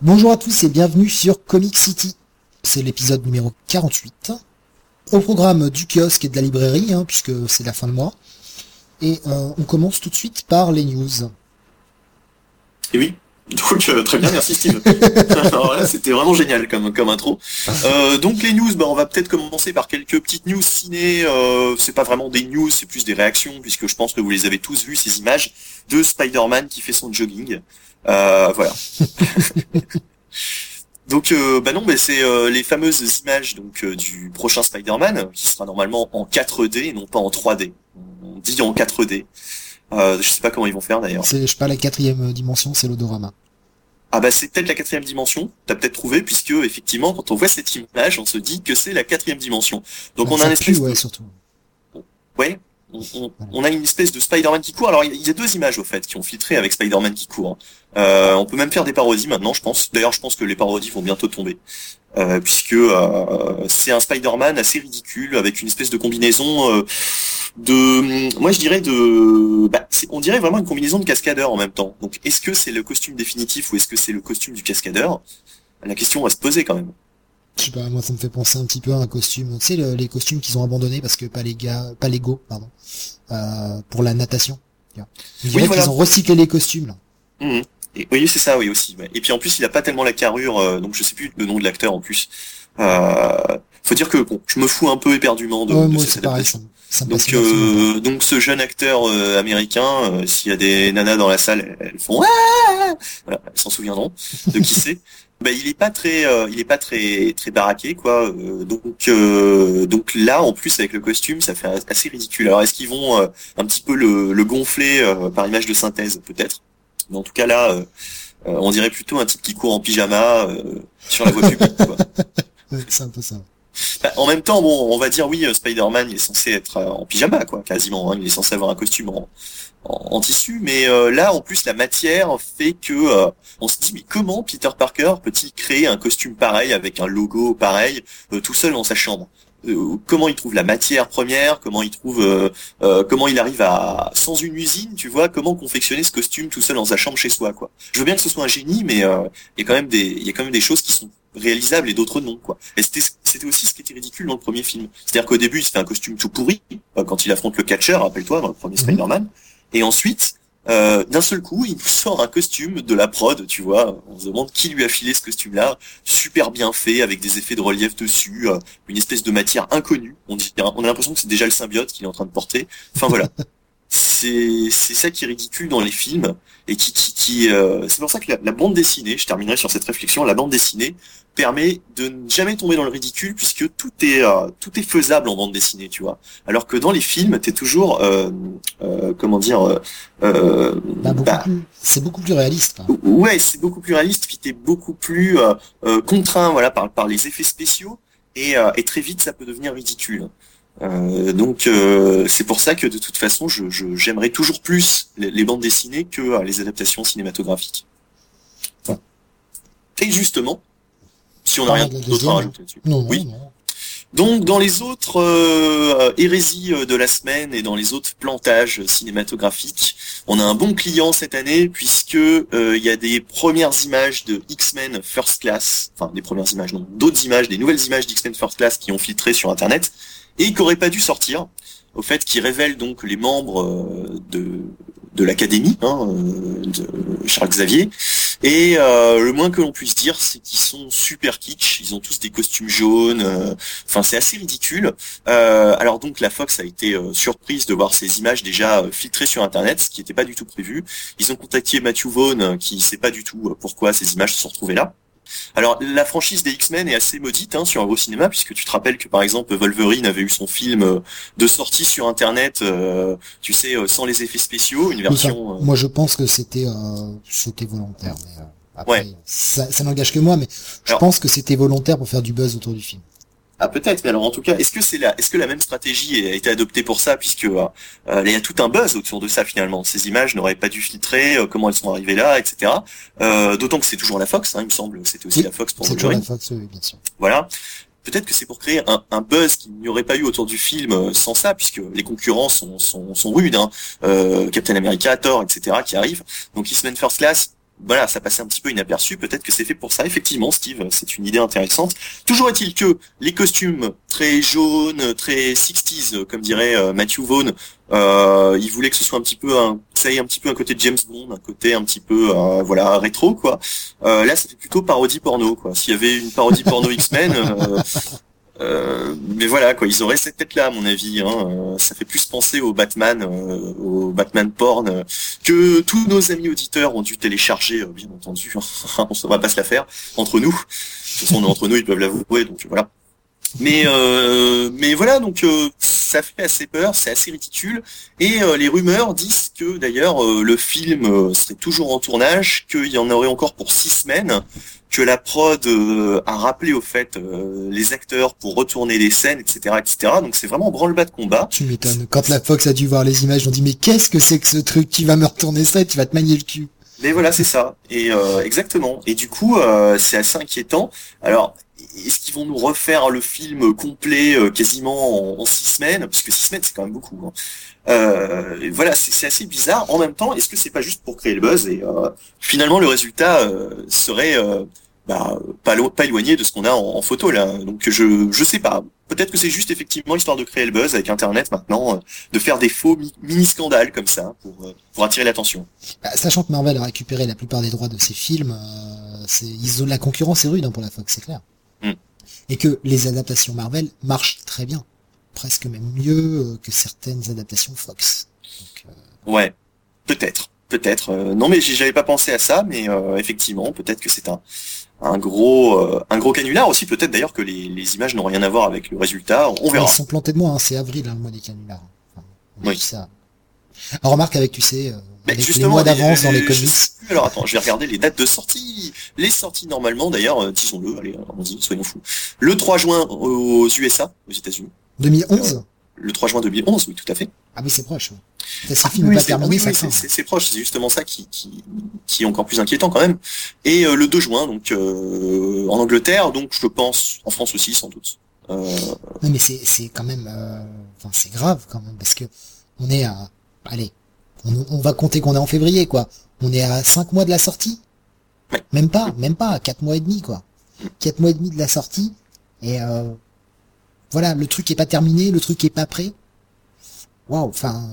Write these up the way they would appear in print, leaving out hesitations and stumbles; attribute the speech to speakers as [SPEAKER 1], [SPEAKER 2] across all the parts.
[SPEAKER 1] Bonjour à tous et bienvenue sur Comic City. C'est l'épisode numéro 48. Au programme du kiosque et de la librairie, puisque c'est la fin de mois. Et on commence tout de suite par les news.
[SPEAKER 2] Et oui, donc très bien, merci Steve. Alors là, c'était vraiment génial comme intro. Donc les news, on va peut-être commencer par quelques petites news ciné. C'est pas vraiment des news, c'est plus des réactions, puisque je pense que vous les avez tous vues, ces images de Spider-Man qui fait son jogging. Voilà. Donc c'est les fameuses images du prochain Spider-Man qui sera normalement en 4D et non pas en 3D. On dit en 4D. Je sais pas comment ils vont faire d'ailleurs.
[SPEAKER 1] C'est la 4e dimension, c'est l'odorama.
[SPEAKER 2] Ah bah c'est peut-être la 4e dimension, t'as peut-être trouvé, puisque effectivement quand on voit cette image, on se dit que c'est la 4e dimension. Donc on a un espèce
[SPEAKER 1] surtout.
[SPEAKER 2] Ouais. On a une espèce de Spider-Man qui court. Alors il y a deux images au fait qui ont filtré avec Spider-Man qui court. On peut même faire des parodies maintenant, je pense. D'ailleurs, je pense que les parodies vont bientôt tomber, puisque c'est un Spider-Man assez ridicule avec une espèce de combinaison moi je dirais on dirait vraiment une combinaison de cascadeur en même temps. Donc est-ce que c'est le costume définitif ou est-ce que c'est le costume du cascadeur? La question va se poser quand même.
[SPEAKER 1] Je sais pas, moi ça me fait penser un petit peu à un costume, tu sais les costumes qu'ils ont abandonnés parce que pas Lego, pour la natation. Je dirais qu'ils ont recyclé les costumes là.
[SPEAKER 2] Mmh. Et, oui, c'est ça, oui aussi. Ouais. Et puis en plus, il a pas tellement la carrure, donc je sais plus le nom de l'acteur en plus. Faut dire que je me fous un peu éperdument de cette adaptation. Donc ce jeune acteur américain, s'il y a des nanas dans la salle, elles font voilà, elles s'en souviendront de qui c'est. Il est pas très baraqué quoi. Donc là en plus avec le costume, ça fait assez ridicule. Alors est-ce qu'ils vont un petit peu le gonfler par image de synthèse peut-être? Mais en tout cas là, on dirait plutôt un type qui court en pyjama sur la voie publique quoi.
[SPEAKER 1] C'est un peu ça.
[SPEAKER 2] En même temps, on va dire oui, Spider-Man, il est censé être en pyjama, quoi, quasiment. Il est censé avoir un costume en tissu, mais là, en plus, la matière fait que on se dit, mais comment Peter Parker peut-il créer un costume pareil avec un logo pareil tout seul dans sa chambre? Comment il trouve la matière première? Comment il trouve comment il arrive à sans une usine, tu vois, comment confectionner ce costume tout seul dans sa chambre chez soi, quoi. Je veux bien que ce soit un génie, mais il y a quand même des choses qui sont réalisables et d'autres non, quoi. Et c'était aussi ce qui était ridicule dans le premier film. C'est-à-dire qu'au début, il se fait un costume tout pourri quand il affronte le catcher, rappelle-toi, dans le premier Spider-Man. Et ensuite, d'un seul coup, il nous sort un costume de la prod, tu vois. On se demande qui lui a filé ce costume-là, super bien fait, avec des effets de relief dessus, une espèce de matière inconnue. On a l'impression que c'est déjà le symbiote qu'il est en train de porter. Enfin voilà. C'est ça qui est ridicule dans les films et c'est pour ça que la bande dessinée, je terminerai sur cette réflexion, la bande dessinée permet de ne jamais tomber dans le ridicule puisque tout est faisable en bande dessinée, tu vois. Alors que dans les films, t'es toujours
[SPEAKER 1] c'est beaucoup plus réaliste.
[SPEAKER 2] Ouais, c'est beaucoup plus réaliste, puis t'es beaucoup plus contraint, voilà, par les effets spéciaux et très vite ça peut devenir ridicule. Donc c'est pour ça que de toute façon j'aimerais toujours plus les bandes dessinées que les adaptations cinématographiques. Voilà. Et justement, si on n'a rien d'autre à rajouter là-dessus.
[SPEAKER 1] Non.
[SPEAKER 2] Donc dans les autres hérésies de la semaine et dans les autres plantages cinématographiques, on a un bon client cette année puisque il y a des premières images de X-Men First Class, enfin des premières images, non, d'autres images, des nouvelles images d'X-Men First Class qui ont filtré sur Internet et qui n'auraient pas dû sortir, au fait qui révèlent donc les membres de l'académie de Charles Xavier. Et le moins que l'on puisse dire, c'est qu'ils sont super kitsch. Ils ont tous des costumes jaunes. Enfin, c'est assez ridicule. Alors donc, la Fox a été surprise de voir ces images déjà filtrées sur Internet, ce qui n'était pas du tout prévu. Ils ont contacté Matthew Vaughn, qui sait pas du tout pourquoi ces images se sont retrouvées là. Alors, la franchise des X-Men est assez maudite sur un gros cinéma, puisque tu te rappelles que, par exemple, Wolverine avait eu son film de sortie sur Internet, tu sais, sans les effets spéciaux, une version...
[SPEAKER 1] Moi, je pense que c'était volontaire. Mais, après, ça n'engage que moi, mais je pense que c'était volontaire pour faire du buzz autour du film.
[SPEAKER 2] Ah peut-être, mais alors en tout cas, est-ce que la même stratégie a été adoptée pour ça, puisque il y a tout un buzz autour de ça finalement. Ces images n'auraient pas dû filtrer, comment elles sont arrivées là, etc. D'autant que c'est toujours la Fox, il me semble, c'était aussi la Fox pour Wolverine.
[SPEAKER 1] C'est toujours la Fox, oui, bien sûr.
[SPEAKER 2] Voilà. Peut-être que c'est pour créer un buzz qu'il n'y aurait pas eu autour du film sans ça, puisque les concurrents sont rudes, Captain America, Thor, etc. qui arrivent. Donc X-Men First Class, voilà, ça passait un petit peu inaperçu. Peut-être que c'est fait pour ça. Effectivement, Steve, c'est une idée intéressante. Toujours est-il que les costumes très jaunes, très 60s, comme dirait Matthew Vaughn, il voulait que ce soit un petit peu ça ait un petit peu un côté James Bond, un côté un petit peu voilà rétro quoi. Là, c'était plutôt parodie porno quoi. S'il y avait une parodie porno X-Men. Mais voilà quoi, ils auraient cette tête-là à mon avis. Ça fait plus penser au Batman porn que tous nos amis auditeurs ont dû télécharger, bien entendu. On va pas se la faire entre nous. De toute façon, entre nous, ils peuvent l'avouer, donc voilà. Mais voilà, donc ça fait assez peur, c'est assez ridicule. Et les rumeurs disent que d'ailleurs le film serait toujours en tournage, qu'il y en aurait encore pour 6 semaines, que la prod a rappelé au fait les acteurs pour retourner les scènes, etc., etc. Donc c'est vraiment branle-bas de combat.
[SPEAKER 1] Tu m'étonnes. Quand la Fox a dû voir les images, ils ont dit mais qu'est-ce que c'est que ce truc? Tu vas me retourner ça, tu vas te manier le cul.
[SPEAKER 2] Mais voilà, c'est ça. Et exactement. Et du coup, c'est assez inquiétant. Alors, est-ce qu'ils vont nous refaire le film complet quasiment en 6 semaines? Parce que 6 semaines, c'est quand même beaucoup. Voilà, c'est assez bizarre. En même temps, est-ce que c'est pas juste pour créer le buzz et finalement le résultat serait pas éloigné de ce qu'on a en photo là. Donc je sais pas. Peut-être que c'est juste effectivement histoire de créer le buzz avec Internet maintenant, de faire des faux mini-scandales comme ça pour attirer l'attention.
[SPEAKER 1] Sachant que Marvel a récupéré la plupart des droits de ses films, la concurrence est rude pour la Fox, c'est clair. Et que les adaptations Marvel marchent très bien. Presque même mieux que certaines adaptations Fox. Donc,
[SPEAKER 2] ouais, peut-être. Non mais j'avais pas pensé à ça, mais effectivement, peut-être que c'est un gros canular aussi. Peut-être d'ailleurs que les images n'ont rien à voir avec le résultat. On verra.
[SPEAKER 1] Ils sont plantés de moi, c'est avril le mois des canulars.
[SPEAKER 2] Oui.
[SPEAKER 1] Ça. Alors, remarque avec, tu sais, avec
[SPEAKER 2] justement,
[SPEAKER 1] les mois d'avance dans les comics.
[SPEAKER 2] Alors attends, je vais regarder les dates de sortie. Les sorties normalement, d'ailleurs, disons-le, allez, allons-y, soyons fous. Le 3 juin aux USA, aux États-Unis.
[SPEAKER 1] 2011
[SPEAKER 2] Le 3 juin 2011, oui, tout à fait.
[SPEAKER 1] Ah oui, c'est proche. Ça, ce film n'est pas terminé, ça craint.
[SPEAKER 2] C'est proche, c'est justement ça qui est encore plus inquiétant quand même. Et le 2 juin, donc en Angleterre, donc je pense en France aussi sans doute.
[SPEAKER 1] Non mais c'est quand même, c'est grave quand même parce que on est à, allez, on va compter qu'on est en février quoi. On est à 5 mois de la sortie.
[SPEAKER 2] Ouais.
[SPEAKER 1] Même pas, 4 mois et demi quoi. 4 mois et demi de la sortie et voilà, le truc est pas terminé, le truc est pas prêt. Waouh,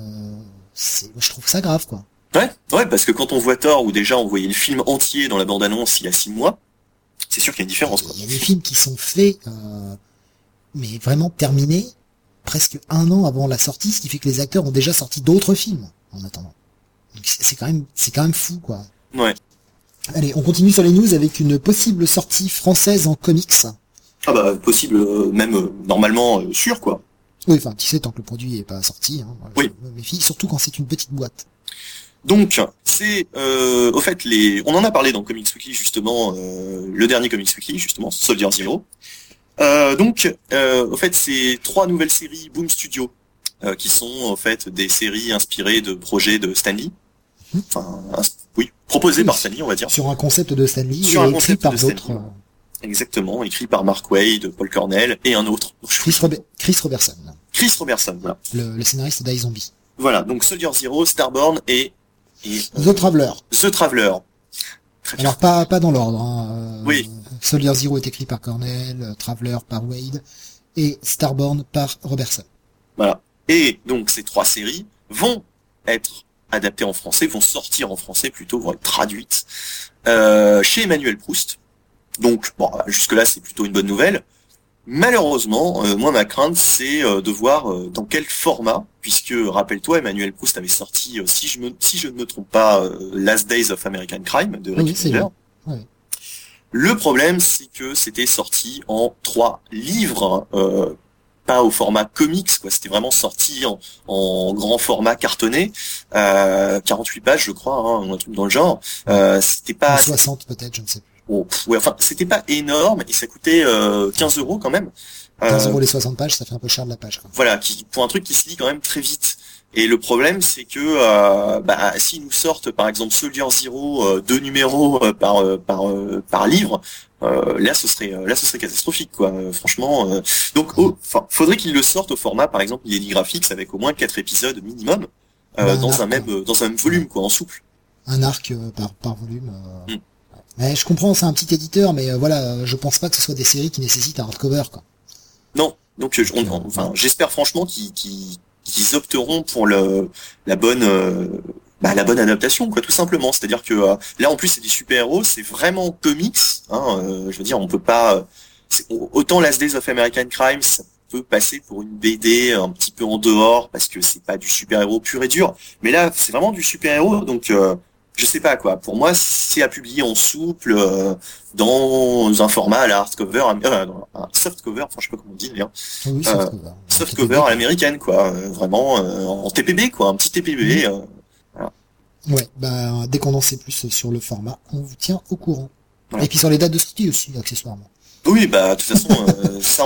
[SPEAKER 1] je trouve ça grave quoi.
[SPEAKER 2] Ouais, parce que quand on voit Thor, où déjà on voyait le film entier dans la bande-annonce il y a 6 mois, c'est sûr qu'il y a une différence quoi.
[SPEAKER 1] Il y a des films qui sont faits, mais vraiment terminés presque 1 an avant la sortie, ce qui fait que les acteurs ont déjà sorti d'autres films en attendant. Donc c'est quand même fou quoi.
[SPEAKER 2] Ouais.
[SPEAKER 1] Allez, on continue sur les news avec une possible sortie française en comics.
[SPEAKER 2] Ah bah possible, même normalement sûr quoi.
[SPEAKER 1] Oui, enfin, tu sais, tant que le produit est pas sorti,
[SPEAKER 2] Oui.
[SPEAKER 1] Je me méfie, surtout quand c'est une petite boîte.
[SPEAKER 2] Donc, c'est au fait on en a parlé dans Comics Weekly justement, le dernier Comics Weekly justement, Soldier Zero. Donc, au fait, c'est 3 nouvelles séries Boom Studio qui sont au fait des séries inspirées de projets de Stan Lee. Enfin, proposées par Stan Lee, on va dire.
[SPEAKER 1] Sur un concept de Stan Lee
[SPEAKER 2] Sur
[SPEAKER 1] et
[SPEAKER 2] un
[SPEAKER 1] écrit
[SPEAKER 2] concept
[SPEAKER 1] par
[SPEAKER 2] de Stan
[SPEAKER 1] d'autres.
[SPEAKER 2] Lee. Exactement, écrit par Mark Waid, Paul Cornell et un autre.
[SPEAKER 1] Chris Robertson.
[SPEAKER 2] Chris Robertson, voilà.
[SPEAKER 1] Le scénariste d'iZombie.
[SPEAKER 2] Voilà, donc Soldier Zero, Starborn et
[SPEAKER 1] The Traveler.
[SPEAKER 2] The Traveler.
[SPEAKER 1] Alors pas dans l'ordre.
[SPEAKER 2] Oui.
[SPEAKER 1] Soldier Zero est écrit par Cornell, Traveler par Wade et Starborn par Robertson.
[SPEAKER 2] Voilà. Et donc ces 3 séries vont être adaptées en français, vont sortir en français plutôt, vont être traduites chez Emmanuel Proust. Donc bon, jusque-là c'est plutôt une bonne nouvelle. Malheureusement, moi ma crainte c'est de voir dans quel format, puisque rappelle-toi Emmanuel Proust avait sorti, si je ne me trompe pas, Last Days of American Crime de Rick Miller.
[SPEAKER 1] Oui.
[SPEAKER 2] Le problème c'est que c'était sorti en 3 livres, pas au format comics, quoi. C'était vraiment sorti en grand format cartonné, 48 pages je crois, ou un truc dans le genre. C'était pas
[SPEAKER 1] 60 peut-être, je ne sais plus.
[SPEAKER 2] Bon, ouais, enfin, c'était pas énorme et ça coûtait 15 € quand même.
[SPEAKER 1] 15 € les 60 pages, ça fait un peu cher de la page. Quoi.
[SPEAKER 2] Voilà, pour un truc qui se lit quand même très vite. Et le problème, c'est que s'ils nous sortent par exemple Soldier Zero 2 numéros par livre, là ce serait catastrophique quoi. Franchement, donc faudrait qu'ils le sortent au format par exemple Lady Graphics avec au moins 4 épisodes minimum dans un même volume quoi, en souple.
[SPEAKER 1] un arc par volume.
[SPEAKER 2] Mm.
[SPEAKER 1] Ouais, je comprends, c'est un petit éditeur, mais voilà, je pense pas que ce soit des séries qui nécessitent un hardcover, quoi.
[SPEAKER 2] Non, donc j'espère franchement qu'ils opteront pour la bonne la bonne adaptation, quoi, tout simplement. C'est-à-dire que là en plus c'est des super-héros, c'est vraiment comics, hein, je veux dire on peut pas autant Last Days of American Crime ça peut passer pour une BD un petit peu en dehors parce que c'est pas du super-héros pur et dur, mais là c'est vraiment du super-héros, donc je sais pas quoi. Pour moi, c'est à publier en souple dans un format à la hardcover, un softcover, enfin je sais pas comment on dit d'ailleurs.
[SPEAKER 1] Oui,
[SPEAKER 2] Softcover à l'américaine, quoi. Vraiment en TPB, quoi, un petit TPB. Voilà.
[SPEAKER 1] Ouais, bah dès qu'on en sait plus sur le format, on vous tient au courant.
[SPEAKER 2] Voilà.
[SPEAKER 1] Et puis sur les dates de sortie aussi, accessoirement.
[SPEAKER 2] Oui, bah de toute façon, ça,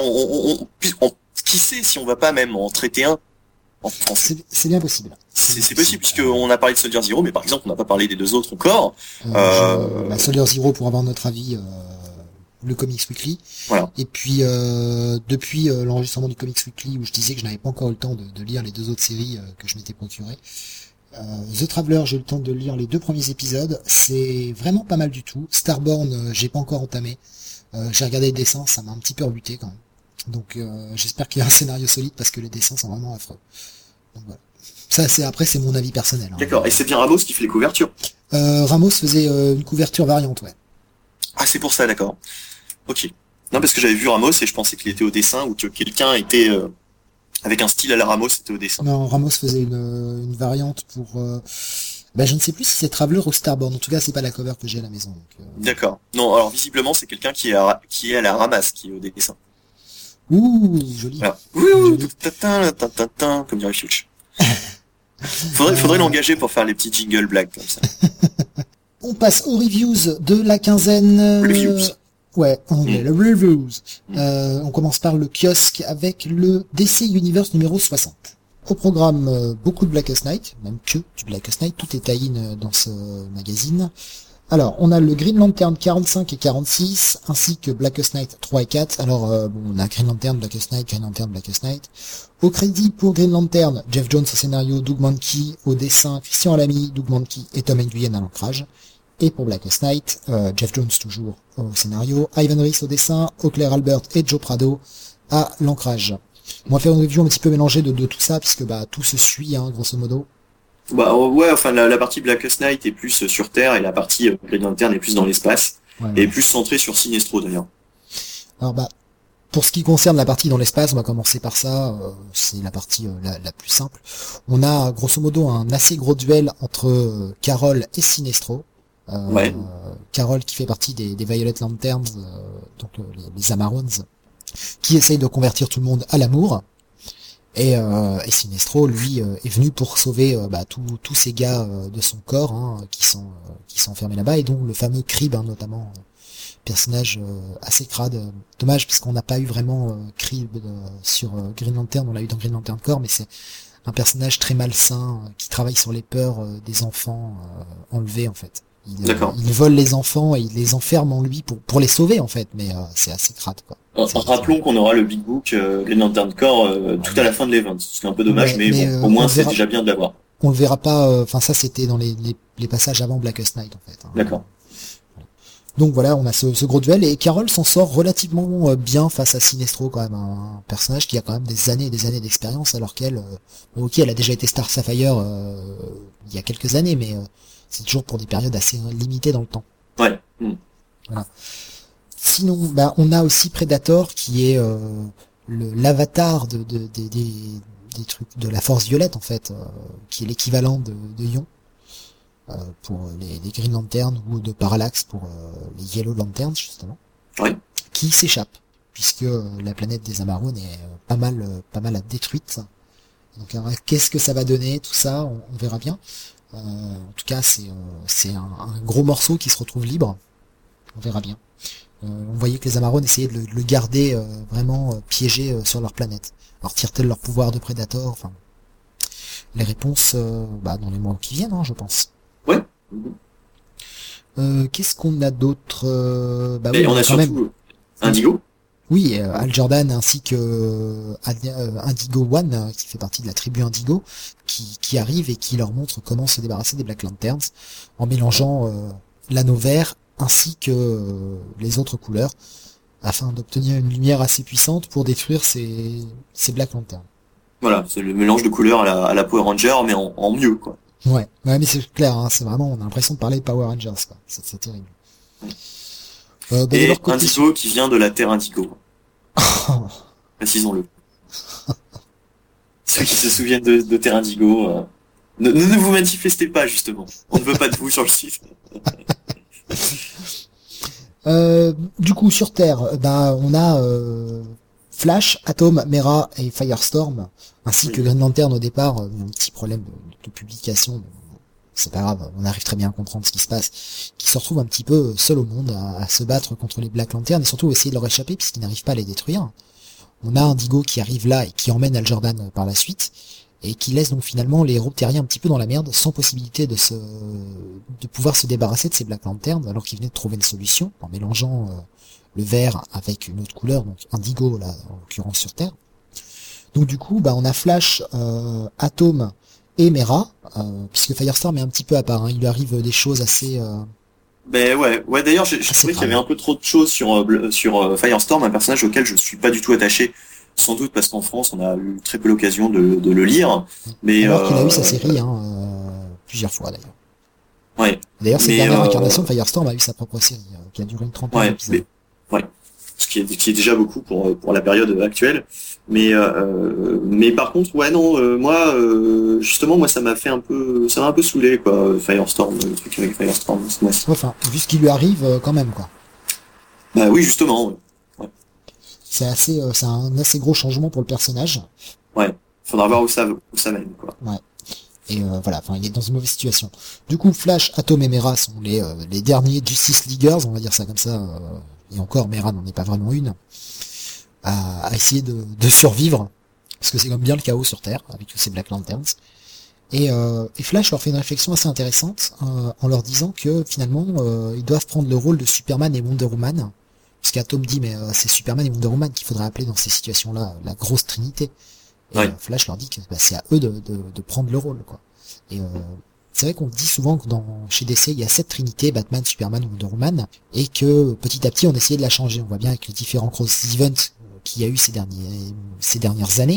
[SPEAKER 2] qui sait si on va pas même en traiter un en français.
[SPEAKER 1] C'est bien possible.
[SPEAKER 2] C'est possible, puisqu'on a parlé de Soldier Zero, mais par exemple, on n'a pas parlé des deux autres encore.
[SPEAKER 1] Soldier Zero pour avoir notre avis, le Comics Weekly.
[SPEAKER 2] Voilà.
[SPEAKER 1] Et puis, depuis l'enregistrement du Comics Weekly, où je disais que je n'avais pas encore eu le temps de lire les deux autres séries que je m'étais procuré, The Traveler, j'ai eu le temps de lire les 2 premiers épisodes. C'est vraiment pas mal du tout. Starborn, j'ai pas encore entamé. J'ai regardé les dessins, ça m'a un petit peu rebuté quand même. Donc j'espère qu'il y a un scénario solide parce que les dessins sont vraiment affreux. Donc voilà. Ça c'est mon avis personnel. Hein.
[SPEAKER 2] D'accord. Et c'est bien Ramos qui fait les couvertures.
[SPEAKER 1] Ramos faisait une couverture variante, ouais.
[SPEAKER 2] Ah, c'est pour ça, d'accord. Ok. Non, parce que j'avais vu Ramos et je pensais qu'il était au dessin ou que quelqu'un était avec un style à la Ramos était au dessin.
[SPEAKER 1] Non, Ramos faisait une variante pour. Je ne sais plus si c'est Traveler ou Starborn. En tout cas, c'est pas la cover que j'ai à la maison.
[SPEAKER 2] D'accord. Non, alors visiblement c'est quelqu'un qui est à la ramasse qui est au dessin.
[SPEAKER 1] Ouh, joli.
[SPEAKER 2] Voilà. Ouh, comme dirait Fuchs. Faudrait l'engager pour faire les petits jingle blagues comme ça.
[SPEAKER 1] On passe aux reviews de la quinzaine.
[SPEAKER 2] Reviews.
[SPEAKER 1] Ouais, en anglais, les reviews. On commence par le kiosque avec le DC Universe numéro 60. Au programme, beaucoup de Blackest Night, même que du Blackest Night, tout est tie-in dans ce magazine. Alors, on a le Green Lantern 45 et 46, ainsi que Blackest Night 3 et 4. Alors, on a Green Lantern, Blackest Night, Green Lantern, Blackest Night. Au crédit pour Green Lantern, Jeff Jones au scénario, Doug Mahnke au dessin, Christian Alamy, Doug Mahnke et Tom Nguyen à l'ancrage. Et pour Blackest Night, Jeff Jones toujours au scénario, Ivan Reis au dessin, Auclair Albert et Joe Prado à l'ancrage. On va faire une review un petit peu mélangée de tout ça, puisque tout se suit, hein, grosso modo.
[SPEAKER 2] Bah ouais, enfin la partie Blackest Night est plus sur Terre et la partie Green Lantern est plus dans l'espace, ouais. Et plus centrée sur Sinestro d'ailleurs.
[SPEAKER 1] Alors pour ce qui concerne la partie dans l'espace, on va commencer par ça, c'est la partie la plus simple. On a grosso modo un assez gros duel entre Carol et Sinestro.
[SPEAKER 2] Ouais.
[SPEAKER 1] Carol qui fait partie des Violet Lanterns, donc les Amarons, qui essaye de convertir tout le monde à l'amour. Et Sinestro, lui, est venu pour sauver tous ces gars de son corps, hein, qui sont enfermés là-bas, et dont le fameux Crib, hein, notamment, personnage assez crade. Dommage parce qu'on n'a pas eu vraiment Crib sur Green Lantern, on l'a eu dans Green Lantern Corps, mais c'est un personnage très malsain qui travaille sur les peurs des enfants enlevés en fait. Il vole les enfants et il les enferme en lui pour les sauver en fait, mais c'est assez crade quoi.
[SPEAKER 2] Rappelons qu'on aura le Big Book Green Lantern Corps tout à la fin de l'event. C'est un peu dommage, mais bon, au moins c'est déjà bien de l'avoir.
[SPEAKER 1] On le verra pas, enfin ça c'était dans les passages avant Blackest Night en fait. Hein.
[SPEAKER 2] D'accord.
[SPEAKER 1] Donc voilà, on a ce gros duel et Carol s'en sort relativement bien face à Sinestro quand même, un personnage qui a quand même des années et des années d'expérience alors qu'elle, ok, elle a déjà été Star Sapphire il y a quelques années, mais c'est toujours pour des périodes assez limitées dans le temps.
[SPEAKER 2] Ouais.
[SPEAKER 1] Voilà. Sinon, on a aussi Predator qui est l'avatar des trucs de la Force Violette en fait, qui est l'équivalent de Ion pour les Green Lanterns ou de Parallax pour les Yellow Lanterns justement.
[SPEAKER 2] Oui.
[SPEAKER 1] Qui s'échappe puisque la planète des Amarones est pas mal détruite. Donc qu'est-ce que ça va donner tout ça, on verra bien. En tout cas, c'est un gros morceau qui se retrouve libre. On verra bien. On voyait que les Amarones essayaient de le garder vraiment piégé sur leur planète. Alors tire-t-elle leur pouvoir de Predator? Enfin, les réponses dans les mois qui viennent, hein, je pense.
[SPEAKER 2] Ouais.
[SPEAKER 1] Qu'est-ce qu'on a d'autre?
[SPEAKER 2] On a surtout Indigo.
[SPEAKER 1] Oui, Hal Jordan ainsi que Indigo One, qui fait partie de la tribu Indigo, qui arrive et qui leur montre comment se débarrasser des Black Lanterns en mélangeant l'anneau vert ainsi que les autres couleurs afin d'obtenir une lumière assez puissante pour détruire ces Black Lanterns.
[SPEAKER 2] Voilà, c'est le mélange de couleurs à la Power Ranger, mais en mieux, quoi.
[SPEAKER 1] Ouais, mais c'est clair, hein, c'est vraiment, on a l'impression de parler de Power Rangers, quoi. C'est terrible.
[SPEAKER 2] Et Indigo qui vient de la Terre Indigo. Précisons-le. Ceux qui se souviennent de Terre Indigo, ne vous manifestez pas, justement. On ne veut pas de vous sur le site.
[SPEAKER 1] Du coup, sur Terre, on a Flash, Atom, Mera et Firestorm, ainsi que Green Lantern au départ, un petit problème de publication, c'est pas grave, on arrive très bien à comprendre ce qui se passe, qui se retrouve un petit peu seul au monde à se battre contre les Black Lanterns et surtout essayer de leur échapper puisqu'ils n'arrivent pas à les détruire. On a Indigo qui arrive là et qui emmène Hal Jordan par la suite et qui laisse donc finalement les héros terriens un petit peu dans la merde sans possibilité de pouvoir se débarrasser de ces Black Lanterns alors qu'ils venaient de trouver une solution en mélangeant le vert avec une autre couleur, donc Indigo là en l'occurrence sur Terre. Donc du coup on a Flash, Atom et Mera, puisque Firestorm est un petit peu à part, hein. Il lui arrive des choses assez...
[SPEAKER 2] Ben ouais. D'ailleurs, j'ai trouvé qu'il y avait un peu trop de choses sur Firestorm, un personnage auquel je suis pas du tout attaché. Sans doute parce qu'en France, on a eu très peu l'occasion de le lire. Mais
[SPEAKER 1] alors qu'il a eu sa série, plusieurs fois d'ailleurs.
[SPEAKER 2] Ouais.
[SPEAKER 1] D'ailleurs, cette dernière incarnation de Firestorm a eu sa propre série, qui a duré une trentaine d'épisodes.
[SPEAKER 2] Ouais. Ce qui est déjà beaucoup pour la période actuelle. Mais par contre, moi, justement, moi, ça m'a un peu saoulé, quoi, Firestorm, le truc avec Firestorm, ce mois-ci.
[SPEAKER 1] Enfin, vu ce qui lui arrive, quand même, quoi.
[SPEAKER 2] Bah oui, justement, ouais.
[SPEAKER 1] C'est un assez gros changement pour le personnage.
[SPEAKER 2] Ouais. Faudra voir où ça mène, quoi.
[SPEAKER 1] Ouais. Et voilà, enfin, il est dans une mauvaise situation. Du coup, Flash, Atom et Mera sont les derniers Justice Leaguers, on va dire ça comme ça, et encore, Mera n'en est pas vraiment une. À essayer de survivre, parce que c'est comme bien le chaos sur Terre, avec tous ces Black Lanterns. Et Flash leur fait une réflexion assez intéressante, en leur disant que finalement, ils doivent prendre le rôle de Superman et Wonder Woman, puisqu'Atom dit, mais c'est Superman et Wonder Woman qu'il faudrait appeler dans ces situations-là la grosse trinité. Et Flash leur dit que c'est à eux de prendre le rôle, quoi. Et c'est vrai qu'on dit souvent que chez DC, il y a cette trinité, Batman, Superman, Wonder Woman, et que petit à petit, on essayait de la changer. On voit bien avec les différents cross events qu'il y a eu ces dernières années,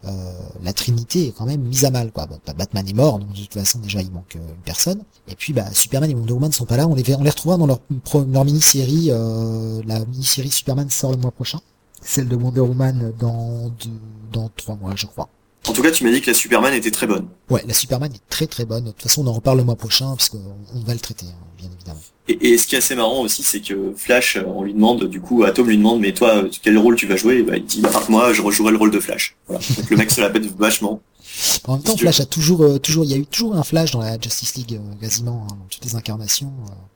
[SPEAKER 1] la Trinité est quand même mise à mal, quoi. Batman est mort, donc de toute façon déjà il manque une personne. Et puis Superman et Wonder Woman sont pas là, on les retrouvera dans leur mini-série. La mini-série Superman sort le mois prochain. Celle de Wonder Woman dans 3 mois, je crois.
[SPEAKER 2] En tout cas, tu m'as dit que la Superman était très bonne.
[SPEAKER 1] Ouais, la Superman est très très bonne. De toute façon, on en reparle le mois prochain, parce qu'on va le traiter, bien évidemment.
[SPEAKER 2] Et ce qui est assez marrant aussi, c'est que Flash, on lui demande, du coup, Atom lui demande, mais toi, quel rôle tu vas jouer? Et il dit, moi, je rejouerai le rôle de Flash. Voilà. Donc le mec se la pète vachement.
[SPEAKER 1] En même temps, Flash a toujours, il y a eu toujours un Flash dans la Justice League, quasiment, dans toutes les incarnations.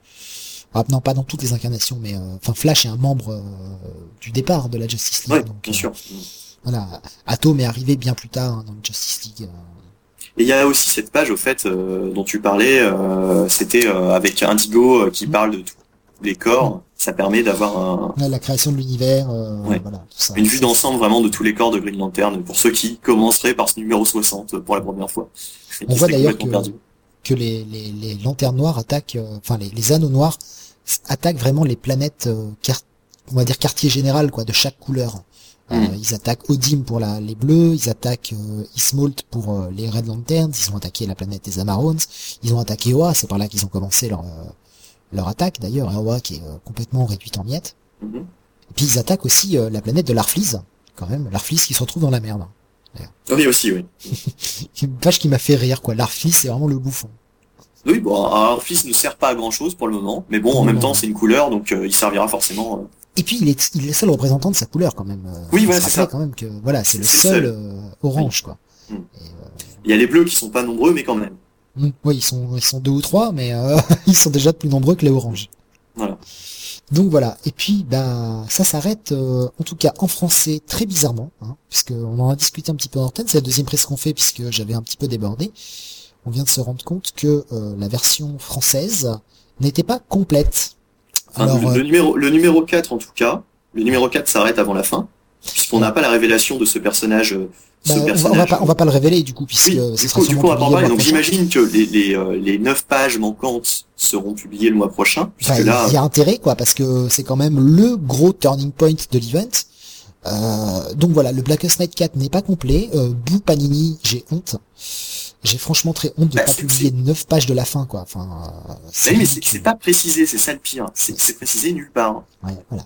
[SPEAKER 1] Non, pas dans toutes les incarnations, mais Flash est un membre du départ de la Justice League.
[SPEAKER 2] Ouais,
[SPEAKER 1] donc,
[SPEAKER 2] bien sûr.
[SPEAKER 1] Voilà, Atom est arrivé bien plus tard dans la Justice League.
[SPEAKER 2] Et il y a aussi cette page, au fait, dont tu parlais, c'était avec Indigo qui parle de tous les corps. Ça permet d'avoir
[SPEAKER 1] la création de l'univers, voilà, tout ça.
[SPEAKER 2] Une vue d'ensemble vraiment de tous les corps de Green Lantern, pour ceux qui commenceraient par ce numéro 60 pour la première fois.
[SPEAKER 1] On voit d'ailleurs que les lanternes noires attaquent, les anneaux noirs attaquent vraiment les planètes, on va dire quartier général, quoi, de chaque couleur. Ils attaquent Odim pour les bleus, ils attaquent Ismolt pour les Red Lanterns, ils ont attaqué la planète des Amarons, ils ont attaqué Oa, c'est par là qu'ils ont commencé leur attaque d'ailleurs, Oa qui est complètement réduite en miettes. Et puis ils attaquent aussi la planète de l'Arflis, quand même, l'Arflis qui se retrouve dans la merde.
[SPEAKER 2] Oui aussi, oui.
[SPEAKER 1] Une page qui m'a fait rire, quoi, l'Arflis c'est vraiment le bouffon.
[SPEAKER 2] Oui, bon, Arflis ne sert pas à grand chose pour le moment, mais bon, en même temps c'est une couleur, donc il servira forcément...
[SPEAKER 1] Et puis il est le seul représentant de sa couleur quand même.
[SPEAKER 2] Oui, voilà, c'est ça.
[SPEAKER 1] Quand même que voilà, c'est le seul orange, quoi.
[SPEAKER 2] Il y a les bleus qui sont pas nombreux, mais quand même.
[SPEAKER 1] Oui, ils sont 2 ou 3, mais ils sont déjà plus nombreux que les oranges.
[SPEAKER 2] Voilà.
[SPEAKER 1] Donc voilà. Et puis ça s'arrête en tout cas en français très bizarrement, puisque on en a discuté un petit peu en antenne. C'est la deuxième presse qu'on fait puisque j'avais un petit peu débordé. On vient de se rendre compte que la version française n'était pas complète.
[SPEAKER 2] Alors, le numéro 4 en tout cas, Le numéro 4 s'arrête avant la fin, puisqu'on n'a pas la révélation de ce personnage.
[SPEAKER 1] On va pas le révéler du coup, puisque
[SPEAKER 2] du coup, on va pas en parler. Donc j'imagine que les 9 pages manquantes seront publiées le mois prochain, puisque
[SPEAKER 1] là, il y a intérêt quoi, parce que c'est quand même le gros turning point de l'event. Donc voilà, le Blackest Night 4 n'est pas complet. Boo Panini, j'ai honte. J'ai franchement très honte de pas publier 9 pages de la fin quoi. Enfin,
[SPEAKER 2] mais c'est pas précisé, c'est ça le pire. C'est précisé nulle part.
[SPEAKER 1] Ouais, voilà.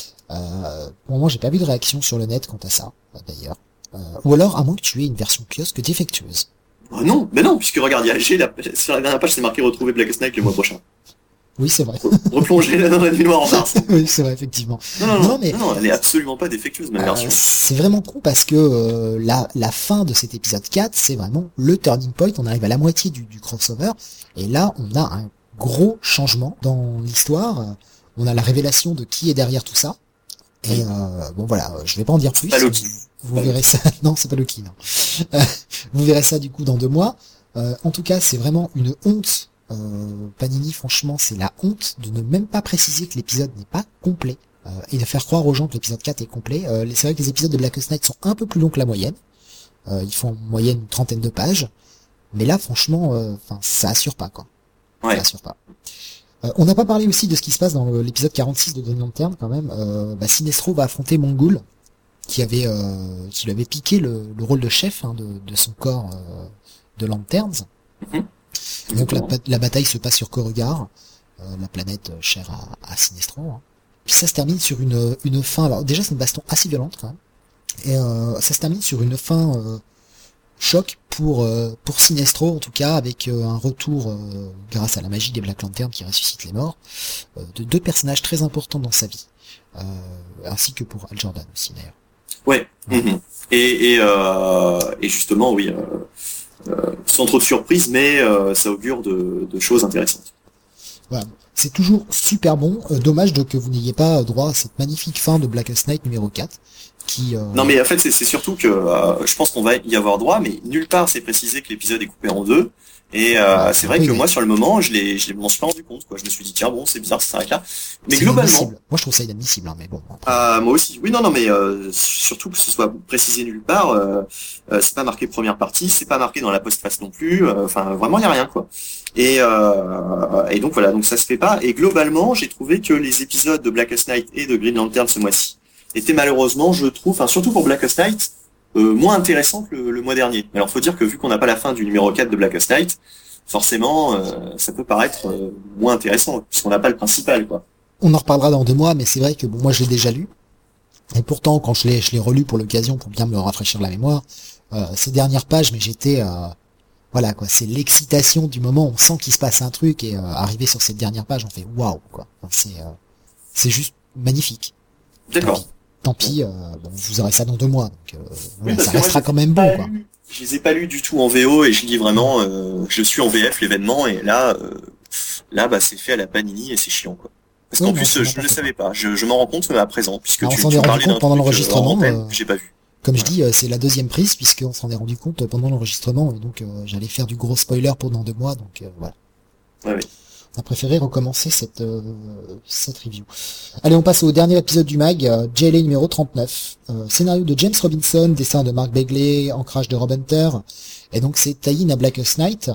[SPEAKER 1] Pour le moment, j'ai pas vu de réaction sur le net quant à ça, d'ailleurs. Ou alors, à moins que tu aies une version kiosque défectueuse.
[SPEAKER 2] Non, puisque regarde, sur la dernière page, c'est marqué retrouver Blackest Night le mois prochain.
[SPEAKER 1] Oui, c'est vrai.
[SPEAKER 2] Replonger dans la nuit noire en mars.
[SPEAKER 1] Oui, c'est vrai, effectivement.
[SPEAKER 2] Non, elle est absolument pas défectueuse, ma version.
[SPEAKER 1] C'est vraiment con parce que la fin de cet épisode 4, c'est vraiment le turning point. On arrive à la moitié du crossover. Et là, on a un gros changement dans l'histoire. On a la révélation de qui est derrière tout ça. Et bon voilà, je vais pas en dire plus.
[SPEAKER 2] Pas Loki.
[SPEAKER 1] Vous verrez ça. Non, c'est pas Loki, non. Vous verrez ça du coup dans 2 mois. En tout cas, c'est vraiment une honte. Panini, franchement, c'est la honte de ne même pas préciser que l'épisode n'est pas complet et de faire croire aux gens que l'épisode 4 est complet. C'est vrai que les épisodes de Blackest Night sont un peu plus longs que la moyenne. Ils font en moyenne une 30aine de pages. Mais là, franchement, ça assure pas, quoi.
[SPEAKER 2] Ouais.
[SPEAKER 1] Ça assure pas. On n'a pas parlé aussi de ce qui se passe dans l'épisode 46 de Green Lantern, quand même. Sinestro va affronter Mongul, qui lui avait piqué le rôle de chef de son corps de Lanterns. Donc la bataille se passe sur Beauregard, la planète chère à Sinestro. Hein. Puis ça se termine sur une fin. Alors déjà c'est une baston assez violente quand même. Et ça se termine sur une fin choc pour Sinestro en tout cas, avec un retour grâce à la magie des Black Lanterns qui ressuscitent les morts, de 2 personnages très importants dans sa vie, ainsi que pour Hal Jordan aussi d'ailleurs.
[SPEAKER 2] Ouais. Et justement oui. Sans trop de surprise, mais ça augure de choses intéressantes.
[SPEAKER 1] Voilà. C'est toujours super bon. Dommage que vous n'ayez pas droit à cette magnifique fin de Blackest Night numéro 4.
[SPEAKER 2] Non mais en fait c'est surtout que je pense qu'on va y avoir droit, mais nulle part c'est précisé que l'épisode est coupé en 2. Et c'est vrai que moi sur le moment je m'en suis pas rendu compte quoi. Je me suis dit tiens bon c'est bizarre ça s'arrête là. Mais globalement,
[SPEAKER 1] moi je trouve ça inadmissible mais bon.
[SPEAKER 2] Moi aussi. Oui non mais surtout que ce soit précisé nulle part. C'est pas marqué première partie, c'est pas marqué dans la postface non plus. Vraiment il y a rien quoi. Et donc voilà donc ça se fait pas. Et globalement j'ai trouvé que les épisodes de Blackest Night et de Green Lantern ce mois-ci étaient malheureusement je trouve, surtout pour Blackest Night, moins intéressant que le mois dernier. Alors faut dire que vu qu'on n'a pas la fin du numéro 4 de Blackest Night, forcément ça peut paraître moins intéressant puisqu'on n'a pas le principal quoi.
[SPEAKER 1] On en reparlera dans 2 mois, mais c'est vrai que moi je l'ai déjà lu. Et pourtant quand je l'ai relu pour l'occasion pour bien me rafraîchir la mémoire, ces dernières pages, mais j'étais voilà quoi, c'est l'excitation du moment, on sent qu'il se passe un truc et arrivé sur cette dernière page, on fait waouh quoi. C'est juste magnifique.
[SPEAKER 2] D'accord.
[SPEAKER 1] Tant pis, vous aurez ça dans 2 mois, donc ça restera quand même bon quoi.
[SPEAKER 2] Je les ai pas lus du tout en VO et je lis vraiment, je suis en VF l'événement et là c'est fait à la Panini et c'est chiant quoi. Parce qu'en plus je ne le savais pas, je m'en rends compte à présent puisque
[SPEAKER 1] alors, tu parlais d'un pendant l'enregistrement.
[SPEAKER 2] J'ai pas vu.
[SPEAKER 1] Comme je dis, c'est la 2e prise puisqu'on s'en est rendu compte pendant l'enregistrement et donc j'allais faire du gros spoiler pour dans 2 mois donc voilà.
[SPEAKER 2] Ouais.
[SPEAKER 1] On a préféré recommencer cette review. Allez, on passe au dernier épisode du mag, JLA numéro 39. Scénario de James Robinson, dessin de Mark Bagley, ancrage de Rob Hunter, et donc c'est tie-in à Blackest Night.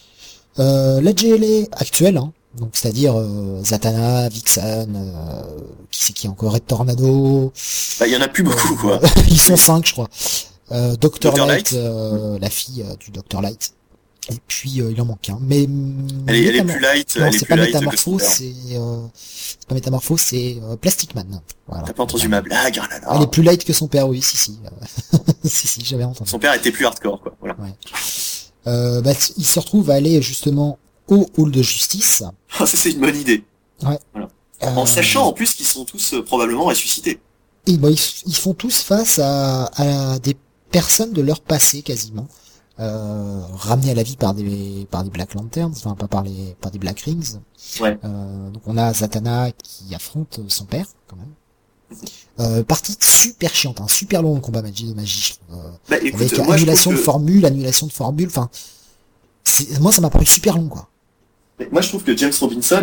[SPEAKER 1] La JLA actuelle, hein, donc c'est-à-dire Zatanna, Vixen, qui est encore Red Tornado.
[SPEAKER 2] Il y en a plus beaucoup quoi.
[SPEAKER 1] Ils sont 5 je crois. Dr. Light, la fille du Dr. Light. Et puis il en manque un. Mais
[SPEAKER 2] elle est plus light.
[SPEAKER 1] Non,
[SPEAKER 2] elle est
[SPEAKER 1] c'est
[SPEAKER 2] plus
[SPEAKER 1] pas
[SPEAKER 2] light
[SPEAKER 1] Métamorpho, c'est pas Métamorpho, c'est Plastic Man. Voilà.
[SPEAKER 2] T'as pas entendu ma blague? Oh là là.
[SPEAKER 1] Elle est plus light que son père, oui, si. si, j'avais entendu.
[SPEAKER 2] Son père était plus hardcore, quoi. Voilà.
[SPEAKER 1] Ouais. Il se retrouve à aller justement au hall de justice.
[SPEAKER 2] Ça c'est une bonne idée.
[SPEAKER 1] Ouais.
[SPEAKER 2] Voilà. En sachant en plus qu'ils sont tous probablement ressuscités.
[SPEAKER 1] Et ils font tous face à des personnes de leur passé quasiment. Ramenés à la vie par des Black Lanterns, enfin pas par des Black Rings.
[SPEAKER 2] Ouais.
[SPEAKER 1] Donc on a Zatanna qui affronte son père quand même. Partie super chiante, hein, super long le combat de magie.
[SPEAKER 2] Écoute,
[SPEAKER 1] avec annulation de formule, enfin moi ça m'a paru super long quoi.
[SPEAKER 2] Moi je trouve que James Robinson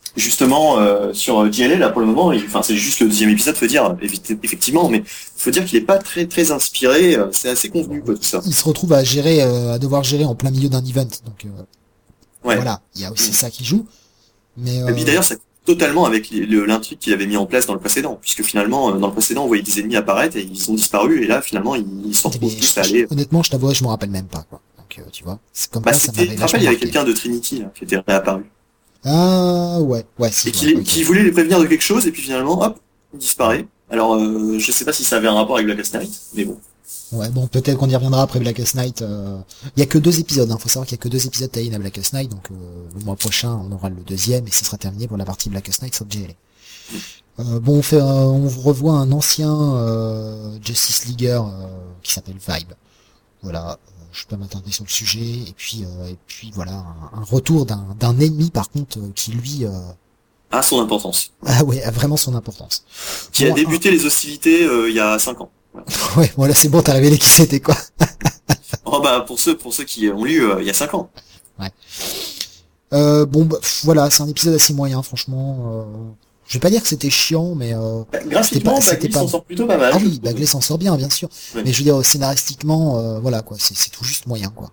[SPEAKER 2] Justement, sur JLA, là, pour le moment, enfin, c'est juste le deuxième épisode, faut dire, effectivement, mais faut dire qu'il est pas très, très inspiré, c'est assez convenu, quoi, tout ça.
[SPEAKER 1] Il se retrouve à gérer, à devoir gérer en plein milieu d'un event, donc
[SPEAKER 2] Ouais.
[SPEAKER 1] voilà, il y a aussi ça qui joue. Mais
[SPEAKER 2] Et puis d'ailleurs, ça coupe totalement avec l'intrigue qu'il avait mis en place dans le précédent, puisque finalement, dans le précédent, on voyait des ennemis apparaître et ils ont disparu, et là, finalement, ils se retrouvent tous à aller.
[SPEAKER 1] honnêtement, je t'avoue, je me rappelle même pas, quoi. Donc tu vois, c'est comme
[SPEAKER 2] Bah,
[SPEAKER 1] ça
[SPEAKER 2] c'était,
[SPEAKER 1] m'avait
[SPEAKER 2] tu te rappelles, il y
[SPEAKER 1] vachement
[SPEAKER 2] avait
[SPEAKER 1] marqué.
[SPEAKER 2] quelqu'un de Trinity, là, qui était réapparu.
[SPEAKER 1] Ah ouais, si,
[SPEAKER 2] Et
[SPEAKER 1] ouais, ok.
[SPEAKER 2] qui voulait les prévenir de quelque chose, et puis finalement, hop, il disparaît. Alors, je sais pas si ça avait un rapport avec Blackest Night, mais bon.
[SPEAKER 1] Ouais, bon, peut-être qu'on y reviendra après Blackest Night. Il y a que 2 épisodes, hein. Faut savoir qu'il y a que 2 épisodes tie-in à Blackest Night, donc le mois prochain, on aura le deuxième et ce sera terminé pour la partie Blackest Night sur JLA. Bon, on revoit un ancien Justice Leaguer qui s'appelle Vibe. Voilà, je peux m'attarder sur le sujet et puis voilà un retour d'un ennemi par contre qui lui
[SPEAKER 2] À son importance.
[SPEAKER 1] ah ouais a vraiment son importance.
[SPEAKER 2] Qui a débuté les hostilités il y a 5 ans. Voilà.
[SPEAKER 1] Ouais, voilà, c'est bon, t'as révélé qui c'était quoi.
[SPEAKER 2] Oh bah pour ceux qui ont lu il y a 5 ans.
[SPEAKER 1] Ouais. Bon, bah, voilà, c'est un épisode assez moyen, franchement. Je vais pas dire que c'était chiant, mais
[SPEAKER 2] Graphiquement, Bagley s'en sort plutôt pas mal.
[SPEAKER 1] Ah oui, Bagley s'en sort bien, bien sûr.
[SPEAKER 2] Ouais.
[SPEAKER 1] Mais je veux dire, scénaristiquement, voilà quoi, c'est tout juste moyen quoi.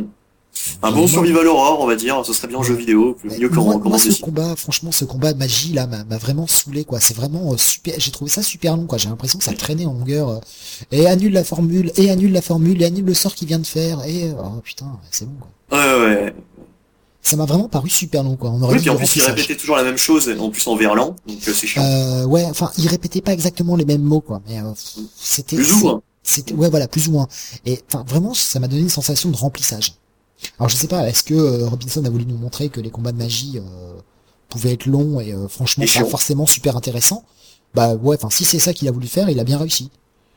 [SPEAKER 2] Un bon survival horror, on va dire, ce serait bien en jeu vidéo, mieux qu'en
[SPEAKER 1] ce
[SPEAKER 2] dessin.
[SPEAKER 1] combat, franchement, ce combat de magie là m'a vraiment saoulé quoi. C'est vraiment super. J'ai trouvé ça super long quoi. J'ai l'impression que ça traînait en longueur. Et annule la formule, et annule la formule, et annule le sort qu'il vient de faire. Et oh putain, c'est bon quoi.
[SPEAKER 2] Ouais.
[SPEAKER 1] Ça m'a vraiment paru super long quoi. On aurait
[SPEAKER 2] Oui,
[SPEAKER 1] dit
[SPEAKER 2] puis en
[SPEAKER 1] le
[SPEAKER 2] plus il
[SPEAKER 1] remplissage.
[SPEAKER 2] répétait toujours la même chose, en plus en verlan, donc c'est chiant.
[SPEAKER 1] Ouais, enfin, il répétait pas exactement les mêmes mots quoi. Mais c'était
[SPEAKER 2] Plus ou moins.
[SPEAKER 1] C'était ouais voilà plus ou moins. Et enfin vraiment, ça m'a donné une sensation de remplissage. Alors je sais pas, est-ce que Robinson a voulu nous montrer que les combats de magie pouvaient être longs et franchement pas forcément super intéressants? Bah ouais, enfin si c'est ça qu'il a voulu faire, il a bien réussi.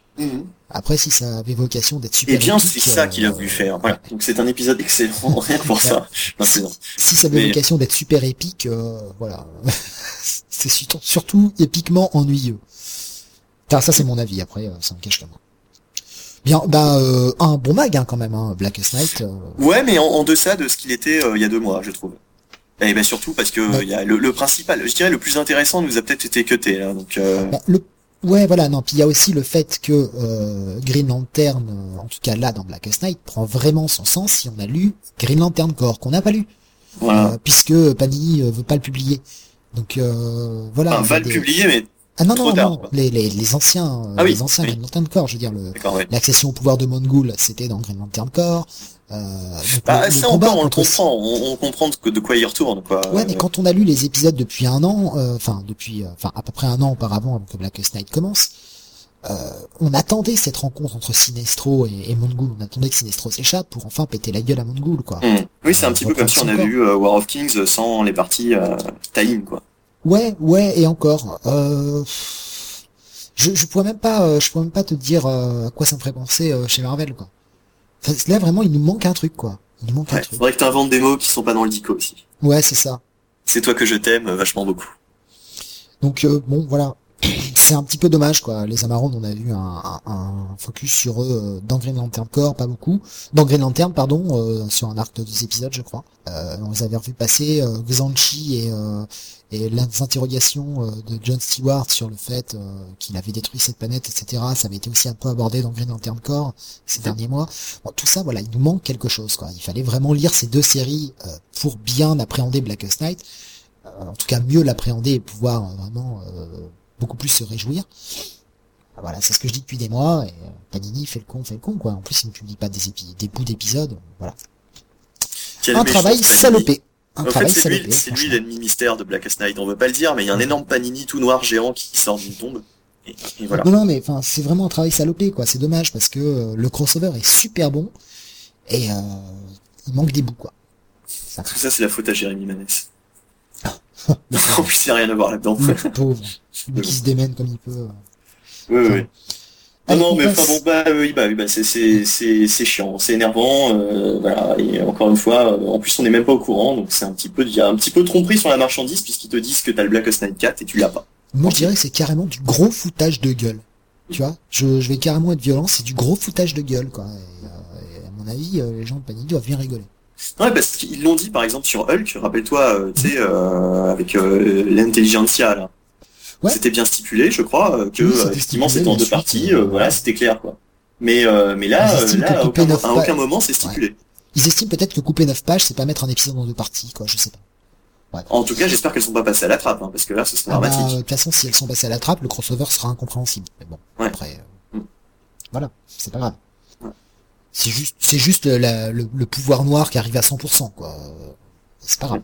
[SPEAKER 1] Après si ça avait vocation d'être super
[SPEAKER 2] Eh bien
[SPEAKER 1] épique,
[SPEAKER 2] c'est ça qu'il a voulu faire. Voilà. Donc c'est un épisode excellent, rien que pour ça.
[SPEAKER 1] Si ça avait vocation d'être super épique, voilà. C'est surtout épiquement ennuyeux. Enfin, ça c'est mon avis, après ça me cache que moi. Bien, bah un bon mag hein, quand même, hein, Blackest Night.
[SPEAKER 2] Ouais, mais en deçà de ce qu'il était il y a 2 mois, je trouve. Et ben surtout parce que il y a le principal, je dirais le plus intéressant nous a peut-être été cuté là, donc.
[SPEAKER 1] Ouais, voilà, non, puis il y a aussi le fait que Green Lantern, en tout cas là dans Blackest Night, prend vraiment son sens si on a lu Green Lantern Corps, qu'on n'a pas lu,
[SPEAKER 2] voilà.
[SPEAKER 1] puisque Panini veut pas le publier. Donc voilà.
[SPEAKER 2] Enfin, va le publier, mais
[SPEAKER 1] ah non,
[SPEAKER 2] trop
[SPEAKER 1] non,
[SPEAKER 2] tard,
[SPEAKER 1] non,
[SPEAKER 2] quoi.
[SPEAKER 1] les anciens,
[SPEAKER 2] oui,
[SPEAKER 1] Green Lantern Corps, je veux dire,
[SPEAKER 2] ouais.
[SPEAKER 1] l'accession au pouvoir de Mongul, c'était dans Green Lantern Corps.
[SPEAKER 2] Bah, ça encore, on le comprend, on comprend de quoi il retourne, quoi.
[SPEAKER 1] Ouais, mais quand on a lu les épisodes depuis un an, enfin à peu près un an auparavant, avant que Blackest Night commence, on attendait cette rencontre entre Sinestro et Mongul. On attendait que Sinestro s'échappe pour enfin péter la gueule à Mongul, quoi.
[SPEAKER 2] Oui, c'est un petit peu comme si on avait eu War of Kings sans les parties tie-in, quoi.
[SPEAKER 1] Ouais, et encore. Je pourrais même pas te dire à quoi ça me ferait penser chez Marvel, quoi. Enfin, là vraiment, il nous manque un truc, quoi. Il nous manque un truc.
[SPEAKER 2] Faudrait que t'inventes des mots qui sont pas dans le dico aussi.
[SPEAKER 1] Ouais, c'est ça.
[SPEAKER 2] C'est toi que je t'aime vachement beaucoup.
[SPEAKER 1] Donc bon, voilà. C'est un petit peu dommage quoi. Les Amarone, on a vu un focus sur eux dans Green Lantern Corps, pas beaucoup. Dans Green Lantern, pardon, sur un arc de 2 épisodes, je crois. On les avait revus passer Xanchi et les interrogations de John Stewart sur le fait qu'il avait détruit cette planète, etc. Ça avait été aussi un peu abordé dans Green Lantern Corps ces derniers mois. Bon, tout ça, voilà, il nous manque quelque chose quoi. Il fallait vraiment lire ces 2 séries pour bien appréhender Blackest Night. En tout cas, mieux l'appréhender et pouvoir vraiment beaucoup plus se réjouir. Voilà, c'est ce que je dis depuis des mois, et Panini fait le con, quoi. En plus, il ne publie pas des bouts d'épisodes, voilà. Un travail salopé.
[SPEAKER 2] C'est lui l'ennemi mystère de Blackest Night. On veut pas le dire, mais il y a un énorme Panini tout noir géant qui sort d'une tombe. Et voilà.
[SPEAKER 1] Non, mais enfin, c'est vraiment un travail salopé, quoi. C'est dommage parce que le crossover est super bon et il manque des bouts, quoi.
[SPEAKER 2] Tout ça, c'est la faute à Jérémy Manès. En plus, il n'y a rien à voir là-dedans.
[SPEAKER 1] Pauvre. Lui qui se démène comme il peut.
[SPEAKER 2] Oui. Ah non, mais enfin bon, c'est chiant, c'est énervant, voilà. Et encore une fois, en plus, on n'est même pas au courant, donc c'est il y a un petit peu de tromperie sur la marchandise puisqu'ils te disent que t'as le Blackest Night 4 et tu l'as pas.
[SPEAKER 1] Moi, je dirais que c'est carrément du gros foutage de gueule. Tu vois, je vais carrément être violent, c'est du gros foutage de gueule, quoi. Et à mon avis, les gens de Panini doivent bien rigoler.
[SPEAKER 2] Ouais, parce qu'ils l'ont dit par exemple sur Hulk, rappelle-toi, tu sais, avec l'intelligentsia là.
[SPEAKER 1] Ouais.
[SPEAKER 2] C'était bien stipulé, je crois, que
[SPEAKER 1] Oui, c'était
[SPEAKER 2] effectivement
[SPEAKER 1] stipulé,
[SPEAKER 2] c'était en
[SPEAKER 1] la
[SPEAKER 2] deux
[SPEAKER 1] suite,
[SPEAKER 2] parties, voilà,
[SPEAKER 1] voilà.
[SPEAKER 2] c'était clair quoi. Mais
[SPEAKER 1] Ils
[SPEAKER 2] là,
[SPEAKER 1] estiment que couper 9
[SPEAKER 2] à
[SPEAKER 1] pages...
[SPEAKER 2] aucun moment c'est
[SPEAKER 1] Ouais.
[SPEAKER 2] stipulé.
[SPEAKER 1] Ils estiment peut-être que couper 9 pages, c'est pas mettre un épisode en 2 parties, quoi, je sais pas. Ouais.
[SPEAKER 2] En tout cas, j'espère qu'elles sont pas passées à la trappe, hein, parce que là, ce serait
[SPEAKER 1] Ah bah, de
[SPEAKER 2] dramatique.
[SPEAKER 1] toute façon, si elles sont passées à la trappe, le crossover sera incompréhensible. Mais bon,
[SPEAKER 2] Ouais.
[SPEAKER 1] après,
[SPEAKER 2] Mm.
[SPEAKER 1] voilà, c'est pas grave.
[SPEAKER 2] Ouais.
[SPEAKER 1] C'est juste le pouvoir noir qui arrive à 100%, quoi. C'est pas grave.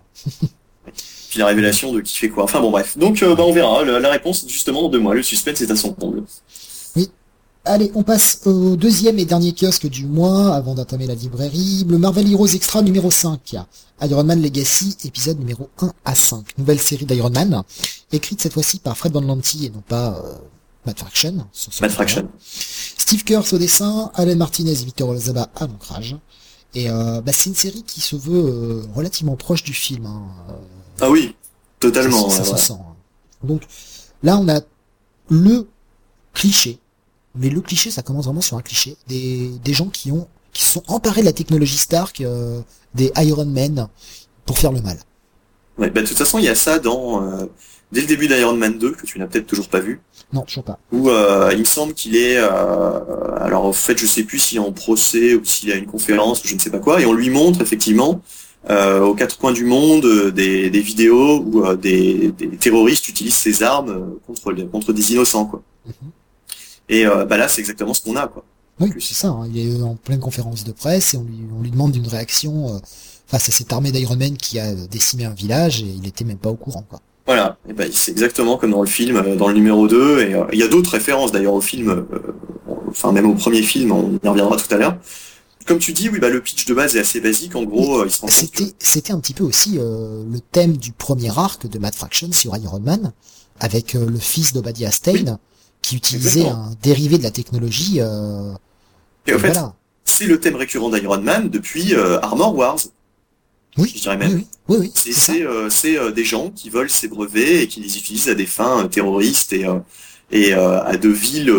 [SPEAKER 2] Puis la révélation de qui fait quoi. Enfin bon, bref. Donc, bah, on verra. La réponse, justement, dans 2 mois. Le suspense est à son comble.
[SPEAKER 1] Oui. Allez, on passe au deuxième et dernier kiosque du mois, avant d'entamer la librairie. Le Marvel Heroes Extra numéro 5. Iron Man Legacy, épisode numéro 1 à 5. Nouvelle série d'Iron Man, écrite cette fois-ci par Fred Van Lente et non pas Matt Fraction.
[SPEAKER 2] Matt Fraction.
[SPEAKER 1] Steve Kurtz au dessin, Alan Martinez et Victor Olazaba à l'ancrage. Et bah, c'est une série qui se veut relativement proche du film. Hein.
[SPEAKER 2] Ah oui, totalement.
[SPEAKER 1] Ça se
[SPEAKER 2] ouais.
[SPEAKER 1] sent. Hein. Donc là, on a le cliché. Mais le cliché, ça commence vraiment sur un cliché. Des gens qui se sont emparés de la technologie Stark, des Iron Man, pour faire le mal.
[SPEAKER 2] Ouais, bah, de toute façon, il y a ça dès le début d'Iron Man 2, que tu n'as peut-être toujours pas vu,
[SPEAKER 1] Non, toujours pas.
[SPEAKER 2] où il me semble qu'il est... alors, en fait, je sais plus s'il est en procès ou s'il a une conférence ou je ne sais pas quoi, et on lui montre, effectivement, aux 4 coins du monde, des vidéos où des terroristes utilisent ces armes contre des innocents, quoi.
[SPEAKER 1] Mhm.
[SPEAKER 2] Et bah là, c'est exactement ce qu'on a, quoi.
[SPEAKER 1] Oui,
[SPEAKER 2] Plus.
[SPEAKER 1] c'est ça. Hein. Il est en pleine conférence de presse et on lui demande une réaction face à cette armée d'Iron Man qui a décimé un village et il était même pas au courant, quoi.
[SPEAKER 2] Voilà, et ben c'est exactement comme dans le film, dans le numéro 2, et il y a d'autres références d'ailleurs au film, enfin même au premier film, on y reviendra tout à l'heure. Comme tu dis, oui, bah le pitch de base est assez basique, en gros, il se rend compte que...
[SPEAKER 1] C'était un petit peu aussi le thème du premier arc de Matt Fraction sur Iron Man, avec le fils d'Obadiah Stane, qui utilisait
[SPEAKER 2] Exactement.
[SPEAKER 1] un dérivé de la technologie.
[SPEAKER 2] Et en fait,
[SPEAKER 1] voilà.
[SPEAKER 2] c'est le thème récurrent d'Iron Man depuis Armor Wars,
[SPEAKER 1] Oui,
[SPEAKER 2] je dirais même.
[SPEAKER 1] oui, c'est ça.
[SPEAKER 2] C'est des gens qui volent ces brevets et qui les utilisent à des fins terroristes et à de villes...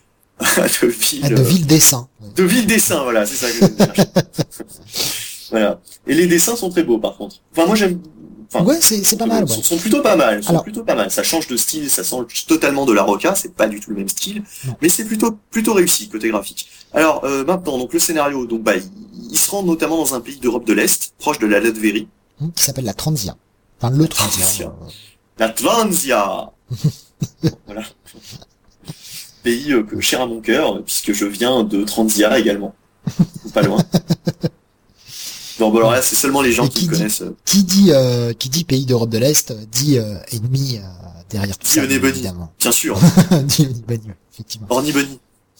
[SPEAKER 2] à de villes...
[SPEAKER 1] Ah, de vil dessin.
[SPEAKER 2] De villes dessins, voilà, c'est ça que je cherchais. Voilà. Et les dessins sont très beaux, par contre. Enfin, moi, j'aime... Enfin,
[SPEAKER 1] Ouais, c'est pas mal. Ouais.
[SPEAKER 2] sont plutôt pas mal.
[SPEAKER 1] Alors-
[SPEAKER 2] Plutôt pas mal. Ça change de style, ça change totalement de la Roca, c'est pas du tout le même style,
[SPEAKER 1] Non.
[SPEAKER 2] mais c'est plutôt réussi côté graphique. Alors maintenant, donc le scénario, donc bah il se rend notamment dans un pays d'Europe de l'Est, proche de la Latvérie,
[SPEAKER 1] Qui s'appelle la Transia. Enfin, le
[SPEAKER 2] Transia.
[SPEAKER 1] Transia.
[SPEAKER 2] la Transia. Voilà. Pays cher à mon cœur, puisque je viens de Transia également, pas loin. Bon, alors là, c'est seulement les gens
[SPEAKER 1] Et
[SPEAKER 2] qui
[SPEAKER 1] qui
[SPEAKER 2] me
[SPEAKER 1] dit-
[SPEAKER 2] connaissent.
[SPEAKER 1] Qui dit pays d'Europe de l'Est, dit ennemi derrière tout
[SPEAKER 2] Dit
[SPEAKER 1] ça,
[SPEAKER 2] Honey Bunny.
[SPEAKER 1] évidemment.
[SPEAKER 2] Bien sûr.
[SPEAKER 1] Dit Honey Bunny, effectivement.
[SPEAKER 2] Orny Bunny.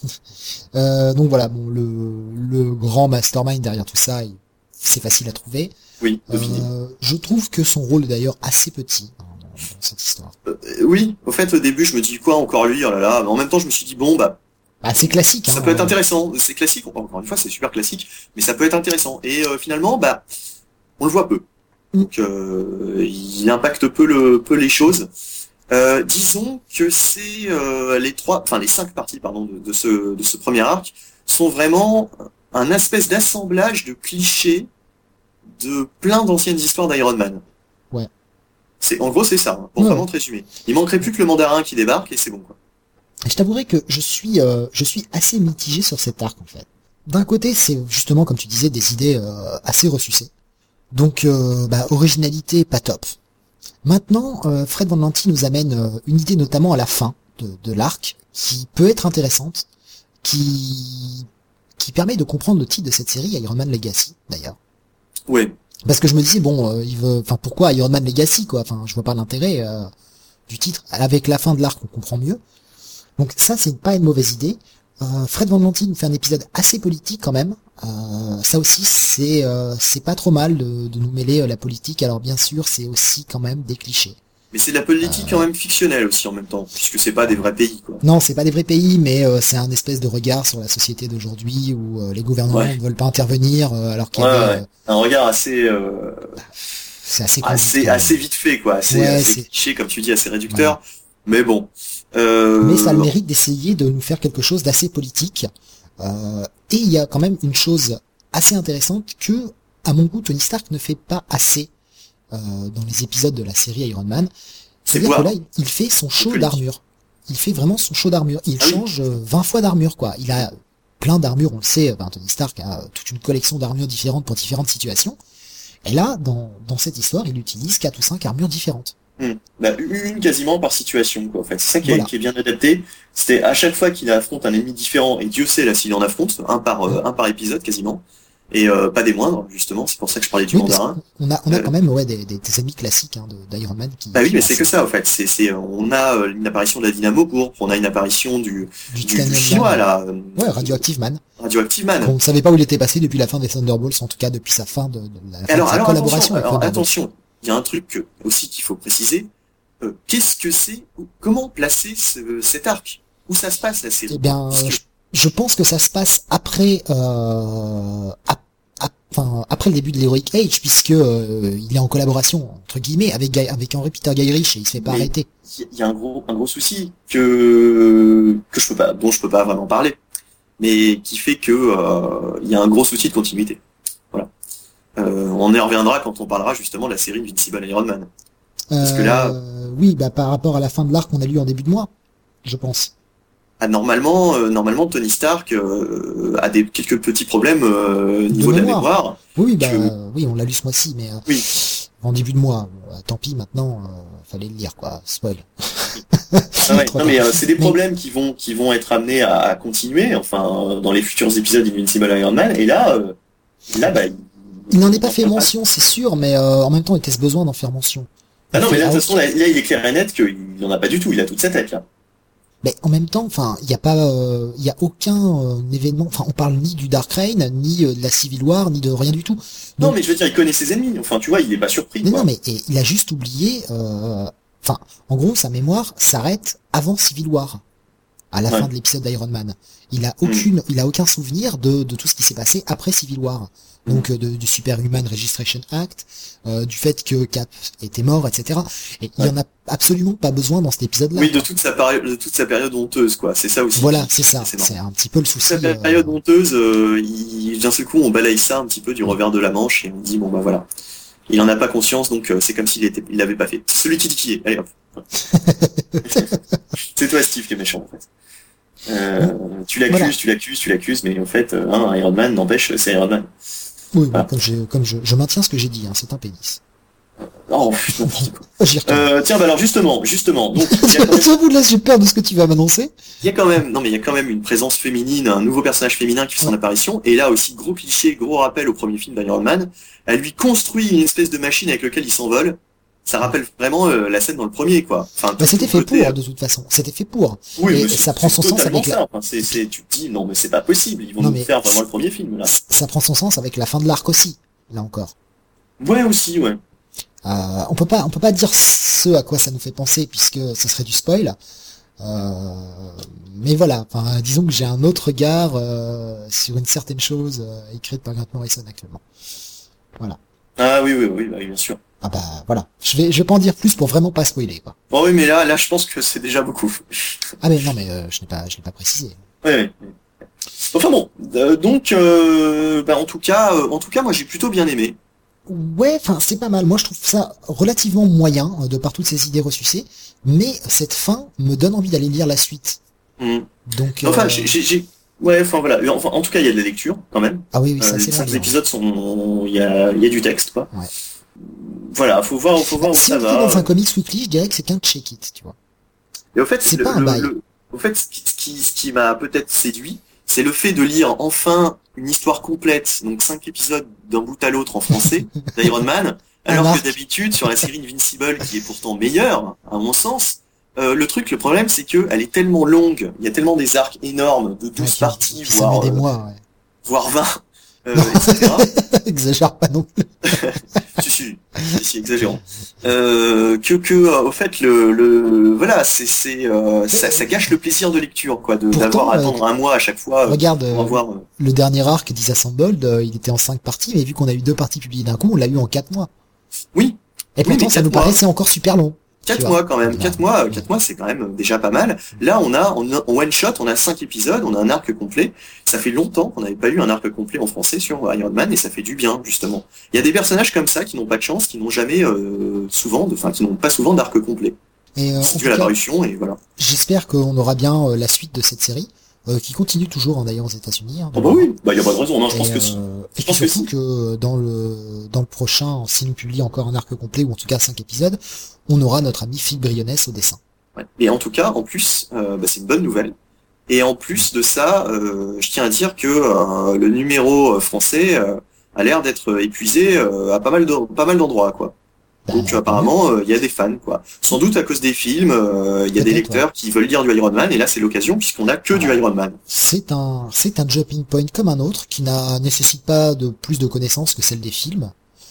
[SPEAKER 1] Donc voilà, bon, le grand mastermind derrière tout ça, c'est facile à trouver.
[SPEAKER 2] Oui, devinez.
[SPEAKER 1] Je trouve que son rôle est d'ailleurs assez petit dans cette histoire.
[SPEAKER 2] Oui, au fait, au début, je me dis quoi, encore lui, oh là là. Mais en même temps, je me suis dit, bon, bah,
[SPEAKER 1] Bah, c'est classique.
[SPEAKER 2] ça
[SPEAKER 1] hein,
[SPEAKER 2] peut être intéressant. C'est classique, encore une fois, c'est super classique, mais ça peut être intéressant. Et finalement, bah, on le voit peu. Donc, il impacte peu les choses. Disons que c'est les 5 parties, pardon, de ce premier arc sont vraiment un espèce d'assemblage de clichés de plein d'anciennes histoires d'Iron Man.
[SPEAKER 1] Ouais.
[SPEAKER 2] En gros, c'est ça, hein, pour
[SPEAKER 1] Ouais.
[SPEAKER 2] vraiment te résumer. Il manquerait plus que le mandarin qui débarque et c'est bon, quoi.
[SPEAKER 1] Je t'avouerai que je suis assez mitigé sur cet arc en fait. D'un côté, c'est justement comme tu disais des idées assez ressucées. Donc originalité pas top. Maintenant, Fred Van Lente nous amène une idée notamment à la fin de l'arc qui peut être intéressante, qui permet de comprendre le titre de cette série, Iron Man Legacy d'ailleurs.
[SPEAKER 2] Ouais.
[SPEAKER 1] Parce que je me disais bon, pourquoi Iron Man Legacy quoi. Enfin, je vois pas l'intérêt du titre. Avec la fin de l'arc, on comprend mieux. Donc ça, c'est pas une mauvaise idée. Fred Van Lente nous fait un épisode assez politique quand même. Ça aussi, c'est pas trop mal de nous mêler la politique. Alors bien sûr, c'est aussi quand même des clichés.
[SPEAKER 2] Mais c'est de la politique quand même fictionnelle aussi en même temps, puisque c'est pas des vrais pays, quoi.
[SPEAKER 1] Non, c'est pas des vrais pays, mais c'est un espèce de regard sur la société d'aujourd'hui où les gouvernements ne veulent pas intervenir alors qu'il y avait,
[SPEAKER 2] un regard assez
[SPEAKER 1] c'est assez conduit,
[SPEAKER 2] assez vite fait, quoi, assez cliché, comme tu dis, assez réducteur. Ouais. Mais bon.
[SPEAKER 1] Mais ça a le mérite d'essayer de nous faire quelque chose d'assez politique. Et il y a quand même une chose assez intéressante que à mon goût, Tony Stark ne fait pas assez dans les épisodes de la série Iron Man. C'est-à-dire que là, il fait son show d'armure. Il fait vraiment son show d'armure. Il change 20 fois d'armure, quoi. Il a plein d'armures, on le sait. Tony Stark a toute une collection d'armures différentes pour différentes situations. Et là, dans cette histoire, il utilise 4 ou 5 armures différentes.
[SPEAKER 2] Une quasiment par situation, quoi. En fait, c'est ça qui est bien adapté. C'était à chaque fois qu'il affronte un ennemi différent, et Dieu sait là s'il en affronte un par épisode quasiment, et pas des moindres justement. C'est pour ça que je parlais du mandarin.
[SPEAKER 1] On a quand même des ennemis classiques d'Iron Man qui.
[SPEAKER 2] Mais c'est que ça en fait. On a une apparition de la Dynamo Pourpre, on a une apparition du chinois là.
[SPEAKER 1] Radioactive Man.
[SPEAKER 2] Radioactive Man.
[SPEAKER 1] On ne savait pas où il était passé depuis la fin des Thunderbolts, en tout cas depuis sa fin de sa collaboration.
[SPEAKER 2] Attention. Il y a un truc aussi qu'il faut préciser. Qu'est-ce que c'est? Comment placer cet arc? Où ça se passe la série?
[SPEAKER 1] Eh bien, je pense que ça se passe après après le début de l'Heroic Age, puisque il est en collaboration entre guillemets avec Henry Peter Guyrich et il se fait pas arrêter.
[SPEAKER 2] Il y a un gros souci dont je peux pas vraiment parler, mais qui fait que il y a un gros souci de continuité. Voilà. On y reviendra quand on parlera justement de la série Invincible Iron Man. Parce que là,
[SPEAKER 1] oui, par rapport à la fin de l'arc qu'on a lu en début de mois, je pense.
[SPEAKER 2] Normalement, Tony Stark a quelques petits problèmes niveau de la mémoire.
[SPEAKER 1] Oui, oui, on l'a lu ce mois-ci, mais en début de mois. Tant pis, maintenant, fallait le lire, quoi. Spoil.
[SPEAKER 2] C'est des problèmes qui vont être amenés à continuer, enfin, dans les futurs épisodes d'Invincible Iron Man. Et là,
[SPEAKER 1] il n'en est pas fait mention, c'est sûr, mais en même temps, était-ce besoin d'en faire mention?
[SPEAKER 2] Mais de toute façon, là, il est clair et net qu'il n'en a pas du tout. Il a toute sa tête là.
[SPEAKER 1] Mais en même temps, enfin, il y a aucun événement. Enfin, on parle ni du Dark Reign, ni de la Civil War, ni de rien du tout.
[SPEAKER 2] Non, mais je veux dire, il connaît ses ennemis. Enfin, tu vois, il est pas surpris.
[SPEAKER 1] Mais il a juste oublié. Enfin, en gros, sa mémoire s'arrête avant Civil War, à la fin de l'épisode d'Iron Man. Il a aucun souvenir de tout ce qui s'est passé après Civil War. Donc du Superhuman Registration Act, du fait que Cap était mort, etc. Et il y en a absolument pas besoin dans cet épisode-là.
[SPEAKER 2] Oui, de toute sa période honteuse, quoi. C'est ça aussi.
[SPEAKER 1] Voilà, c'est ça. C'est un petit peu le souci.
[SPEAKER 2] Sa période honteuse, d'un seul coup, on balaye ça un petit peu du revers de la manche et on dit bon bah voilà. Il en a pas conscience, donc c'est comme s'il l'avait pas fait. C'est celui qui dit qui est. Allez hop. C'est toi, Steve, qui est méchant en fait. Tu l'accuses, mais en fait, Iron Man n'empêche, c'est Iron Man.
[SPEAKER 1] Oui, voilà. Comme je maintiens ce que j'ai dit, c'est un pénis.
[SPEAKER 2] Oh, n'importe quoi. Tiens, alors justement, donc,
[SPEAKER 1] là, j'ai peur de ce que tu vas m'annoncer.
[SPEAKER 2] Il y a quand même une présence féminine, un nouveau personnage féminin qui fait son apparition, et là aussi, gros cliché, gros rappel au premier film d'Iron Man. Elle lui construit une espèce de machine avec laquelle il s'envole. Ça rappelle vraiment la scène dans le premier, quoi. Enfin,
[SPEAKER 1] c'était fait pour, de toute façon. C'était fait pour.
[SPEAKER 2] Oui,
[SPEAKER 1] mais ça prend son sens avec
[SPEAKER 2] ça. Enfin, tu te dis, non, mais c'est pas possible. Ils vont nous faire vraiment le premier film, là.
[SPEAKER 1] Ça prend son sens avec la fin de l'arc aussi, là encore.
[SPEAKER 2] Ouais, aussi, ouais.
[SPEAKER 1] On peut pas dire ce à quoi ça nous fait penser, puisque ce serait du spoil. Mais voilà. Enfin, disons que j'ai un autre regard, sur une certaine chose, écrite par Grant Morrison actuellement. Voilà.
[SPEAKER 2] Ah oui, bien sûr.
[SPEAKER 1] Ah bah voilà, je vais pas en dire plus pour vraiment pas spoiler, quoi.
[SPEAKER 2] Bon oui, mais là je pense que c'est déjà beaucoup.
[SPEAKER 1] Ah mais non, mais je l'ai pas précisé.
[SPEAKER 2] Oui. Enfin bon, donc en tout cas moi j'ai plutôt bien aimé.
[SPEAKER 1] Ouais, enfin c'est pas mal. Moi je trouve ça relativement moyen de par toutes ces idées ressucées, mais cette fin me donne envie d'aller lire la suite. Donc
[SPEAKER 2] enfin en tout cas il y a de la lecture quand même.
[SPEAKER 1] Ah oui, ça c'est
[SPEAKER 2] 5 épisodes il y a du texte, quoi.
[SPEAKER 1] Ouais.
[SPEAKER 2] Voilà, faut voir où ça va.
[SPEAKER 1] Dans un comics weekly, je dirais que c'est qu'un check-it, tu vois.
[SPEAKER 2] Et au fait,
[SPEAKER 1] c'est pas un bail.
[SPEAKER 2] Ce qui m'a peut-être séduit, c'est le fait de lire enfin une histoire complète, donc 5 épisodes d'un bout à l'autre en français, d'Iron Man, alors que d'habitude, sur la série Invincible, qui est pourtant meilleure, à mon sens, le problème, c'est que elle est tellement longue, il y a tellement des arcs énormes, de 12 parties, voire 20, etc.
[SPEAKER 1] Exagère pas non plus.
[SPEAKER 2] si, exagérant. Au fait, ça gâche le plaisir de lecture, quoi, d'avoir à attendre un mois à chaque fois.
[SPEAKER 1] Regarde, le dernier arc Disassembled, il était en 5 parties, mais vu qu'on a eu 2 parties publiées d'un coup, on l'a eu en 4 mois.
[SPEAKER 2] Oui.
[SPEAKER 1] Et pourtant, ça nous paraissait encore super long.
[SPEAKER 2] 4 mois quand même, 4 mois c'est quand même déjà pas mal. Là en one shot, on a 5 épisodes, on a un arc complet. Ça fait longtemps qu'on n'avait pas eu un arc complet en français sur Iron Man et ça fait du bien justement. Il y a des personnages comme ça qui n'ont pas de chance, qui n'ont jamais qui n'ont pas souvent d'arc complet.
[SPEAKER 1] Et
[SPEAKER 2] c'est dû à la parution et voilà.
[SPEAKER 1] J'espère qu'on aura bien la suite de cette série. Qui continue toujours d'ailleurs aux États-Unis.
[SPEAKER 2] Oh bah oui, bah y a pas de raison, non, je pense que si.
[SPEAKER 1] Et puis surtout que dans le prochain, si nous publie encore un arc complet ou en tout cas 5 épisodes, on aura notre ami Phil Briones au dessin.
[SPEAKER 2] Ouais. Et en tout cas, en plus, c'est une bonne nouvelle. Et en plus de ça, je tiens à dire que le numéro français a l'air d'être épuisé à pas mal d'endroits, quoi. Donc apparemment, il y a des fans, quoi. Sans doute à cause des films, il y a des lecteurs qui veulent lire du Iron Man, et là c'est l'occasion puisqu'on a que du Iron Man.
[SPEAKER 1] C'est un jumping point comme un autre qui nécessite pas de plus de connaissances que celle des films.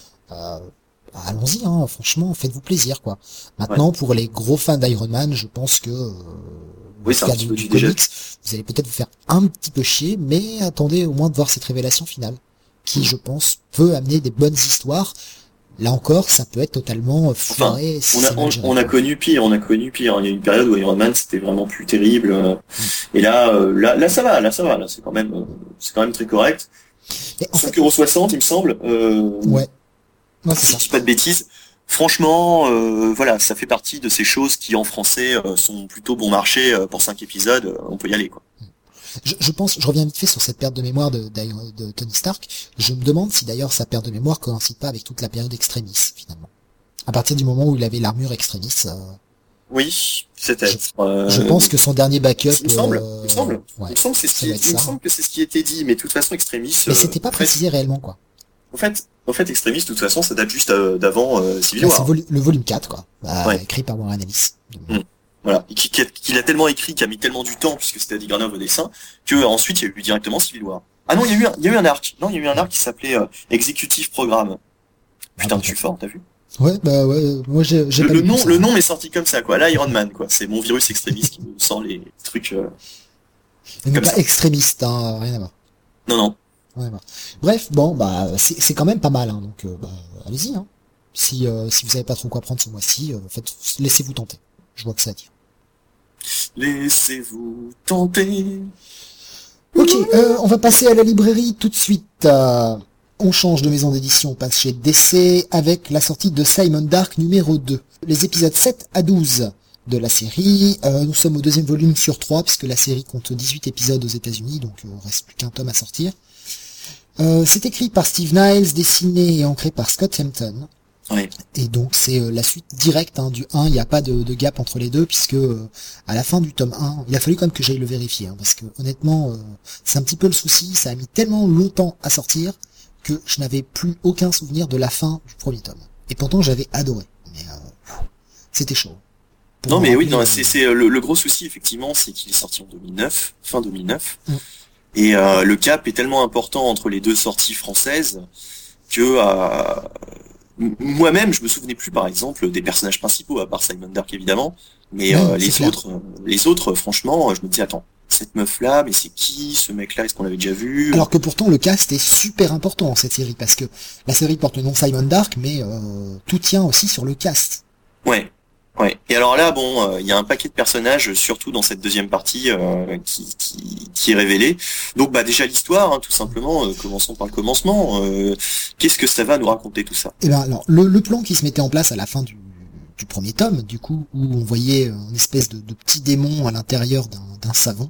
[SPEAKER 1] Allons-y, hein, franchement, faites-vous plaisir, quoi. Maintenant, pour les gros fans d'Iron Man, je pense que
[SPEAKER 2] oui, c'est un petit peu
[SPEAKER 1] du comics, vous allez peut-être vous faire un petit peu chier, mais attendez au moins de voir cette révélation finale, qui, je pense, peut amener des bonnes histoires. Là encore, ça peut être totalement foiré.
[SPEAKER 2] On a connu pire. Il y a eu une période où Iron Man c'était vraiment plus terrible. Et là, ça va. Là, c'est quand même très correct. 5,60 €, il me semble.
[SPEAKER 1] Ouais, c'est ça.
[SPEAKER 2] Si je dis pas de bêtises. Franchement, voilà, ça fait partie de ces choses qui en français sont plutôt bon marché pour 5 épisodes. On peut y aller, quoi.
[SPEAKER 1] Je reviens vite fait sur cette perte de mémoire de Tony Stark. Je me demande si d'ailleurs sa perte de mémoire coïncide pas avec toute la période Extremis, finalement. À partir du moment où il avait l'armure Extremis.
[SPEAKER 2] Oui, peut-être.
[SPEAKER 1] Je pense que son dernier backup.
[SPEAKER 2] Il me semble que c'est ce qui était dit, mais de toute façon Extremis.
[SPEAKER 1] Mais c'était pas précisé réellement, quoi.
[SPEAKER 2] En fait, Extremis, de toute façon, ça date juste d'avant Civil War.
[SPEAKER 1] C'est le volume 4, quoi. Écrit par Warren Ellis.
[SPEAKER 2] Voilà, qu'il a tellement écrit, qu'il a mis tellement du temps, puisque c'était Eddie Granov au dessin, que ensuite il y a eu directement Civil War. Ah non, il y a eu un arc. Non, il y a eu un arc qui s'appelait Executive Programme. Putain, tu es fort, t'as vu?
[SPEAKER 1] Ouais, bah ouais, moi j'ai pas
[SPEAKER 2] le nom m'est sorti comme ça, quoi. Là, Iron Man, quoi. C'est mon virus extrémiste qui me sort les trucs.
[SPEAKER 1] Mais pas extrémiste, hein, rien à voir.
[SPEAKER 2] Non.
[SPEAKER 1] Ouais, bah. Bref, bon, bah c'est quand même pas mal, hein, donc allez-y, hein. Si vous savez pas trop quoi prendre ce mois-ci, laissez-vous tenter. Je vois que ça attire.
[SPEAKER 2] Laissez-vous tenter.
[SPEAKER 1] Ok, on va passer à la librairie tout de suite. On change de maison d'édition, on passe chez DC avec la sortie de Simon Dark numéro 2. Les épisodes 7 à 12 de la série. Nous sommes au 2e volume sur 3 puisque la série compte 18 épisodes aux États-Unis, donc il reste plus qu'un tome à sortir. C'est écrit par Steve Niles, dessiné et ancré par Scott Hampton.
[SPEAKER 2] Ouais.
[SPEAKER 1] Et donc c'est la suite directe du 1, il n'y a pas de gap entre les deux puisque à la fin du tome 1, il a fallu quand même que j'aille le vérifier parce que honnêtement c'est un petit peu le souci, ça a mis tellement longtemps à sortir que je n'avais plus aucun souvenir de la fin du premier tome. Et pourtant j'avais adoré, mais c'était chaud.
[SPEAKER 2] Non mais oui, c'est le gros souci effectivement, c'est qu'il est sorti en 2009, fin 2009. Et le gap est tellement important entre les deux sorties françaises que moi-même, je me souvenais plus, par exemple, des personnages principaux, à part Simon Dark, évidemment, mais les autres, franchement, je me dis, attends, cette meuf-là, mais c'est qui, ce mec-là, est-ce qu'on l'avait déjà vu?
[SPEAKER 1] Alors que pourtant, le cast est super important dans cette série, parce que la série porte le nom Simon Dark, mais tout tient aussi sur le cast.
[SPEAKER 2] Ouais. Et alors là, bon, il y a un paquet de personnages, surtout dans cette deuxième partie, qui est révélé. Donc, bah déjà l'histoire, tout simplement. Commençons par le commencement. Qu'est-ce que ça va nous raconter tout ça?
[SPEAKER 1] Eh ben, alors, le plan qui se mettait en place à la fin du premier tome, du coup, où on voyait une espèce de petit démon à l'intérieur d'un savon.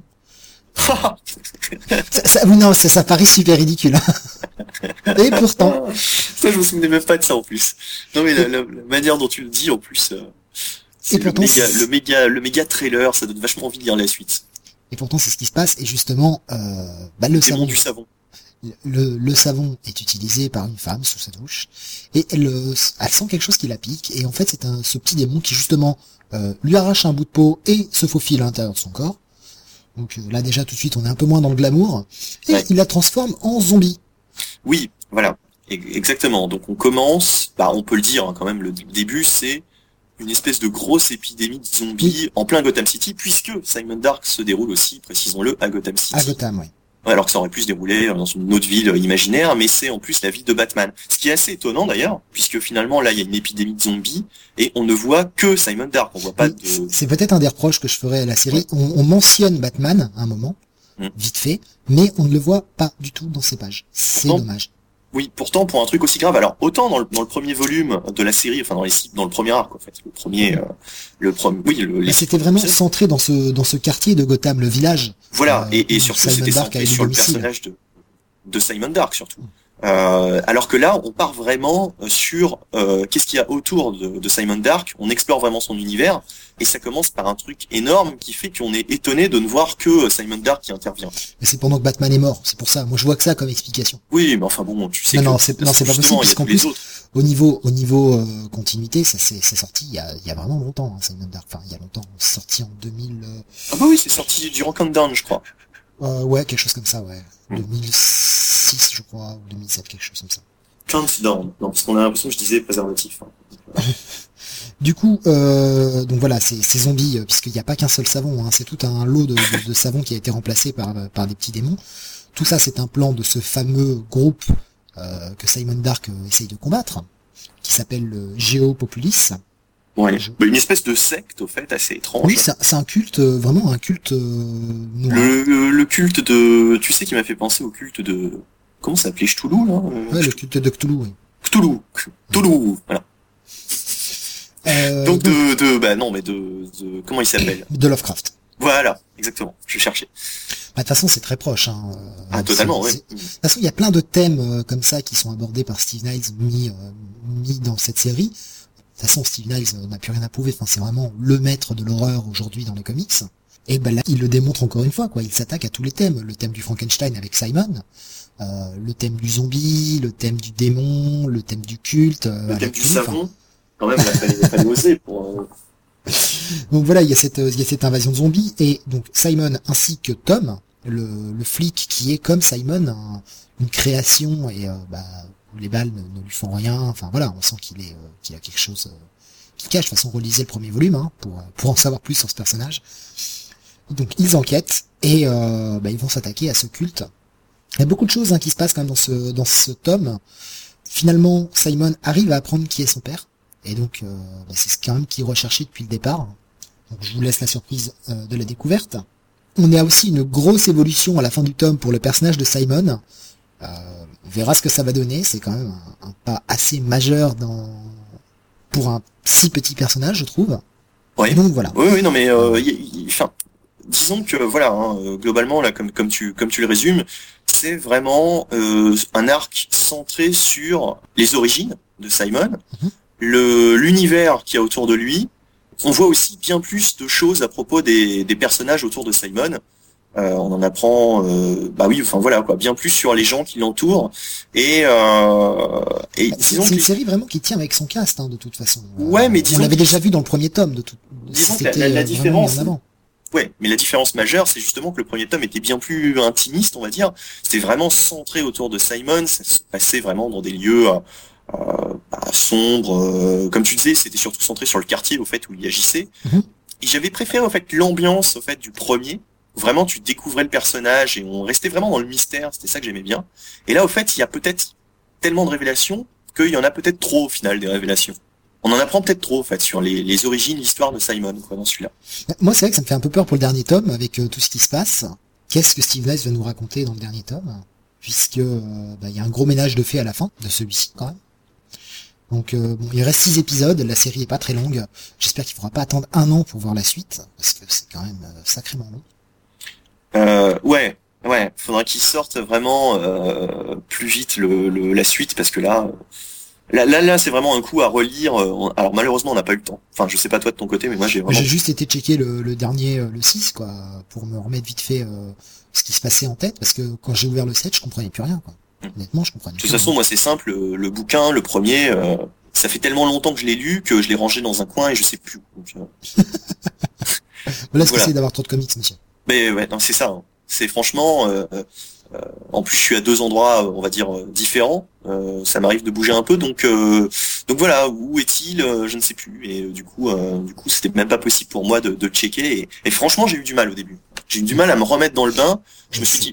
[SPEAKER 1] ça paraît super ridicule. Et pourtant.
[SPEAKER 2] Ça, je me souvenais même pas de ça en plus. Non mais la manière dont tu le dis en plus. C'est le méga trailer, ça donne vachement envie de lire la suite.
[SPEAKER 1] Et pourtant c'est ce qui se passe, et justement, le savon.
[SPEAKER 2] Du savon.
[SPEAKER 1] Le savon est utilisé par une femme sous sa douche, et elle sent quelque chose qui la pique, et en fait c'est ce petit démon qui justement lui arrache un bout de peau et se faufile à l'intérieur de son corps. Donc là déjà tout de suite on est un peu moins dans le glamour, et il la transforme en zombie.
[SPEAKER 2] Oui, voilà, exactement. Donc on commence, on peut le dire quand même, le début c'est une espèce de grosse épidémie de zombies en plein Gotham City, puisque Simon Dark se déroule aussi, précisons-le, à Gotham City.
[SPEAKER 1] À Gotham, oui.
[SPEAKER 2] Ouais, alors que ça aurait pu se dérouler dans une autre ville imaginaire, mais c'est en plus la ville de Batman. Ce qui est assez étonnant d'ailleurs, puisque finalement là il y a une épidémie de zombies et on ne voit que Simon Dark, on voit pas de...
[SPEAKER 1] C'est peut-être un des reproches que je ferais à la série.
[SPEAKER 2] Ouais.
[SPEAKER 1] On mentionne Batman à un moment, vite fait, mais on ne le voit pas du tout dans ces pages. C'est dommage.
[SPEAKER 2] Oui, pourtant pour un truc aussi grave. Alors autant dans le premier volume de la série, enfin dans le premier arc en fait,
[SPEAKER 1] c'était vraiment centré dans ce quartier de Gotham, le village.
[SPEAKER 2] Voilà, et surtout
[SPEAKER 1] Simon
[SPEAKER 2] c'était
[SPEAKER 1] Dark
[SPEAKER 2] centré sur le personnage de Simon Dark surtout. Alors que là, on part vraiment sur qu'est-ce qu'il y a autour de Simon Dark. On explore vraiment son univers et ça commence par un truc énorme qui fait qu'on est étonné de ne voir que Simon Dark qui intervient.
[SPEAKER 1] Mais c'est pendant que Batman est mort, c'est pour ça. Moi, je vois que ça comme explication.
[SPEAKER 2] Oui, mais enfin bon, tu sais.
[SPEAKER 1] Non, c'est pas possible puisqu'en plus, au niveau continuité, ça c'est sorti il y a vraiment longtemps, hein, Simon Dark. Enfin, il y a longtemps, c'est sorti en 2000.
[SPEAKER 2] Ah bah oui, c'est sorti durant Countdown, je crois.
[SPEAKER 1] Ouais, quelque chose comme ça, ouais. 2006, je crois, ou 2007, quelque chose comme ça.
[SPEAKER 2] Countdown. Non, parce qu'on a l'impression que je disais préservatif. Hein.
[SPEAKER 1] Du coup, donc voilà, ces zombies, puisqu'il n'y a pas qu'un seul savon, hein, c'est tout un lot de savons qui a été remplacé par des petits démons. Tout ça, c'est un plan de ce fameux groupe que Simon Dark essaye de combattre, qui s'appelle le Geopopulis.
[SPEAKER 2] Ouais, une espèce de secte, au fait, assez étrange.
[SPEAKER 1] Oui, c'est un culte, vraiment un culte noir.
[SPEAKER 2] Le culte de... Tu sais qui m'a fait penser au culte de... Comment ça s'appelait, Cthulhu, là
[SPEAKER 1] Ouais, le culte de Cthulhu, oui.
[SPEAKER 2] Cthulhu, voilà. Donc comment il s'appelle?
[SPEAKER 1] De Lovecraft.
[SPEAKER 2] Voilà, exactement, je cherchais.
[SPEAKER 1] Bah, de toute façon, c'est très proche. Hein.
[SPEAKER 2] Totalement, oui.
[SPEAKER 1] De toute façon, il y a plein de thèmes comme ça qui sont abordés par Steve Niles mis dans cette série. De toute façon, Steve Niles n'a plus rien à prouver. Enfin, c'est vraiment le maître de l'horreur aujourd'hui dans les comics. Et ben là, il le démontre encore une fois, quoi. Il s'attaque à tous les thèmes. Le thème du Frankenstein avec Simon, le thème du zombie, le thème du démon, le thème du culte.
[SPEAKER 2] Le thème du savon. Quand même, il fallait oser pour...
[SPEAKER 1] Donc voilà, il y a cette invasion de zombies et donc Simon ainsi que Tom, le flic qui est comme Simon, une création et les balles ne lui font rien. Enfin voilà, on sent qu'il a quelque chose qui cache. De toute façon, relisez le premier volume pour en savoir plus sur ce personnage. Donc ils enquêtent et ils vont s'attaquer à ce culte. Il y a beaucoup de choses qui se passent quand même dans ce tome. Finalement, Simon arrive à apprendre qui est son père. Et donc, c'est quand même qui est recherché depuis le départ. Donc, je vous laisse la surprise de la découverte. On a aussi une grosse évolution à la fin du tome pour le personnage de Simon. On verra ce que ça va donner. C'est quand même un pas assez majeur pour un si petit personnage, je trouve.
[SPEAKER 2] Oui.
[SPEAKER 1] Donc voilà.
[SPEAKER 2] Oui, non mais disons que voilà, globalement là, comme tu le résumes, c'est vraiment un arc centré sur les origines de Simon. L'univers qu'il y a autour de lui. On voit aussi bien plus de choses à propos des personnages autour de Simon. On en apprend, bien plus sur les gens qui l'entourent. Et
[SPEAKER 1] c'est une série vraiment qui tient avec son cast, de toute façon.
[SPEAKER 2] Ouais, mais
[SPEAKER 1] on l'avait déjà vu dans le premier tome.
[SPEAKER 2] Disons que la différence. Ouais, mais la différence majeure, c'est justement que le premier tome était bien plus intimiste, on va dire. C'était vraiment centré autour de Simon. Ça se passait vraiment dans des lieux sombre, comme tu disais, c'était surtout centré sur le quartier au fait où il agissait. Et j'avais préféré au fait l'ambiance au fait du premier. Vraiment, tu découvrais le personnage et on restait vraiment dans le mystère. C'était ça que j'aimais bien. Et là, au fait, il y a peut-être tellement de révélations qu'il y en a peut-être trop au final des révélations. On en apprend peut-être trop, en fait, sur les origines, l'histoire de Simon, quoi, dans celui-là.
[SPEAKER 1] Moi, c'est vrai que ça me fait un peu peur pour le dernier tome avec tout ce qui se passe. Qu'est-ce que Steve Niles va nous raconter dans le dernier tome? Puisque il y a un gros ménage de fait à la fin de celui-ci, quand même. Donc il reste 6 épisodes, la série est pas très longue. J'espère qu'il faudra pas attendre 1 an pour voir la suite, parce que c'est quand même sacrément long.
[SPEAKER 2] Ouais, faudra qu'il sorte vraiment plus vite la suite, parce que là c'est vraiment un coup à relire. Alors malheureusement on n'a pas eu le temps. Enfin je sais pas toi de ton côté, mais moi j'ai
[SPEAKER 1] juste été checker le dernier, le 6, quoi, pour me remettre vite fait ce qui se passait en tête, parce que quand j'ai ouvert le 7, je comprenais plus rien, quoi. Honnêtement, je comprends.
[SPEAKER 2] De toute façon, moi, c'est simple. Le bouquin, le premier, ça fait tellement longtemps que je l'ai lu que je l'ai rangé dans un coin et je sais plus. Donc,
[SPEAKER 1] voilà ce que c'est d'avoir trop de comics, monsieur.
[SPEAKER 2] Mais ouais, non, c'est ça. Hein. C'est franchement. En plus, je suis à 2 endroits, on va dire différents. Ça m'arrive de bouger un peu, donc voilà. Où est-il? Je ne sais plus. Et du coup, c'était même pas possible pour moi de checker. Et franchement, j'ai eu du mal au début. J'ai eu du mal à me remettre dans le bain. Je me suis dit.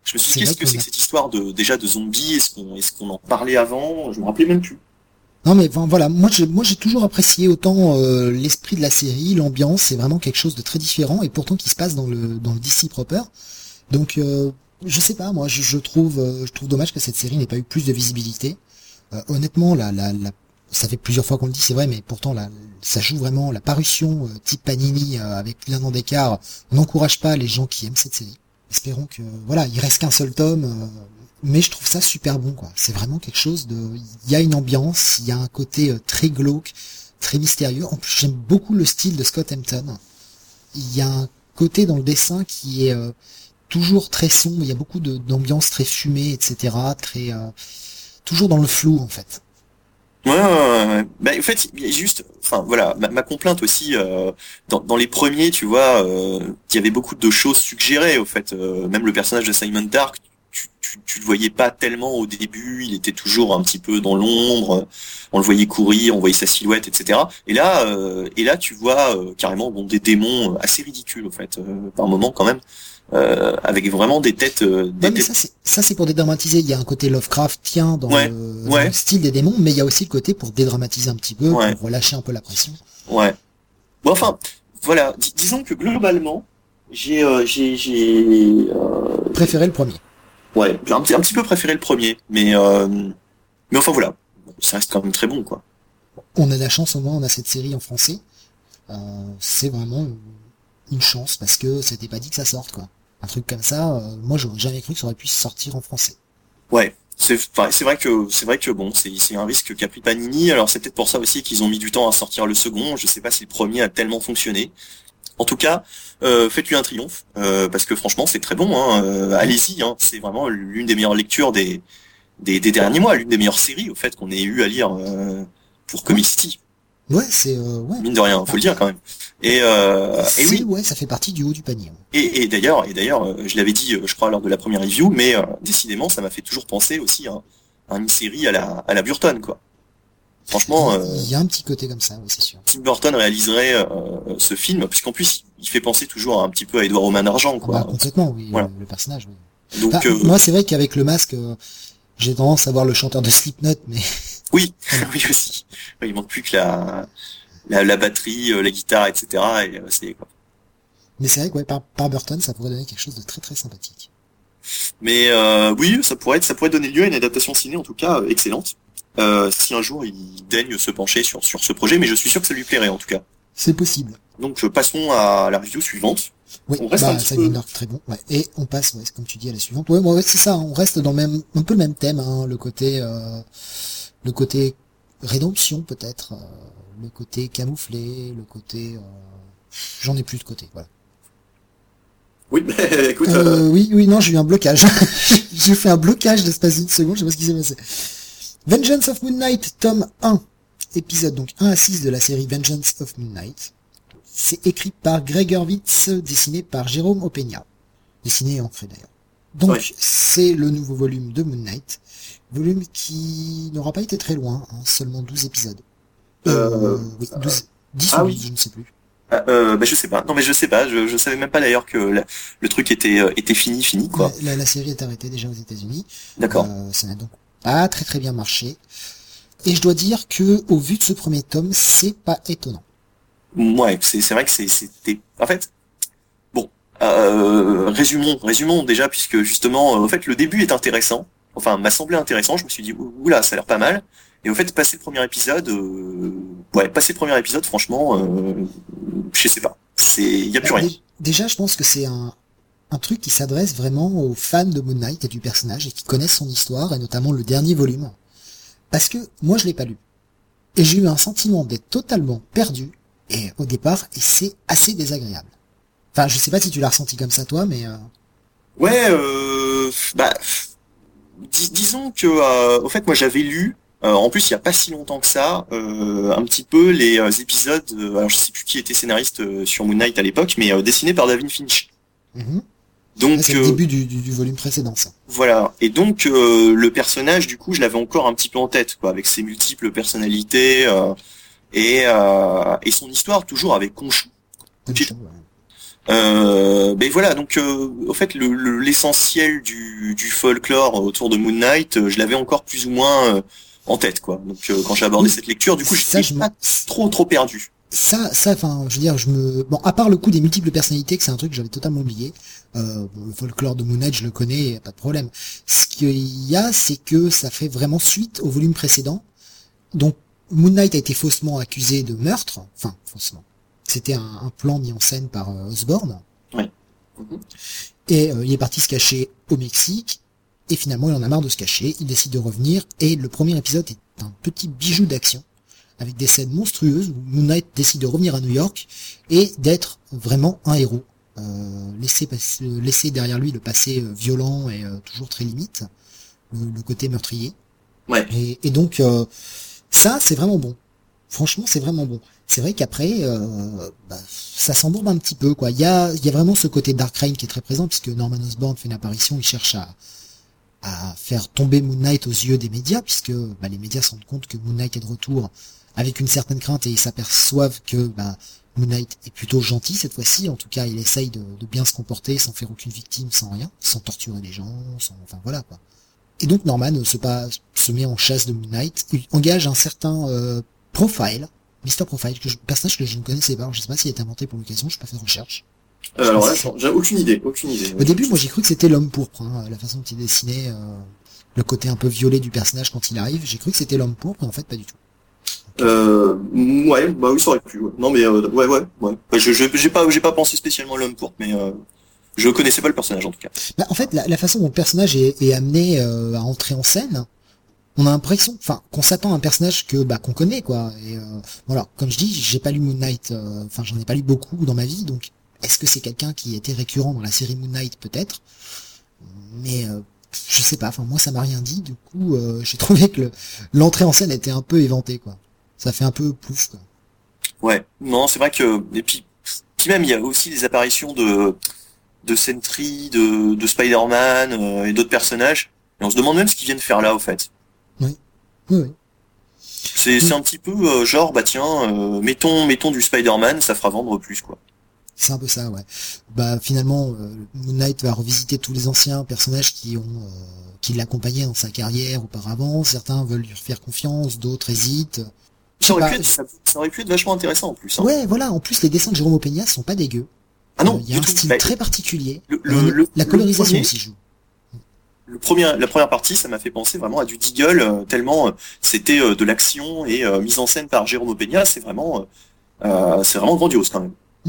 [SPEAKER 2] Je me suis dit,
[SPEAKER 1] C'est
[SPEAKER 2] qu'est-ce
[SPEAKER 1] vrai
[SPEAKER 2] que
[SPEAKER 1] qu'on
[SPEAKER 2] c'est
[SPEAKER 1] a...
[SPEAKER 2] que cette histoire déjà de zombies? Est-ce qu'on en parlait avant? Je me rappelais même plus.
[SPEAKER 1] Non mais enfin, voilà, moi j'ai toujours apprécié autant l'esprit de la série, l'ambiance, c'est vraiment quelque chose de très différent et pourtant qui se passe dans le DC proper. Donc je sais pas, moi je trouve dommage que cette série n'ait pas eu plus de visibilité. Honnêtement, ça fait plusieurs fois qu'on le dit, c'est vrai, mais pourtant ça joue vraiment la parution type Panini avec plus d'1 an d'écart. On n'encourage pas les gens qui aiment cette série. Espérons que voilà, il reste qu'un seul tome, mais je trouve ça super bon quoi. C'est vraiment quelque chose de, il y a une ambiance, il y a un côté très glauque, très mystérieux. En plus, j'aime beaucoup le style de Scott Hampton. Il y a un côté dans le dessin qui est toujours très sombre. Il y a beaucoup d'ambiance très fumée, etc. Très toujours dans le flou en fait.
[SPEAKER 2] Ouais. Bah, en fait, il y a juste, enfin voilà, ma complainte aussi, dans les premiers, tu vois, il y avait beaucoup de choses suggérées, au fait. Même le personnage de Simon Dark, tu le voyais pas tellement au début, il était toujours un petit peu dans l'ombre, on le voyait courir, on voyait sa silhouette, etc. Et là, tu vois carrément bon des démons assez ridicules, au fait, par moment quand même. Avec vraiment des têtes,
[SPEAKER 1] Ouais, mais ça c'est pour dédramatiser. Il y a un côté Lovecraftien
[SPEAKER 2] ouais,
[SPEAKER 1] dans le
[SPEAKER 2] ouais,
[SPEAKER 1] style des démons, mais il y a aussi le côté pour dédramatiser un petit peu,
[SPEAKER 2] ouais,
[SPEAKER 1] pour relâcher un peu la pression.
[SPEAKER 2] ouais. Bon, enfin, voilà. Disons que globalement, j'ai
[SPEAKER 1] Préférez le premier.
[SPEAKER 2] ouais, j'ai un petit peu préféré le premier, mais enfin voilà, ça reste quand même très bon, quoi.
[SPEAKER 1] On a de la chance, au moins on a cette série en français. C'est vraiment une chance parce que c'était pas dit que ça sorte quoi. Un truc comme ça, moi j'aurais jamais cru que ça aurait pu sortir en français.
[SPEAKER 2] Ouais, enfin, c'est vrai que bon, c'est un risque qu'a pris Panini. Alors c'est peut-être pour ça aussi qu'ils ont mis du temps à sortir le second. Je sais pas si le premier a tellement fonctionné. En tout cas, faites-lui un triomphe parce que franchement c'est très bon. Hein, allez-y, hein, c'est vraiment l'une des meilleures lectures des derniers mois, l'une des meilleures séries au fait qu'on ait eu à lire pour
[SPEAKER 1] Ouais,
[SPEAKER 2] Comic City.
[SPEAKER 1] ouais, c'est ouais.
[SPEAKER 2] Mine de rien, faut
[SPEAKER 1] Ah,
[SPEAKER 2] le dire quand même. Et
[SPEAKER 1] c'est
[SPEAKER 2] oui.
[SPEAKER 1] ouais, ça fait partie du haut du panier. Ouais.
[SPEAKER 2] Et d'ailleurs, je l'avais dit, je crois lors de la première review, mais décidément, ça m'a fait toujours penser aussi à une série à la Burton, quoi. Franchement,
[SPEAKER 1] Il y a un petit côté comme ça, oui, c'est sûr.
[SPEAKER 2] Tim Burton réaliserait ce film, puisqu'en plus, il fait penser toujours un petit peu à Edouard aux mains d'argent,
[SPEAKER 1] Ah bah
[SPEAKER 2] quoi.
[SPEAKER 1] complètement, oui,
[SPEAKER 2] Voilà.
[SPEAKER 1] le personnage. Oui. Enfin,
[SPEAKER 2] Donc,
[SPEAKER 1] moi c'est vrai qu'avec le masque, j'ai tendance à voir le chanteur de Slipknot, mais
[SPEAKER 2] oui,
[SPEAKER 1] voilà.
[SPEAKER 2] oui aussi. Ouais, il manque plus que la batterie, la guitare, etc. Et c'est quoi.
[SPEAKER 1] Mais c'est vrai que ouais, par Burton, ça pourrait donner quelque chose de très très sympathique.
[SPEAKER 2] Mais oui, ça pourrait donner lieu à une adaptation ciné, en tout cas, excellente. Si un jour il daigne se pencher sur ce projet, mais je suis sûr que ça lui plairait en tout cas.
[SPEAKER 1] C'est possible.
[SPEAKER 2] Donc passons à la review suivante.
[SPEAKER 1] Oui,
[SPEAKER 2] On reste un
[SPEAKER 1] bah
[SPEAKER 2] petit
[SPEAKER 1] Simon
[SPEAKER 2] peu.
[SPEAKER 1] Dark très bon. Ouais. Et on passe, ouais, comme tu dis, à la suivante. Ouais, ouais, c'est ça. On reste dans le même, un peu le même thème, hein, le côté rédemption peut-être, le côté camouflé, le côté, j'en ai plus de côté. Voilà.
[SPEAKER 2] Oui, mais écoute,
[SPEAKER 1] Oui, non, j'ai eu un blocage. J'ai fait un blocage d'espace d'une seconde. Je sais pas ce qui s'est passé. Vengeance of Moon Knight, tome 1, épisode donc 1 à 6 de la série Vengeance of Moon Knight. C'est écrit par Greg Hurwitz, dessiné par Jérôme Opeña. Dessiné et ancré d'ailleurs. Donc,
[SPEAKER 2] ouais.
[SPEAKER 1] c'est le nouveau volume de Moon Knight. Volume qui n'aura pas été très loin, hein, seulement 12 épisodes. Oui, 12, 10 ou
[SPEAKER 2] Ah
[SPEAKER 1] 12,
[SPEAKER 2] oui.
[SPEAKER 1] je ne sais plus.
[SPEAKER 2] Bah, je sais pas. Non mais je sais pas. Je savais même pas d'ailleurs que le truc était fini
[SPEAKER 1] Ouais,
[SPEAKER 2] quoi.
[SPEAKER 1] la série est arrêtée déjà aux États-Unis.
[SPEAKER 2] D'accord.
[SPEAKER 1] Ça n'a donc pas très très bien marché. Et je dois dire que, au vu de ce premier tome, c'est pas étonnant.
[SPEAKER 2] Ouais, c'est vrai que c'était. En fait, bon. Résumons déjà puisque justement, en fait, le début est intéressant. Enfin, m'a semblé intéressant. Je me suis dit oula, ça a l'air pas mal. Et au fait, passer le premier épisode, franchement, je sais pas. Il y a
[SPEAKER 1] Bah,
[SPEAKER 2] plus rien.
[SPEAKER 1] déjà, je pense que c'est un truc qui s'adresse vraiment aux fans de Moon Knight et du personnage et qui connaissent son histoire et notamment le dernier volume. Parce que moi, je l'ai pas lu. Et j'ai eu un sentiment d'être totalement perdu et au départ, et c'est assez désagréable. Enfin, je sais pas si tu l'as ressenti comme ça toi, mais
[SPEAKER 2] Ouais, bah, disons que, au fait, moi j'avais lu, en plus il y a pas si longtemps que ça, un petit peu les épisodes, alors je sais plus qui était scénariste sur Moon Knight à l'époque, mais dessiné par David Finch.
[SPEAKER 1] mhm. Là,
[SPEAKER 2] Donc
[SPEAKER 1] c'est le début du volume précédent, ça.
[SPEAKER 2] voilà, et donc le personnage, du coup, je l'avais encore un petit peu en tête, quoi, avec ses multiples personnalités et son histoire toujours avec Khonshu.
[SPEAKER 1] Comme chaud, ouais.
[SPEAKER 2] Ben voilà, donc au fait l'essentiel du folklore autour de Moon Knight, je l'avais encore plus ou moins en tête, quoi. Donc quand j'ai abordé
[SPEAKER 1] Oui,
[SPEAKER 2] cette lecture, du coup,
[SPEAKER 1] ça,
[SPEAKER 2] j'étais pas trop perdu.
[SPEAKER 1] enfin, je veux dire, bon, à part le coup des multiples personnalités, que c'est un truc que j'avais totalement oublié, bon, le folklore de Moon Knight, je le connais, y a pas de problème. Ce qu'il y a, c'est que ça fait vraiment suite au volume précédent. Donc, Moon Knight a été faussement accusé de meurtre, enfin, faussement. C'était un plan mis en scène par Osborn.
[SPEAKER 2] Ouais. Mhm.
[SPEAKER 1] Et il est parti se cacher au Mexique. Et finalement, il en a marre de se cacher. Il décide de revenir. Et le premier épisode est un petit bijou d'action, avec des scènes monstrueuses où Moon Knight décide de revenir à New York et d'être vraiment un héros. Laisser derrière lui le passé violent et toujours très limite, le côté meurtrier.
[SPEAKER 2] Ouais.
[SPEAKER 1] Et donc, ça, c'est vraiment bon. Franchement, c'est vraiment bon. C'est vrai qu'après, ça s'embourbe un petit peu, quoi. Il y a vraiment ce côté Dark Reign qui est très présent, puisque Norman Osborn fait une apparition, il cherche à faire tomber Moon Knight aux yeux des médias, puisque les médias se rendent compte que Moon Knight est de retour avec une certaine crainte et ils s'aperçoivent que Moon Knight est plutôt gentil cette fois-ci. En tout cas, il essaye de bien se comporter sans faire aucune victime, sans rien, sans torturer les gens, enfin voilà, quoi. Et donc Norman se met en chasse de Moon Knight, il engage un certain Profile, Mr. Profile, personnage que je ne connaissais pas. Alors, je sais pas s'il a été inventé pour l'occasion, je n'ai pas fait de recherche.
[SPEAKER 2] Alors là, j'ai aucune idée.
[SPEAKER 1] Au début, moi j'ai cru que c'était l'homme pourpre, hein, la façon dont il dessinait, le côté un peu violet du personnage quand il arrive. J'ai cru que c'était l'homme pourpre, mais en fait pas du tout.
[SPEAKER 2] Ouais, bah oui, ça aurait pu. Ouais. Non mais ouais. Bah, j'ai pas pensé spécialement à l'homme pourpre, mais je connaissais pas le personnage en tout cas.
[SPEAKER 1] En fait, la façon dont le personnage est amené à entrer en scène, on a l'impression, enfin, qu'on s'attend à un personnage qu'on connaît, quoi. Et voilà, comme je dis, j'ai pas lu Moon Knight, enfin, j'en ai pas lu beaucoup dans ma vie, donc est-ce que c'est quelqu'un qui était récurrent dans la série Moon Knight, peut-être, mais je sais pas. Enfin, moi, ça m'a rien dit. Du coup, j'ai trouvé que l'entrée en scène était un peu éventée, quoi. Ça fait un peu plouf, quoi.
[SPEAKER 2] Ouais, non, c'est vrai que et puis même il y a aussi des apparitions de Sentry, de Spider-Man et d'autres personnages. Et on se demande même ce qu'ils viennent faire là, au fait.
[SPEAKER 1] Oui, oui.
[SPEAKER 2] C'est un petit peu genre bah tiens, mettons du Spider-Man, ça fera vendre plus quoi.
[SPEAKER 1] C'est un peu ça, ouais. Finalement, Moon Knight va revisiter tous les anciens personnages qui l'accompagnaient dans sa carrière auparavant. Certains veulent lui faire confiance, d'autres hésitent.
[SPEAKER 2] Ça aurait pu être vachement intéressant en plus. Hein.
[SPEAKER 1] Ouais, voilà. En plus, les dessins de Jérôme Opeña sont pas dégueux.
[SPEAKER 2] Ah non,
[SPEAKER 1] il y a un style très particulier.
[SPEAKER 2] La
[SPEAKER 1] colorisation aussi joue.
[SPEAKER 2] La première partie, ça m'a fait penser vraiment à du Deagle, tellement c'était de l'action et mise en scène par Jérôme Opeña, c'est vraiment grandiose quand même.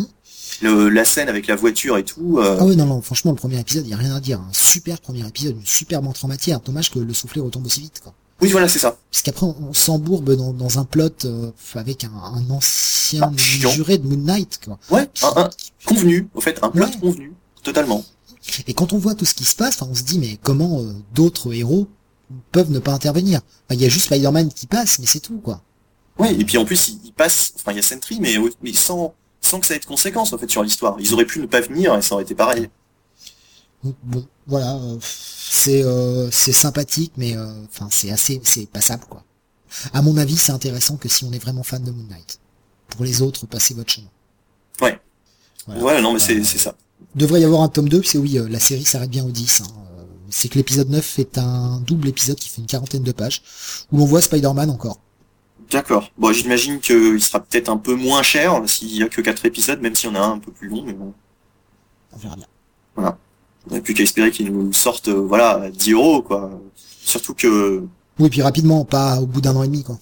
[SPEAKER 2] La scène avec la voiture et tout.
[SPEAKER 1] Ah oui, non, franchement, le premier épisode, il y a rien à dire. Un super premier épisode, une superbe entrée en matière. Dommage que le soufflet retombe aussi vite, quoi.
[SPEAKER 2] Oui, voilà, c'est ça.
[SPEAKER 1] Parce qu'après, on s'embourbe dans un plot avec un ancien juré de Moon Knight, quoi.
[SPEAKER 2] Ouais, convenu, au fait, un plot convenu, totalement.
[SPEAKER 1] Et quand on voit tout ce qui se passe, on se dit, mais comment d'autres héros peuvent ne pas intervenir? Il y a juste Spider-Man qui passe, mais c'est tout, quoi.
[SPEAKER 2] Ouais, et puis en plus, il passe, enfin, il y a Sentry, mais sans que ça ait de conséquences, en fait, sur l'histoire. Ils auraient pu ne pas venir et ça aurait été pareil.
[SPEAKER 1] Bon, voilà, c'est sympathique, mais c'est passable, quoi. À mon avis, c'est intéressant que si on est vraiment fan de Moon Knight. Pour les autres, passez votre chemin.
[SPEAKER 2] Ouais. Voilà. Ouais, non, mais c'est ça.
[SPEAKER 1] Devrait y avoir un tome 2, c'est oui, la série s'arrête bien au 10. Hein. C'est que l'épisode 9 est un double épisode qui fait une 40aine de pages, où l'on voit Spider-Man encore.
[SPEAKER 2] D'accord. Bon, j'imagine qu'il sera peut-être un peu moins cher s'il y a que 4 épisodes, même s'il y en a un peu plus long, mais bon.
[SPEAKER 1] On verra bien.
[SPEAKER 2] Voilà. On n'a plus qu'à espérer qu'ils nous sortent, 10 €, quoi. Surtout que...
[SPEAKER 1] Oui, puis rapidement, pas au bout d'un an et demi, quoi.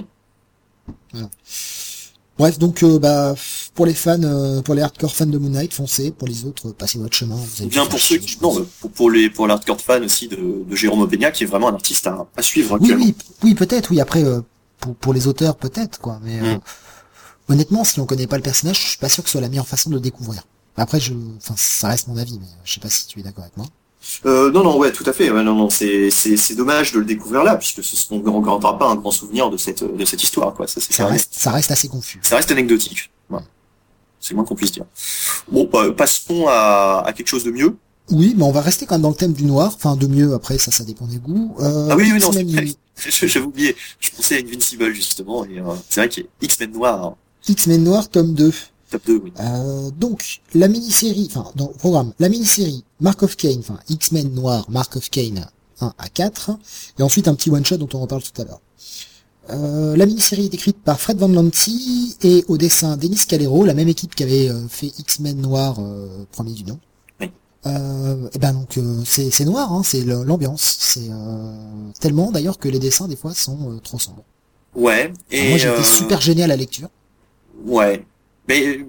[SPEAKER 1] Voilà. Bref, donc, pour les fans, pour les hardcore fans de Moon Knight, foncez. Pour les autres, passez votre chemin. Vous
[SPEAKER 2] bien pour ceux qui... Non, pour les hardcore fans aussi de Jérôme Opeña, qui est vraiment un artiste à suivre actuellement.
[SPEAKER 1] Oui, peut-être, oui. Après, pour les auteurs, peut-être, quoi. Mais, honnêtement, si on connaît pas le personnage, je suis pas sûr que ce soit la meilleure façon de le découvrir. Après, ça reste mon avis, mais je sais pas si tu es d'accord avec moi.
[SPEAKER 2] Non, ouais, tout à fait. Ouais, non, c'est dommage de le découvrir là, puisque on ne gardera pas un grand souvenir de cette histoire, quoi.
[SPEAKER 1] Ça reste assez confus.
[SPEAKER 2] Ça reste anecdotique. Voilà. C'est le moins qu'on puisse dire. Bon, passons à quelque chose de mieux.
[SPEAKER 1] Oui, mais on va rester quand même dans le thème du noir. Enfin, de mieux, après, ça dépend des goûts.
[SPEAKER 2] Ah oui, non, j'avais oublié. Je pensais à Invincible, justement, et c'est vrai qu'il y a X-Men Noir. Hein.
[SPEAKER 1] X-Men Noir, tome 2.
[SPEAKER 2] Top 2, oui.
[SPEAKER 1] Donc, la mini-série, enfin, dans le programme, la mini-série Mark of Cain, enfin, X-Men Noir, Mark of Cain 1 à 4, et ensuite un petit one-shot dont on reparle tout à l'heure. La mini-série est écrite par Fred Van Lanty et au dessin Denis Calero, la même équipe qui avait fait X-Men Noir, premier du nom.
[SPEAKER 2] Oui.
[SPEAKER 1] Et ben donc c'est noir, hein, c'est l'ambiance, c'est tellement d'ailleurs que les dessins des fois sont trop sombres.
[SPEAKER 2] Ouais.
[SPEAKER 1] Alors, moi j'ai été super gêné à la lecture.
[SPEAKER 2] Ouais. Mais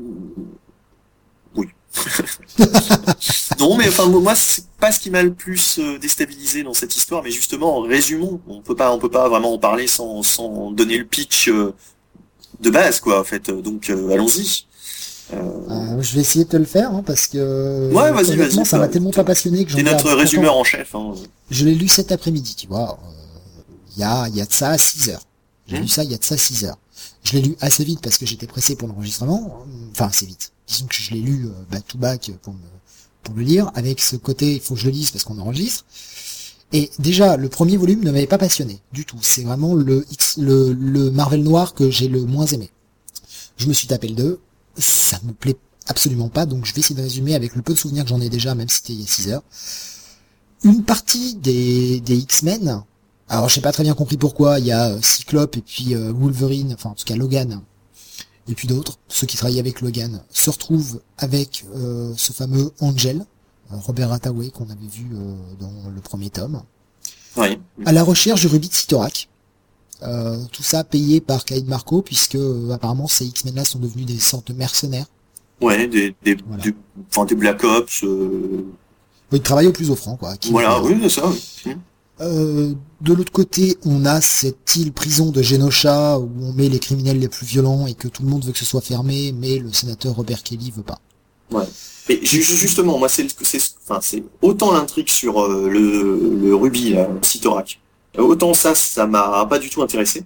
[SPEAKER 2] oui. Non, mais enfin moi c'est pas ce qui m'a le plus déstabilisé dans cette histoire, mais justement résumons. On peut pas vraiment en parler sans donner le pitch de base quoi en fait. Donc allons-y.
[SPEAKER 1] Je vais essayer de te le faire hein, parce que
[SPEAKER 2] ouais, vas-y.
[SPEAKER 1] Ça m'a tellement pas passionné que j'en ai.
[SPEAKER 2] T'es notre résumeur en chef. Hein.
[SPEAKER 1] Je l'ai lu cet après-midi, tu vois. Il y a de ça à 6 heures. J'ai lu ça il y a de ça 6 heures. Je l'ai lu assez vite parce que j'étais pressé pour l'enregistrement. Enfin, assez vite. Disons que je l'ai lu back to back pour le lire. Avec ce côté, il faut que je le lise parce qu'on enregistre. Et déjà, le premier volume ne m'avait pas passionné du tout. C'est vraiment le Marvel noir que j'ai le moins aimé. Je me suis tapé le 2. Ça me plaît absolument pas. Donc je vais essayer de résumer avec le peu de souvenirs que j'en ai déjà, même si c'était il y a 6 heures. Une partie des X-Men. Alors j'ai pas très bien compris pourquoi, il y a Cyclope et puis Wolverine, enfin en tout cas Logan, et puis d'autres, ceux qui travaillent avec Logan, se retrouvent avec ce fameux Angel, Robert Hathaway qu'on avait vu dans le premier tome,
[SPEAKER 2] oui. À
[SPEAKER 1] la recherche du rubis de Cyttorak. Tout ça payé par Caïd Marco, puisque apparemment ces X-Men là sont devenus des sortes de mercenaires.
[SPEAKER 2] Ouais, des Black Ops.
[SPEAKER 1] Ils travaillent au plus offrant, quoi.
[SPEAKER 2] Voilà, oui, c'est ça, oui.
[SPEAKER 1] De l'autre côté, on a cette île prison de Genosha où on met les criminels les plus violents et que tout le monde veut que ce soit fermé, mais le sénateur Robert Kelly veut pas.
[SPEAKER 2] Ouais. Mais justement, moi, c'est autant l'intrigue sur le rubis, là, Cyttorak. Autant ça m'a pas du tout intéressé.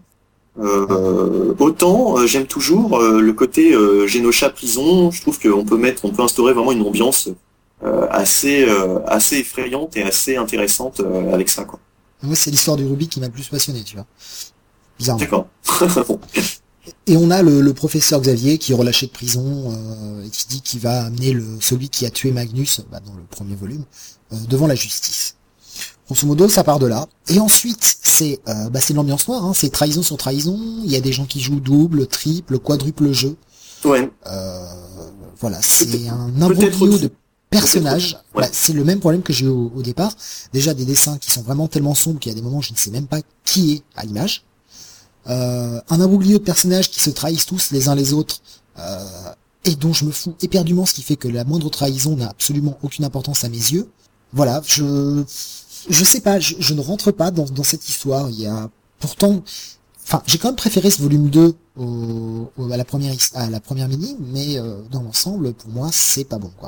[SPEAKER 2] Autant j'aime toujours le côté Genosha prison. Je trouve qu'on peut instaurer vraiment une ambiance assez effrayante et assez intéressante avec ça quoi.
[SPEAKER 1] Moi c'est l'histoire du rubis qui m'a le plus passionné, tu vois. Bizarrement.
[SPEAKER 2] D'accord.
[SPEAKER 1] Et on a le professeur Xavier qui est relâché de prison et qui dit qu'il va amener celui qui a tué Magnus dans le premier volume devant la justice. Grosso modo, ça part de là. Et ensuite, c'est l'ambiance noire, hein, c'est trahison sur trahison. Il y a des gens qui jouent double, triple, quadruple jeu.
[SPEAKER 2] Ouais.
[SPEAKER 1] Voilà, c'est un imbroglio de personnages.
[SPEAKER 2] Ouais.
[SPEAKER 1] C'est le même problème que j'ai eu au départ. Déjà des dessins qui sont vraiment tellement sombres qu'il y a des moments où je ne sais même pas qui est à l'image. Un imbroglio de personnages qui se trahissent tous les uns les autres et dont je me fous éperdument, ce qui fait que la moindre trahison n'a absolument aucune importance à mes yeux. Voilà, je sais pas, je ne rentre pas dans cette histoire. Il y a pourtant, enfin, j'ai quand même préféré ce volume 2 à la première mini, mais dans l'ensemble, pour moi, c'est pas bon, quoi.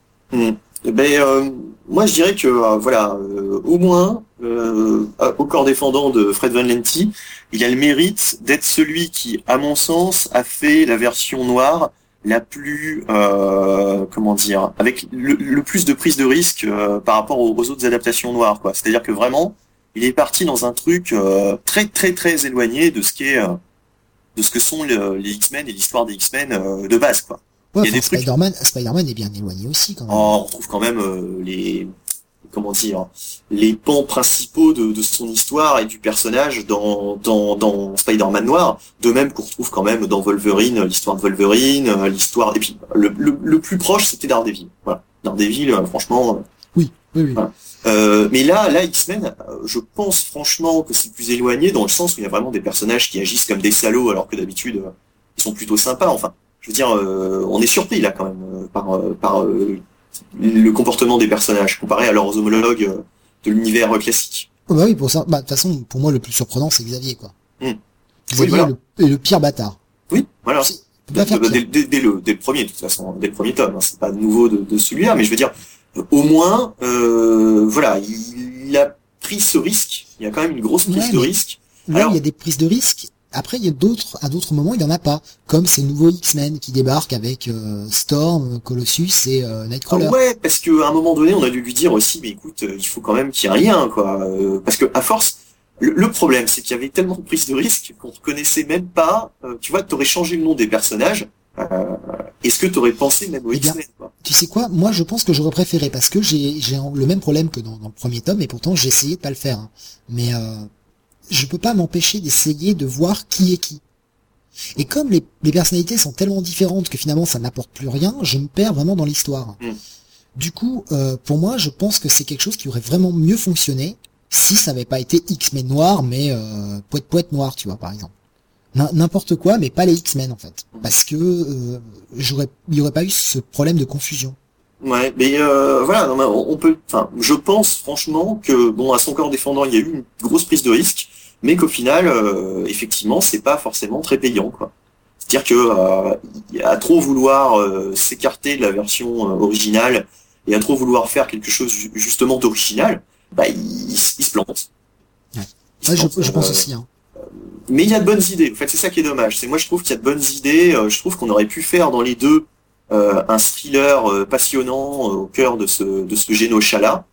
[SPEAKER 2] Moi, je dirais que au moins, au corps défendant de Fred Van Lente, il a le mérite d'être celui qui, à mon sens, a fait la version noire la plus, avec le plus de prise de risque par rapport aux autres adaptations noires, quoi. C'est-à-dire que vraiment, il est parti dans un truc très très très éloigné de ce de ce que sont les X-Men et l'histoire des X-Men de base, quoi.
[SPEAKER 1] Ouais, il y a Spider-Man est bien éloigné aussi, quand même.
[SPEAKER 2] Oh, on retrouve quand même les pans principaux de son histoire et du personnage dans Spider-Man noir, de même qu'on retrouve quand même dans Wolverine l'histoire de Wolverine, et puis le plus proche c'était Daredevil. Voilà. Daredevil, franchement.
[SPEAKER 1] Oui.
[SPEAKER 2] Voilà. Mais là X-Men, je pense franchement que c'est plus éloigné dans le sens où il y a vraiment des personnages qui agissent comme des salauds alors que d'habitude ils sont plutôt sympas. Enfin, je veux dire, on est surpris là quand même par le comportement des personnages comparé à leurs homologues de l'univers classique.
[SPEAKER 1] Oh bah oui, pour ça. De toute façon, pour moi, le plus surprenant, c'est Xavier, quoi. Xavier
[SPEAKER 2] Oui,
[SPEAKER 1] est le pire bâtard.
[SPEAKER 2] Oui, voilà. Dès le premier, de toute façon, dès le premier tome. Hein, c'est pas nouveau de celui-là, mais je veux dire, au moins, il a pris ce risque. Il y a quand même une grosse prise de risque.
[SPEAKER 1] Là, il y a des prises de risque. Après, il y a à d'autres moments, il y en a pas. Comme ces nouveaux X-Men qui débarquent avec Storm, Colossus et Nightcrawler.
[SPEAKER 2] Ah ouais, parce qu'à un moment donné, on a dû lui dire aussi, mais écoute, il faut quand même qu'il y ait rien, quoi. Parce que à force, le problème, c'est qu'il y avait tellement de prises de risque qu'on ne connaissait même pas. Tu vois, t'aurais changé le nom des personnages, Est-ce que t'aurais pensé même aux
[SPEAKER 1] Eh bien,
[SPEAKER 2] X-Men, quoi?
[SPEAKER 1] tu sais quoi? Moi, je pense que j'aurais préféré parce que j'ai le même problème que dans le premier tome et pourtant j'ai essayé de pas le faire. Hein. Mais je peux pas m'empêcher d'essayer de voir qui est qui. Et comme les personnalités sont tellement différentes que finalement ça n'apporte plus rien, je me perds vraiment dans l'histoire. Du coup, pour moi, je pense que c'est quelque chose qui aurait vraiment mieux fonctionné si ça n'avait pas été X-Men noir, mais Poète noir, tu vois, par exemple. N'importe quoi, mais pas les X-Men en fait, parce que il y aurait pas eu ce problème de confusion.
[SPEAKER 2] Ouais, mais voilà, non, mais on peut, enfin, je pense franchement que bon, à son corps défendant, il y a eu une grosse prise de risque, mais qu'au final, effectivement, c'est pas forcément très payant, quoi. C'est-à-dire que à trop vouloir s'écarter de la version originale et à trop vouloir faire quelque chose justement d'original, bah il se plante.
[SPEAKER 1] Ouais,
[SPEAKER 2] Il se
[SPEAKER 1] ouais
[SPEAKER 2] plante.
[SPEAKER 1] je pense aussi. Hein.
[SPEAKER 2] Mais il y a de bonnes idées. En fait, c'est ça qui est dommage. C'est moi, je trouve qu'il y a de bonnes idées. Je trouve qu'on aurait pu faire dans les deux un thriller passionnant au cœur de ce Genosha-là.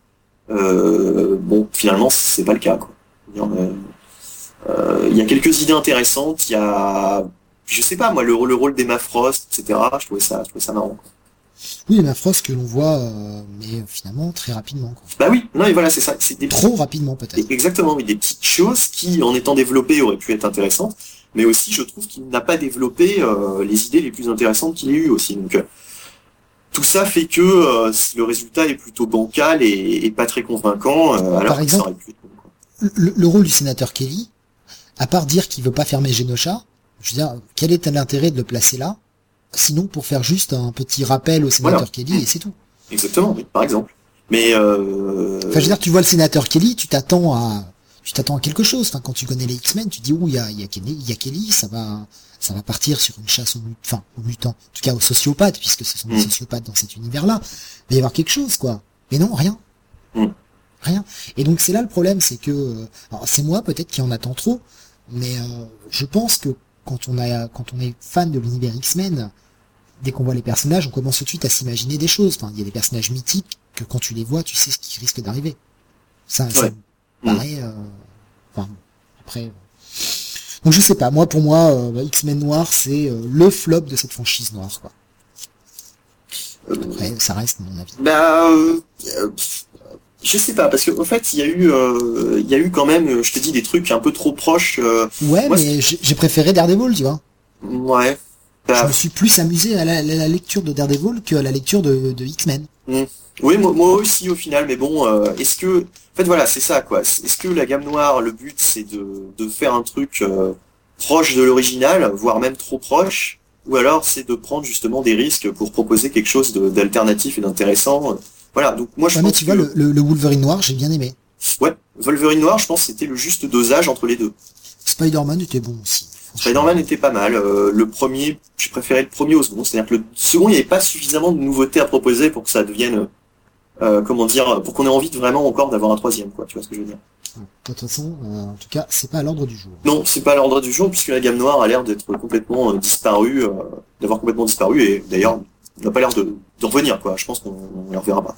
[SPEAKER 2] Bon, finalement, c'est pas le cas, quoi. Il y a quelques idées intéressantes. Il y a, je sais pas, moi, le rôle d'Emma Frost, etc. Je trouvais ça marrant, quoi.
[SPEAKER 1] Oui, Emma Frost que l'on voit, mais finalement très rapidement. Quoi.
[SPEAKER 2] Bah oui, non, et voilà, c'est ça. C'est des
[SPEAKER 1] trop rapidement peut-être.
[SPEAKER 2] Exactement, oui, des petites choses qui, en étant développées, auraient pu être intéressantes, mais aussi, je trouve qu'il n'a pas développé les idées les plus intéressantes qu'il ait eues aussi. Donc, tout ça fait que le résultat est plutôt bancal et pas très convaincant, alors
[SPEAKER 1] Par
[SPEAKER 2] que
[SPEAKER 1] exemple,
[SPEAKER 2] ça aurait pu être bon, quoi.
[SPEAKER 1] Le rôle du sénateur Kelly, à part dire qu'il veut pas fermer Genosha, je veux dire, quel est l'intérêt de le placer là? Sinon pour faire juste un petit rappel au sénateur
[SPEAKER 2] Voilà.
[SPEAKER 1] Kelly et c'est tout.
[SPEAKER 2] Exactement, oui, par exemple. Mais
[SPEAKER 1] Enfin, je veux dire, tu vois le sénateur Kelly, tu t'attends à quelque chose. Enfin, quand tu connais les X-Men, tu dis il y a Kelly, ça va partir sur une chasse aux mutants, en tout cas aux sociopathes, puisque ce sont des sociopathes dans cet univers-là. Il va y avoir quelque chose, quoi. Mais non, rien. Rien. Et donc c'est là le problème, c'est que, alors c'est moi peut-être qui en attend trop, mais je pense que quand on est fan de l'univers X-Men, dès qu'on voit les personnages, on commence tout de suite à s'imaginer des choses. Enfin, il y a des personnages mythiques que quand tu les vois, tu sais ce qui risque d'arriver. Ça me paraît. Enfin, après. Donc je sais pas. Moi, pour moi, X-Men Noir, c'est le flop de cette franchise noire, quoi. Après, ça reste mon avis.
[SPEAKER 2] Je sais pas, parce qu'en fait, il y a eu quand même, je te dis, des trucs un peu trop proches.
[SPEAKER 1] Ouais, moi, mais j'ai préféré Daredevil, tu vois.
[SPEAKER 2] Ouais.
[SPEAKER 1] Je me suis plus amusé à la lecture de Daredevil que à la lecture de X-Men.
[SPEAKER 2] Oui, moi aussi au final, mais bon, est-ce que, en fait voilà, c'est ça quoi. Est-ce que la gamme noire, le but c'est de faire un truc proche de l'original, voire même trop proche, ou alors c'est de prendre justement des risques pour proposer quelque chose d'alternatif et d'intéressant. Voilà, donc moi je pense
[SPEAKER 1] mais tu vois, le Wolverine noir, j'ai bien aimé.
[SPEAKER 2] Ouais, Wolverine noir, je pense que c'était le juste dosage entre les deux.
[SPEAKER 1] Spider-Man était bon aussi.
[SPEAKER 2] Spider-Man était pas mal. Le premier, j'ai préféré le premier au second. C'est-à-dire que le second, il n'y avait pas suffisamment de nouveautés à proposer pour que ça devienne, comment dire, pour qu'on ait envie de vraiment encore d'avoir un troisième, quoi. Tu vois ce que je veux dire?
[SPEAKER 1] De toute façon, en tout cas, c'est pas à l'ordre du jour.
[SPEAKER 2] Non, c'est pas à l'ordre du jour puisque la gamme noire a l'air d'être complètement disparue, d'avoir complètement disparu et d'ailleurs n'a pas l'air de revenir, quoi. Je pense qu'on ne la reverra pas.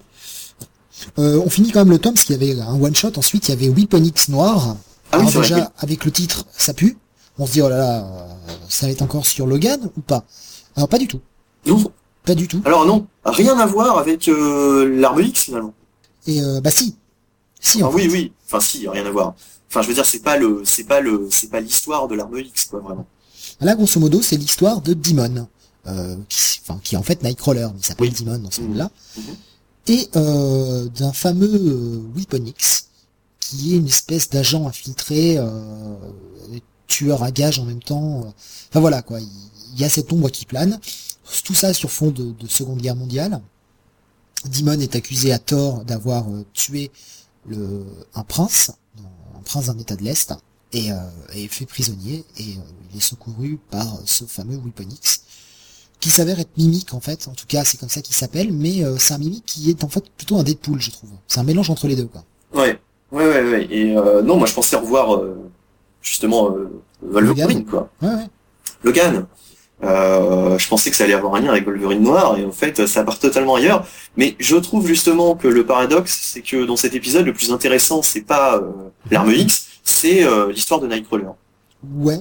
[SPEAKER 1] On finit quand même le tome parce qu'il y avait un one shot. Ensuite, il y avait Weapon X noir.
[SPEAKER 2] Ah oui, c'est
[SPEAKER 1] déjà
[SPEAKER 2] vrai, oui.
[SPEAKER 1] avec le titre, ça pue. On se dit oh là là, ça va être encore sur Logan ou pas? Alors pas du tout.
[SPEAKER 2] Non.
[SPEAKER 1] Pas du tout.
[SPEAKER 2] Alors non, rien à voir avec l'arme X finalement.
[SPEAKER 1] Et bah si. Si.
[SPEAKER 2] Oui, oui. Enfin si, rien à voir. Enfin, je veux dire, c'est pas l'histoire de l'arme X, quoi, vraiment.
[SPEAKER 1] Là, grosso modo, c'est l'histoire de Demon, qui est en fait Nightcrawler, mais il s'appelle Demon dans ce monde-là, et d'un fameux Weapon X, qui est une espèce d'agent infiltré, tueur à gages en même temps. Enfin voilà, quoi. Il y a cette ombre qui plane. Tout ça sur fond de Seconde Guerre mondiale. Demon est accusé à tort d'avoir tué un prince d'un état de l'Est, et est fait prisonnier, et il est secouru par ce fameux Weapon X, qui s'avère être Mimic en fait, en tout cas c'est comme ça qu'il s'appelle, mais c'est un Mimic qui est en fait plutôt un Deadpool, je trouve. C'est un mélange entre les deux, quoi.
[SPEAKER 2] Ouais. Et non, moi je pensais revoir justement Wolverine,
[SPEAKER 1] Logan.
[SPEAKER 2] quoi.
[SPEAKER 1] Ouais.
[SPEAKER 2] Logan. Je pensais que ça allait avoir un lien avec Wolverine noir, et en fait ça part totalement ailleurs. Mais je trouve justement que le paradoxe, c'est que dans cet épisode, le plus intéressant, c'est pas l'arme X, c'est l'histoire de Nightcrawler.
[SPEAKER 1] Ouais.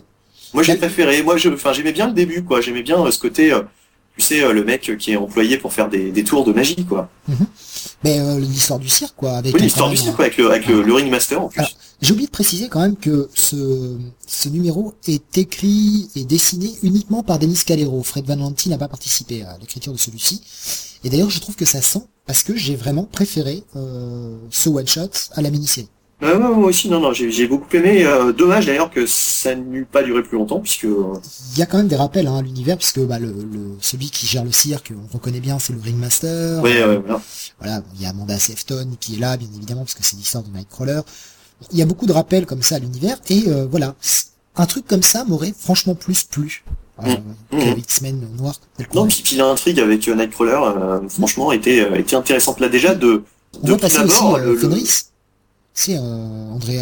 [SPEAKER 2] Moi j'ai
[SPEAKER 1] Bah,
[SPEAKER 2] préféré, j'aimais bien le début, quoi. J'aimais bien ce côté, tu sais, le mec qui est employé pour faire des tours de magie, quoi.
[SPEAKER 1] mhm. Mais l'histoire du cirque, quoi,
[SPEAKER 2] Oui,
[SPEAKER 1] avec quand
[SPEAKER 2] l'histoire du
[SPEAKER 1] même
[SPEAKER 2] cirque, quoi, avec le ringmaster en
[SPEAKER 1] Alors,
[SPEAKER 2] plus.
[SPEAKER 1] j'ai oublié de préciser quand même que ce numéro est écrit et dessiné uniquement par Denis Calero. Fred Van Lanty n'a pas participé à l'écriture de celui-ci. Et d'ailleurs, je trouve que ça sent, parce que j'ai vraiment préféré ce one-shot à la mini-série.
[SPEAKER 2] Ouais, moi aussi, non, j'ai beaucoup aimé. Dommage d'ailleurs que ça n'eût pas duré plus longtemps, puisque...
[SPEAKER 1] Il y a quand même des rappels à l'univers, puisque bah, celui qui gère le cirque, on reconnaît bien, c'est le Ringmaster.
[SPEAKER 2] Voilà.
[SPEAKER 1] Voilà, il y a Amanda Sefton qui est là, bien évidemment, parce que c'est l'histoire de Nightcrawler. Il y a beaucoup de rappels comme ça à l'univers, et voilà, un truc comme ça m'aurait franchement plus plu que X-Men Noir tel qu'on
[SPEAKER 2] Non,
[SPEAKER 1] est.
[SPEAKER 2] puis l'intrigue avec Nightcrawler, franchement, était intéressante. Là, déjà,
[SPEAKER 1] On
[SPEAKER 2] de
[SPEAKER 1] voit
[SPEAKER 2] prime
[SPEAKER 1] passer aussi
[SPEAKER 2] abord,
[SPEAKER 1] Fenris, c'est Andrea...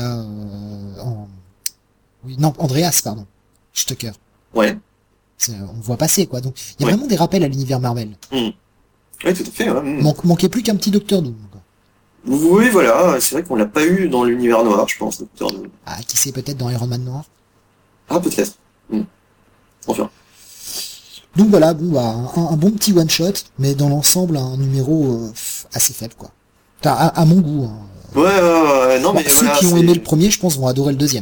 [SPEAKER 1] Oui, non, Andreas, pardon. Stucker.
[SPEAKER 2] Ouais.
[SPEAKER 1] On voit passer, quoi. Donc, il y a
[SPEAKER 2] Ouais.
[SPEAKER 1] vraiment des rappels à l'univers Marvel.
[SPEAKER 2] Ouais, tout à fait, ouais.
[SPEAKER 1] Manquait plus qu'un petit Docteur Doom, quoi.
[SPEAKER 2] Oui, voilà, c'est vrai qu'on l'a pas eu dans l'univers noir, je pense, Docteur Doom.
[SPEAKER 1] Ah, qui sait, peut-être dans Iron Man Noir.
[SPEAKER 2] Ah, peut-être. Enfin.
[SPEAKER 1] Donc voilà, bon, bah, un bon petit one-shot, mais dans l'ensemble, un numéro assez faible, quoi. Enfin, à mon goût. Hein.
[SPEAKER 2] Non,
[SPEAKER 1] Bon,
[SPEAKER 2] mais
[SPEAKER 1] ceux
[SPEAKER 2] voilà,
[SPEAKER 1] qui ont
[SPEAKER 2] c'est...
[SPEAKER 1] aimé le premier, je pense, vont adorer le deuxième.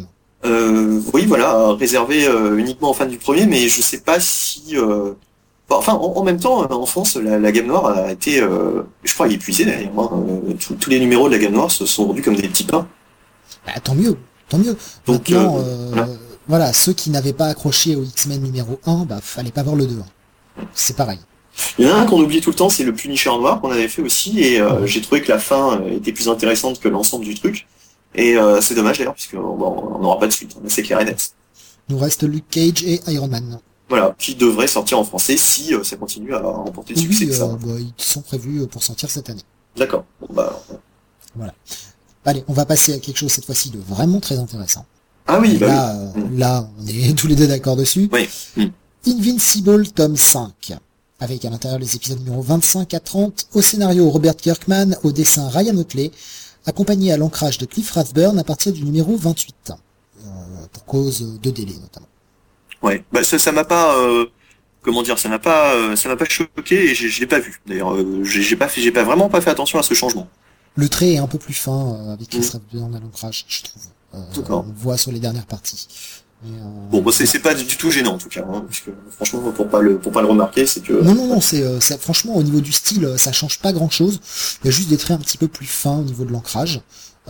[SPEAKER 2] Oui, voilà, réservé uniquement aux fans du premier, mais je sais pas si... Enfin, en même temps, en France, la gamme noire a été, je crois, épuisée d'ailleurs. Hein. Tous les numéros de la gamme noire se sont vendus comme des petits pains.
[SPEAKER 1] Bah, tant mieux, tant mieux.
[SPEAKER 2] Donc,
[SPEAKER 1] Maintenant,
[SPEAKER 2] voilà.
[SPEAKER 1] voilà, ceux qui n'avaient pas accroché au X-Men numéro 1, bah, fallait pas voir le 2. Hein. C'est pareil.
[SPEAKER 2] Il y en a un qu'on oublie tout le temps, c'est le Punisher noir qu'on avait fait aussi, et j'ai trouvé que la fin était plus intéressante que l'ensemble du truc. Et c'est dommage d'ailleurs, puisque on n'aura pas de suite, c'est clair et net.
[SPEAKER 1] Nous reste Luke Cage et Iron Man.
[SPEAKER 2] Voilà, qui devrait sortir en français si ça continue à remporter le succès
[SPEAKER 1] Oui,
[SPEAKER 2] que ça.
[SPEAKER 1] bah, ils sont prévus pour sortir cette année.
[SPEAKER 2] D'accord. Bon, bah...
[SPEAKER 1] Voilà. Allez, on va passer à quelque chose cette fois-ci de vraiment très intéressant.
[SPEAKER 2] Ah oui,
[SPEAKER 1] Et
[SPEAKER 2] bah
[SPEAKER 1] là,
[SPEAKER 2] oui.
[SPEAKER 1] là, on est tous les deux d'accord dessus.
[SPEAKER 2] Oui.
[SPEAKER 1] Invincible tome 5. Avec à l'intérieur les épisodes numéro 25 à 30, au scénario Robert Kirkman, au dessin Ryan Otley, accompagné à l'ancrage de Cliff Rathburn à partir du numéro 28. Pour cause de délai notamment.
[SPEAKER 2] Ouais. Bah ça m'a pas... comment dire, ça m'a pas choqué et je l'ai pas vu. D'ailleurs, j'ai vraiment pas fait attention à ce changement.
[SPEAKER 1] Le trait est un peu plus fin avec Cliff Rathburn à l'ancrage, je trouve.
[SPEAKER 2] D'accord.
[SPEAKER 1] On le voit sur les dernières parties. Mais,
[SPEAKER 2] Bon, bah, c'est pas du tout gênant en tout cas, hein, puisque franchement, pour pas le remarquer, c'est que...
[SPEAKER 1] Non, c'est franchement au niveau du style, ça change pas grand chose. Il y a juste des traits un petit peu plus fins au niveau de l'ancrage,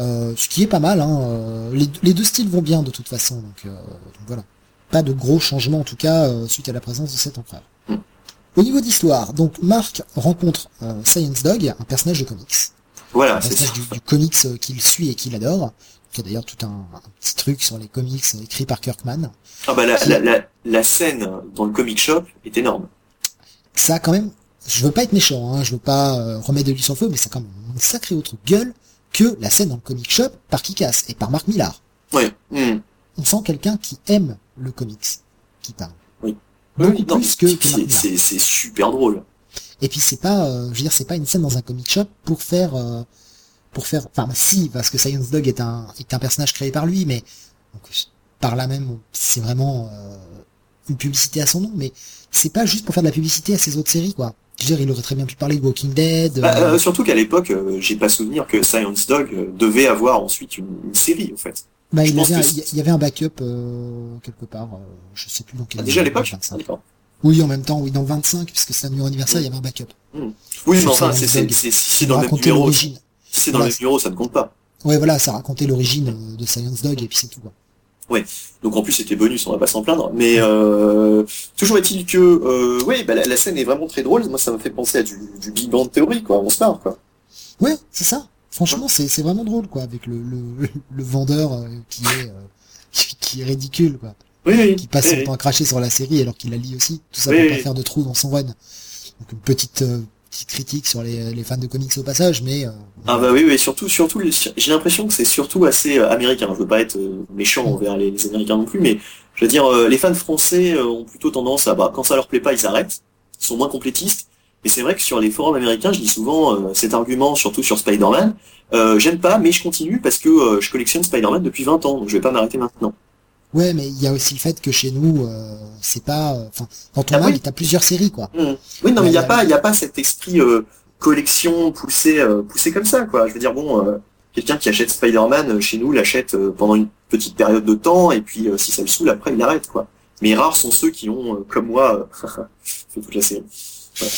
[SPEAKER 1] ce qui est pas mal. Hein. Les deux styles vont bien de toute façon, donc voilà. Pas de gros changements en tout cas suite à la présence de cet encrage. Au niveau d'histoire, donc Mark rencontre Science Dog, un personnage de comics.
[SPEAKER 2] Voilà,
[SPEAKER 1] Un
[SPEAKER 2] c'est
[SPEAKER 1] personnage
[SPEAKER 2] ça.
[SPEAKER 1] du comics qu'il suit et qu'il adore. Il y a d'ailleurs tout un petit truc sur les comics écrits par Kirkman.
[SPEAKER 2] Ah bah la scène dans le comic shop est énorme.
[SPEAKER 1] Ça quand même, je veux pas être méchant, hein, je veux pas remettre de l'huile sur le feu, mais c'est quand même une sacrée autre gueule que la scène dans le comic shop par Kick-Ass et par Mark Millar.
[SPEAKER 2] Ouais.
[SPEAKER 1] On sent quelqu'un qui aime le comics qui parle.
[SPEAKER 2] Oui.
[SPEAKER 1] Beaucoup
[SPEAKER 2] Non,
[SPEAKER 1] plus que Mark Millar.
[SPEAKER 2] c'est super drôle.
[SPEAKER 1] Et puis c'est pas, je veux dire, c'est pas une scène dans un comic shop pour faire, enfin si, parce que Science Dog est un personnage créé par lui, mais donc, par là même, c'est vraiment une publicité à son nom, mais c'est pas juste pour faire de la publicité à ses autres séries, quoi. Je veux dire, il aurait très bien pu parler de Walking Dead.
[SPEAKER 2] Surtout qu'à l'époque, j'ai pas souvenir que Science Dog devait avoir ensuite une série, en fait.
[SPEAKER 1] Bah,
[SPEAKER 2] Je
[SPEAKER 1] il
[SPEAKER 2] pense
[SPEAKER 1] y avait un backup quelque part, je sais plus dans quel.
[SPEAKER 2] Déjà à l'époque?
[SPEAKER 1] 25.
[SPEAKER 2] D'accord.
[SPEAKER 1] Oui, en même temps, oui, dans le 25, puisque c'est un numéro anniversaire, il y avait un backup.
[SPEAKER 2] Oui, mais
[SPEAKER 1] Sur
[SPEAKER 2] enfin,
[SPEAKER 1] Science Dog,
[SPEAKER 2] c'est
[SPEAKER 1] qui
[SPEAKER 2] dans le même
[SPEAKER 1] racontait
[SPEAKER 2] numéro.
[SPEAKER 1] l'origine.
[SPEAKER 2] Si c'est dans le
[SPEAKER 1] Voilà.
[SPEAKER 2] même numéro, ça ne compte pas.
[SPEAKER 1] Ouais, voilà, ça racontait l'origine de Science Dog et puis c'est tout, quoi.
[SPEAKER 2] Donc en plus c'était bonus, on va pas s'en plaindre. Mais toujours est-il que oui, bah, la scène est vraiment très drôle. Moi ça me fait penser à du Big Bang Theory, quoi. On se marre, quoi.
[SPEAKER 1] Ouais, c'est ça. Franchement, c'est vraiment drôle, quoi, avec le vendeur qui est ridicule, quoi.
[SPEAKER 2] Oui.
[SPEAKER 1] Qui passe son
[SPEAKER 2] oui.
[SPEAKER 1] temps à cracher sur la série alors qu'il la lit aussi. Tout ça
[SPEAKER 2] Oui,
[SPEAKER 1] pour pas
[SPEAKER 2] oui.
[SPEAKER 1] faire de trous dans son run. Donc une petite critique sur les fans de comics au passage, mais
[SPEAKER 2] Ah bah oui, surtout, j'ai l'impression que c'est surtout assez américain. Je veux pas être méchant envers les Américains non plus, mais je veux dire, les fans français ont plutôt tendance à, quand ça leur plaît pas, ils arrêtent. Ils sont moins complétistes. Et c'est vrai que sur les forums américains, je dis souvent cet argument, surtout sur Spider-Man. J'aime pas, mais je continue parce que je collectionne Spider-Man depuis 20 ans, donc je vais pas m'arrêter maintenant.
[SPEAKER 1] Ouais, mais il y a aussi le fait que chez nous, c'est pas, enfin, dans ton mag, t'as plusieurs séries, quoi.
[SPEAKER 2] Oui, non, mais il y a pas cet esprit collection poussé comme ça, quoi. Je veux dire, bon, quelqu'un qui achète Spider-Man chez nous l'achète pendant une petite période de temps, et puis si ça le saoule, après il arrête, quoi. Mais rares sont ceux qui ont, comme moi, fait toute la série. Ouais.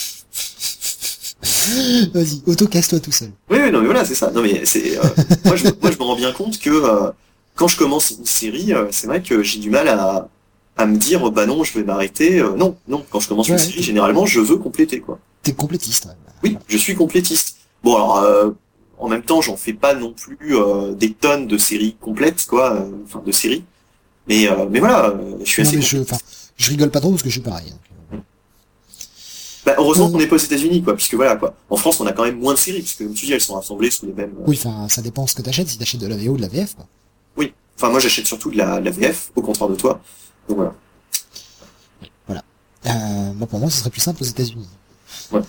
[SPEAKER 1] Vas-y, auto-casse-toi tout seul.
[SPEAKER 2] Oui, non, mais voilà, c'est ça. Non, mais c'est, moi, je me rends bien compte que quand je commence une série, c'est vrai que j'ai du mal à me dire, bah non, je vais m'arrêter. Non, quand je commence une série, généralement, je veux compléter, quoi.
[SPEAKER 1] T'es complétiste. Ouais.
[SPEAKER 2] Oui, je suis complétiste. Bon, alors, en même temps, j'en fais pas non plus des tonnes de séries complètes, quoi, enfin de séries. Mais voilà, je suis assez.
[SPEAKER 1] Je rigole pas trop parce que je suis pareil.
[SPEAKER 2] Bah, heureusement qu'on n'est pas aux États-Unis, quoi, puisque voilà, quoi. En France, on a quand même moins de séries, puisque comme tu dis, elles sont rassemblées sous les mêmes.
[SPEAKER 1] Oui, enfin, ça dépend ce que t'achètes. Si t'achètes de la VO ou de la VF, quoi.
[SPEAKER 2] Oui. Enfin, moi, j'achète surtout de la VF, au contraire de toi. Donc voilà.
[SPEAKER 1] Voilà. Bon, pour moi, ce serait plus simple aux États-Unis.
[SPEAKER 2] Ouais.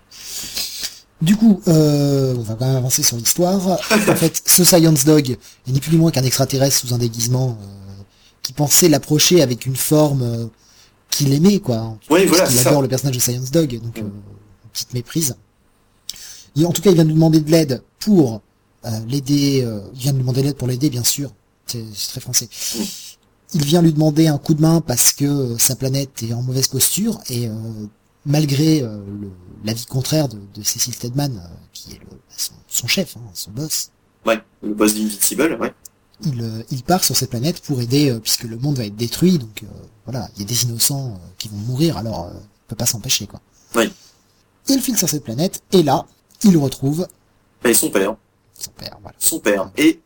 [SPEAKER 1] Du coup, on va quand même avancer sur l'histoire. En fait, ce Science Dog est ni plus ni moins qu'un extraterrestre sous un déguisement qui pensait l'approcher avec une forme qu'il aimait, quoi.
[SPEAKER 2] Oui, voilà.
[SPEAKER 1] Il adore le personnage de Science Dog, donc une petite méprise. En tout cas, il vient de lui demander de l'aide pour l'aider. Il vient de lui demander de l'aide pour l'aider, bien sûr. C'est très français. Il vient lui demander un coup de main parce que sa planète est en mauvaise posture et malgré l'avis contraire de Cecil Stedman, qui est son chef, son boss.
[SPEAKER 2] Ouais, le boss d'Invincible, ouais.
[SPEAKER 1] Il part sur cette planète pour aider, puisque le monde va être détruit, donc voilà, il y a des innocents qui vont mourir, alors on peut pas s'empêcher, quoi.
[SPEAKER 2] Oui.
[SPEAKER 1] Il file sur cette planète, et là, il retrouve...
[SPEAKER 2] Et son père.
[SPEAKER 1] Son père, voilà.
[SPEAKER 2] Son père. Et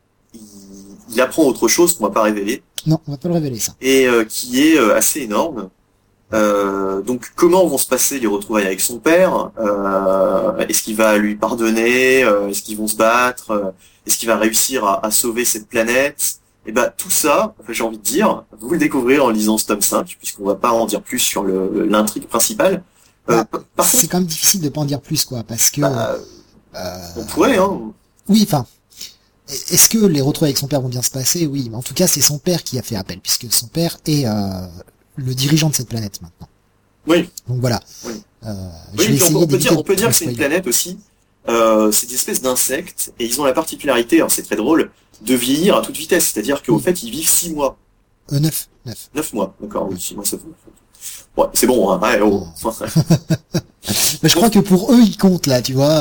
[SPEAKER 2] il apprend autre chose qu'on va pas révéler.
[SPEAKER 1] Non, on va pas le révéler, ça.
[SPEAKER 2] Et qui est assez énorme. Donc comment vont se passer les retrouvailles avec son père? Est-ce qu'il va lui pardonner? Est-ce qu'ils vont se battre? Est-ce qu'il va réussir à sauver cette planète? Et ben tout ça, j'ai envie de dire, vous le découvrirez en lisant ce tome 5, puisqu'on va pas en dire plus sur l'intrigue principale.
[SPEAKER 1] C'est quand même difficile de pas en dire plus, quoi, parce que...
[SPEAKER 2] on pourrait, hein.
[SPEAKER 1] Oui, enfin... Est-ce que les retrouvailles avec son père vont bien se passer? Oui, mais en tout cas, c'est son père qui a fait appel, puisque son père est le dirigeant de cette planète maintenant.
[SPEAKER 2] Oui.
[SPEAKER 1] Donc voilà.
[SPEAKER 2] Oui.
[SPEAKER 1] On
[SPEAKER 2] peut dire que c'est une planète aussi. C'est des espèces d'insectes et ils ont la particularité, alors c'est très drôle, de vieillir à toute vitesse. C'est-à-dire qu'au fait, ils vivent 6 mois.
[SPEAKER 1] 9
[SPEAKER 2] mois, d'accord. Oui, 6 mois, ça fait. Ouais, c'est bon, hein. Ouais, oh.
[SPEAKER 1] Mais je crois que pour eux, ils comptent là, tu vois.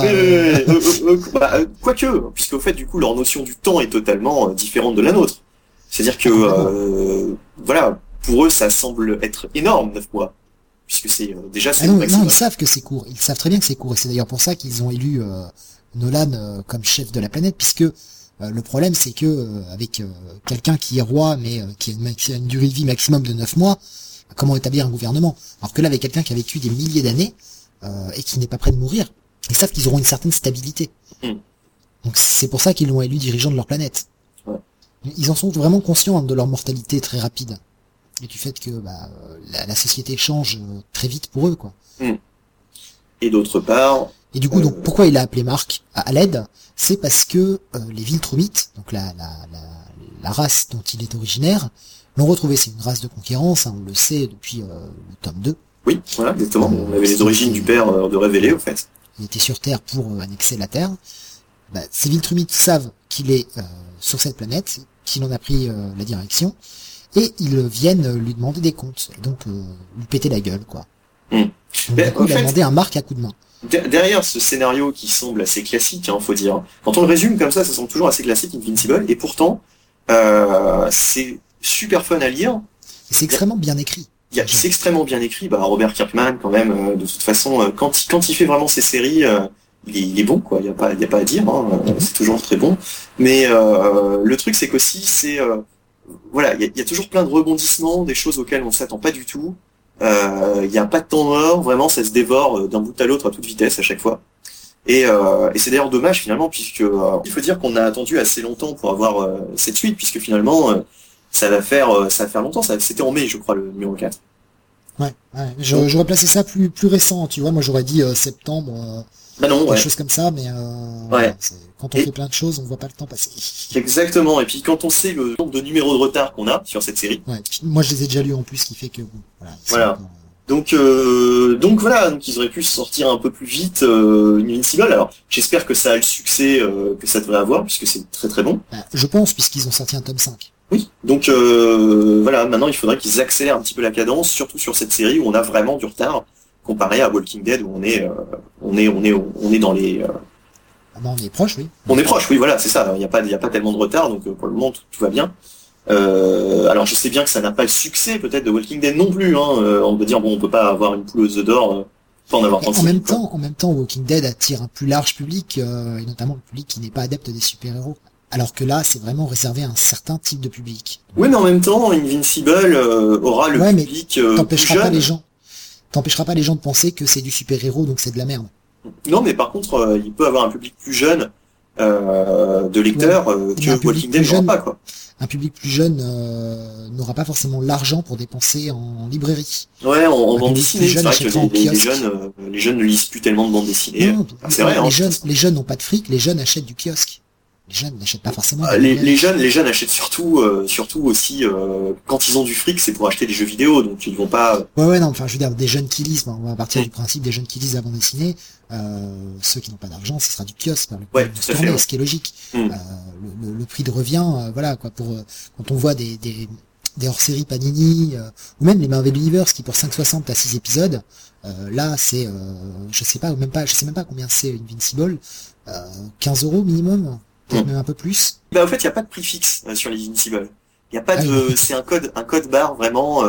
[SPEAKER 2] Quoique, puisque au fait, du coup, leur notion du temps est totalement différente de la nôtre. C'est-à-dire que, voilà, pour eux, ça semble être énorme, 9 mois. Puisque c'est déjà c'est
[SPEAKER 1] non, ils savent que c'est court. Ils savent très bien que c'est court. Et c'est d'ailleurs pour ça qu'ils ont élu Nolan comme chef de la planète, puisque le problème, c'est que avec quelqu'un qui est roi, mais qui a une durée de vie maximum de 9 mois, comment établir un gouvernement? Alors que là, avec quelqu'un qui a vécu des milliers d'années et qui n'est pas prêt de mourir, ils savent qu'ils auront une certaine stabilité. Donc c'est pour ça qu'ils l'ont élu dirigeant de leur planète.
[SPEAKER 2] Ouais.
[SPEAKER 1] Ils en sont vraiment conscients de leur mortalité très rapide. Et du fait que la société change très vite pour eux, quoi.
[SPEAKER 2] Et d'autre part...
[SPEAKER 1] Et du coup, donc pourquoi il a appelé Mark à l'aide? C'est parce que les Viltrumites, donc la race dont il est originaire, l'ont retrouvé. C'est une race de conquérance, hein, on le sait depuis le tome 2.
[SPEAKER 2] Oui, voilà, exactement. On avait les origines du père de révéler, au fait.
[SPEAKER 1] Il était sur Terre pour annexer la Terre. Ces Viltrumites savent qu'il est sur cette planète, qu'il en a pris la direction, et ils viennent lui demander des comptes, et donc lui péter la gueule, quoi. Donc, du coup, il a demandé un Mark à coup de main.
[SPEAKER 2] Derrière ce scénario qui semble assez classique, hein, faut dire, quand on le résume comme ça semble toujours assez classique, Invincible, et pourtant, c'est super fun à lire.
[SPEAKER 1] Et c'est extrêmement bien écrit.
[SPEAKER 2] C'est extrêmement bien écrit. Robert Kirkman, quand même, de toute façon, quand il fait vraiment ses séries, il est bon, quoi. Il y a pas à dire. Hein, c'est toujours très bon. Mais le truc, c'est qu'aussi, c'est voilà, il y a toujours plein de rebondissements, des choses auxquelles on s'attend pas du tout. Il y a pas de temps mort. Vraiment, ça se dévore d'un bout à l'autre à toute vitesse à chaque fois. Et c'est d'ailleurs dommage finalement, puisque il faut dire qu'on a attendu assez longtemps pour avoir cette suite, puisque finalement. Ça va faire longtemps, c'était en mai, je crois, le numéro 4.
[SPEAKER 1] Ouais. J'aurais placé ça plus récent, tu vois, moi j'aurais dit septembre,
[SPEAKER 2] Bah non,
[SPEAKER 1] quelque
[SPEAKER 2] ouais.
[SPEAKER 1] chose comme ça, mais
[SPEAKER 2] Ouais.
[SPEAKER 1] quand on
[SPEAKER 2] Et
[SPEAKER 1] fait plein de choses, on voit pas le temps passer.
[SPEAKER 2] exactement. Et puis quand on sait le nombre de numéros de retard qu'on a sur cette série,
[SPEAKER 1] Ouais. Puis, moi, je les ai déjà lus en plus, ce qui fait que bon, voilà, ils sont
[SPEAKER 2] voilà.
[SPEAKER 1] encore.
[SPEAKER 2] Donc voilà, donc ils auraient pu sortir un peu plus vite Invincible. Alors j'espère que ça a le succès que ça devrait avoir, puisque c'est très très bon.
[SPEAKER 1] Je pense, puisqu'ils ont sorti un tome 5.
[SPEAKER 2] Oui. Donc voilà, maintenant il faudrait qu'ils accélèrent un petit peu la cadence, surtout sur cette série où on a vraiment du retard comparé à Walking Dead où on est dans les
[SPEAKER 1] Ah ben, on est proche, oui.
[SPEAKER 2] on est proche. Oui, voilà, c'est ça. Il y a pas tellement de retard, donc pour le moment tout va bien. Alors je sais bien que ça n'a pas le succès peut-être de Walking Dead non plus. Hein. On peut dire bon, on peut pas avoir une poule aux œufs d'or, pas en avoir
[SPEAKER 1] Mais
[SPEAKER 2] 36 000, quoi.
[SPEAKER 1] en même temps, Walking Dead attire un plus large public, et notamment le public qui n'est pas adepte des super-héros. Alors que là, c'est vraiment réservé à un certain type de public.
[SPEAKER 2] Oui, mais en même temps, Invincible aura le
[SPEAKER 1] Ouais, mais
[SPEAKER 2] public plus
[SPEAKER 1] t'empêcheras pas
[SPEAKER 2] jeune.
[SPEAKER 1] les gens. T'empêcheras pas les gens de penser que c'est du super-héros, donc c'est de la merde.
[SPEAKER 2] Non, mais par contre, il peut avoir un public plus jeune de
[SPEAKER 1] Ouais.
[SPEAKER 2] lecteurs
[SPEAKER 1] Mais un
[SPEAKER 2] que
[SPEAKER 1] public
[SPEAKER 2] Walking
[SPEAKER 1] plus
[SPEAKER 2] Dead n'aura
[SPEAKER 1] jeune,
[SPEAKER 2] pas, quoi.
[SPEAKER 1] un public plus jeune n'aura pas forcément l'argent pour dépenser en librairie.
[SPEAKER 2] Ouais, en
[SPEAKER 1] Un
[SPEAKER 2] bande
[SPEAKER 1] public plus
[SPEAKER 2] dessinée, c'est
[SPEAKER 1] jeune
[SPEAKER 2] vrai que
[SPEAKER 1] achètera en kiosque.
[SPEAKER 2] les jeunes ne lisent plus tellement de bande dessinée.
[SPEAKER 1] Non,
[SPEAKER 2] Enfin, c'est vrai, hein,
[SPEAKER 1] les jeunes n'ont pas de fric, les jeunes achètent du kiosque. Les jeunes n'achètent pas forcément de la librairie.
[SPEAKER 2] les jeunes achètent surtout aussi quand ils ont du fric, c'est pour acheter des jeux vidéo, donc ils vont pas.
[SPEAKER 1] Ouais, non, enfin, je veux dire, des jeunes qui lisent, on va partir
[SPEAKER 2] Mm.
[SPEAKER 1] du principe des jeunes qui lisent la bande dessinée, ceux qui n'ont pas d'argent, ce sera du kiosque, par le
[SPEAKER 2] Ouais,
[SPEAKER 1] coup,
[SPEAKER 2] tout
[SPEAKER 1] se
[SPEAKER 2] à fait,
[SPEAKER 1] tourner,
[SPEAKER 2] ouais.
[SPEAKER 1] ce qui est logique.
[SPEAKER 2] Mm.
[SPEAKER 1] Le prix de revient, voilà, quoi, quand on voit des hors-séries Panini, ou même les Marvel Universe qui pour 5,60 à 6 épisodes, là, c'est, je sais même pas combien c'est Invincible, 15 € minimum, peut-être
[SPEAKER 2] Mm.
[SPEAKER 1] même un peu plus.
[SPEAKER 2] Bah, en fait, il n'y a pas de prix fixe sur les Invincible. Il y a pas
[SPEAKER 1] Ah
[SPEAKER 2] de,
[SPEAKER 1] oui.
[SPEAKER 2] c'est un code barre vraiment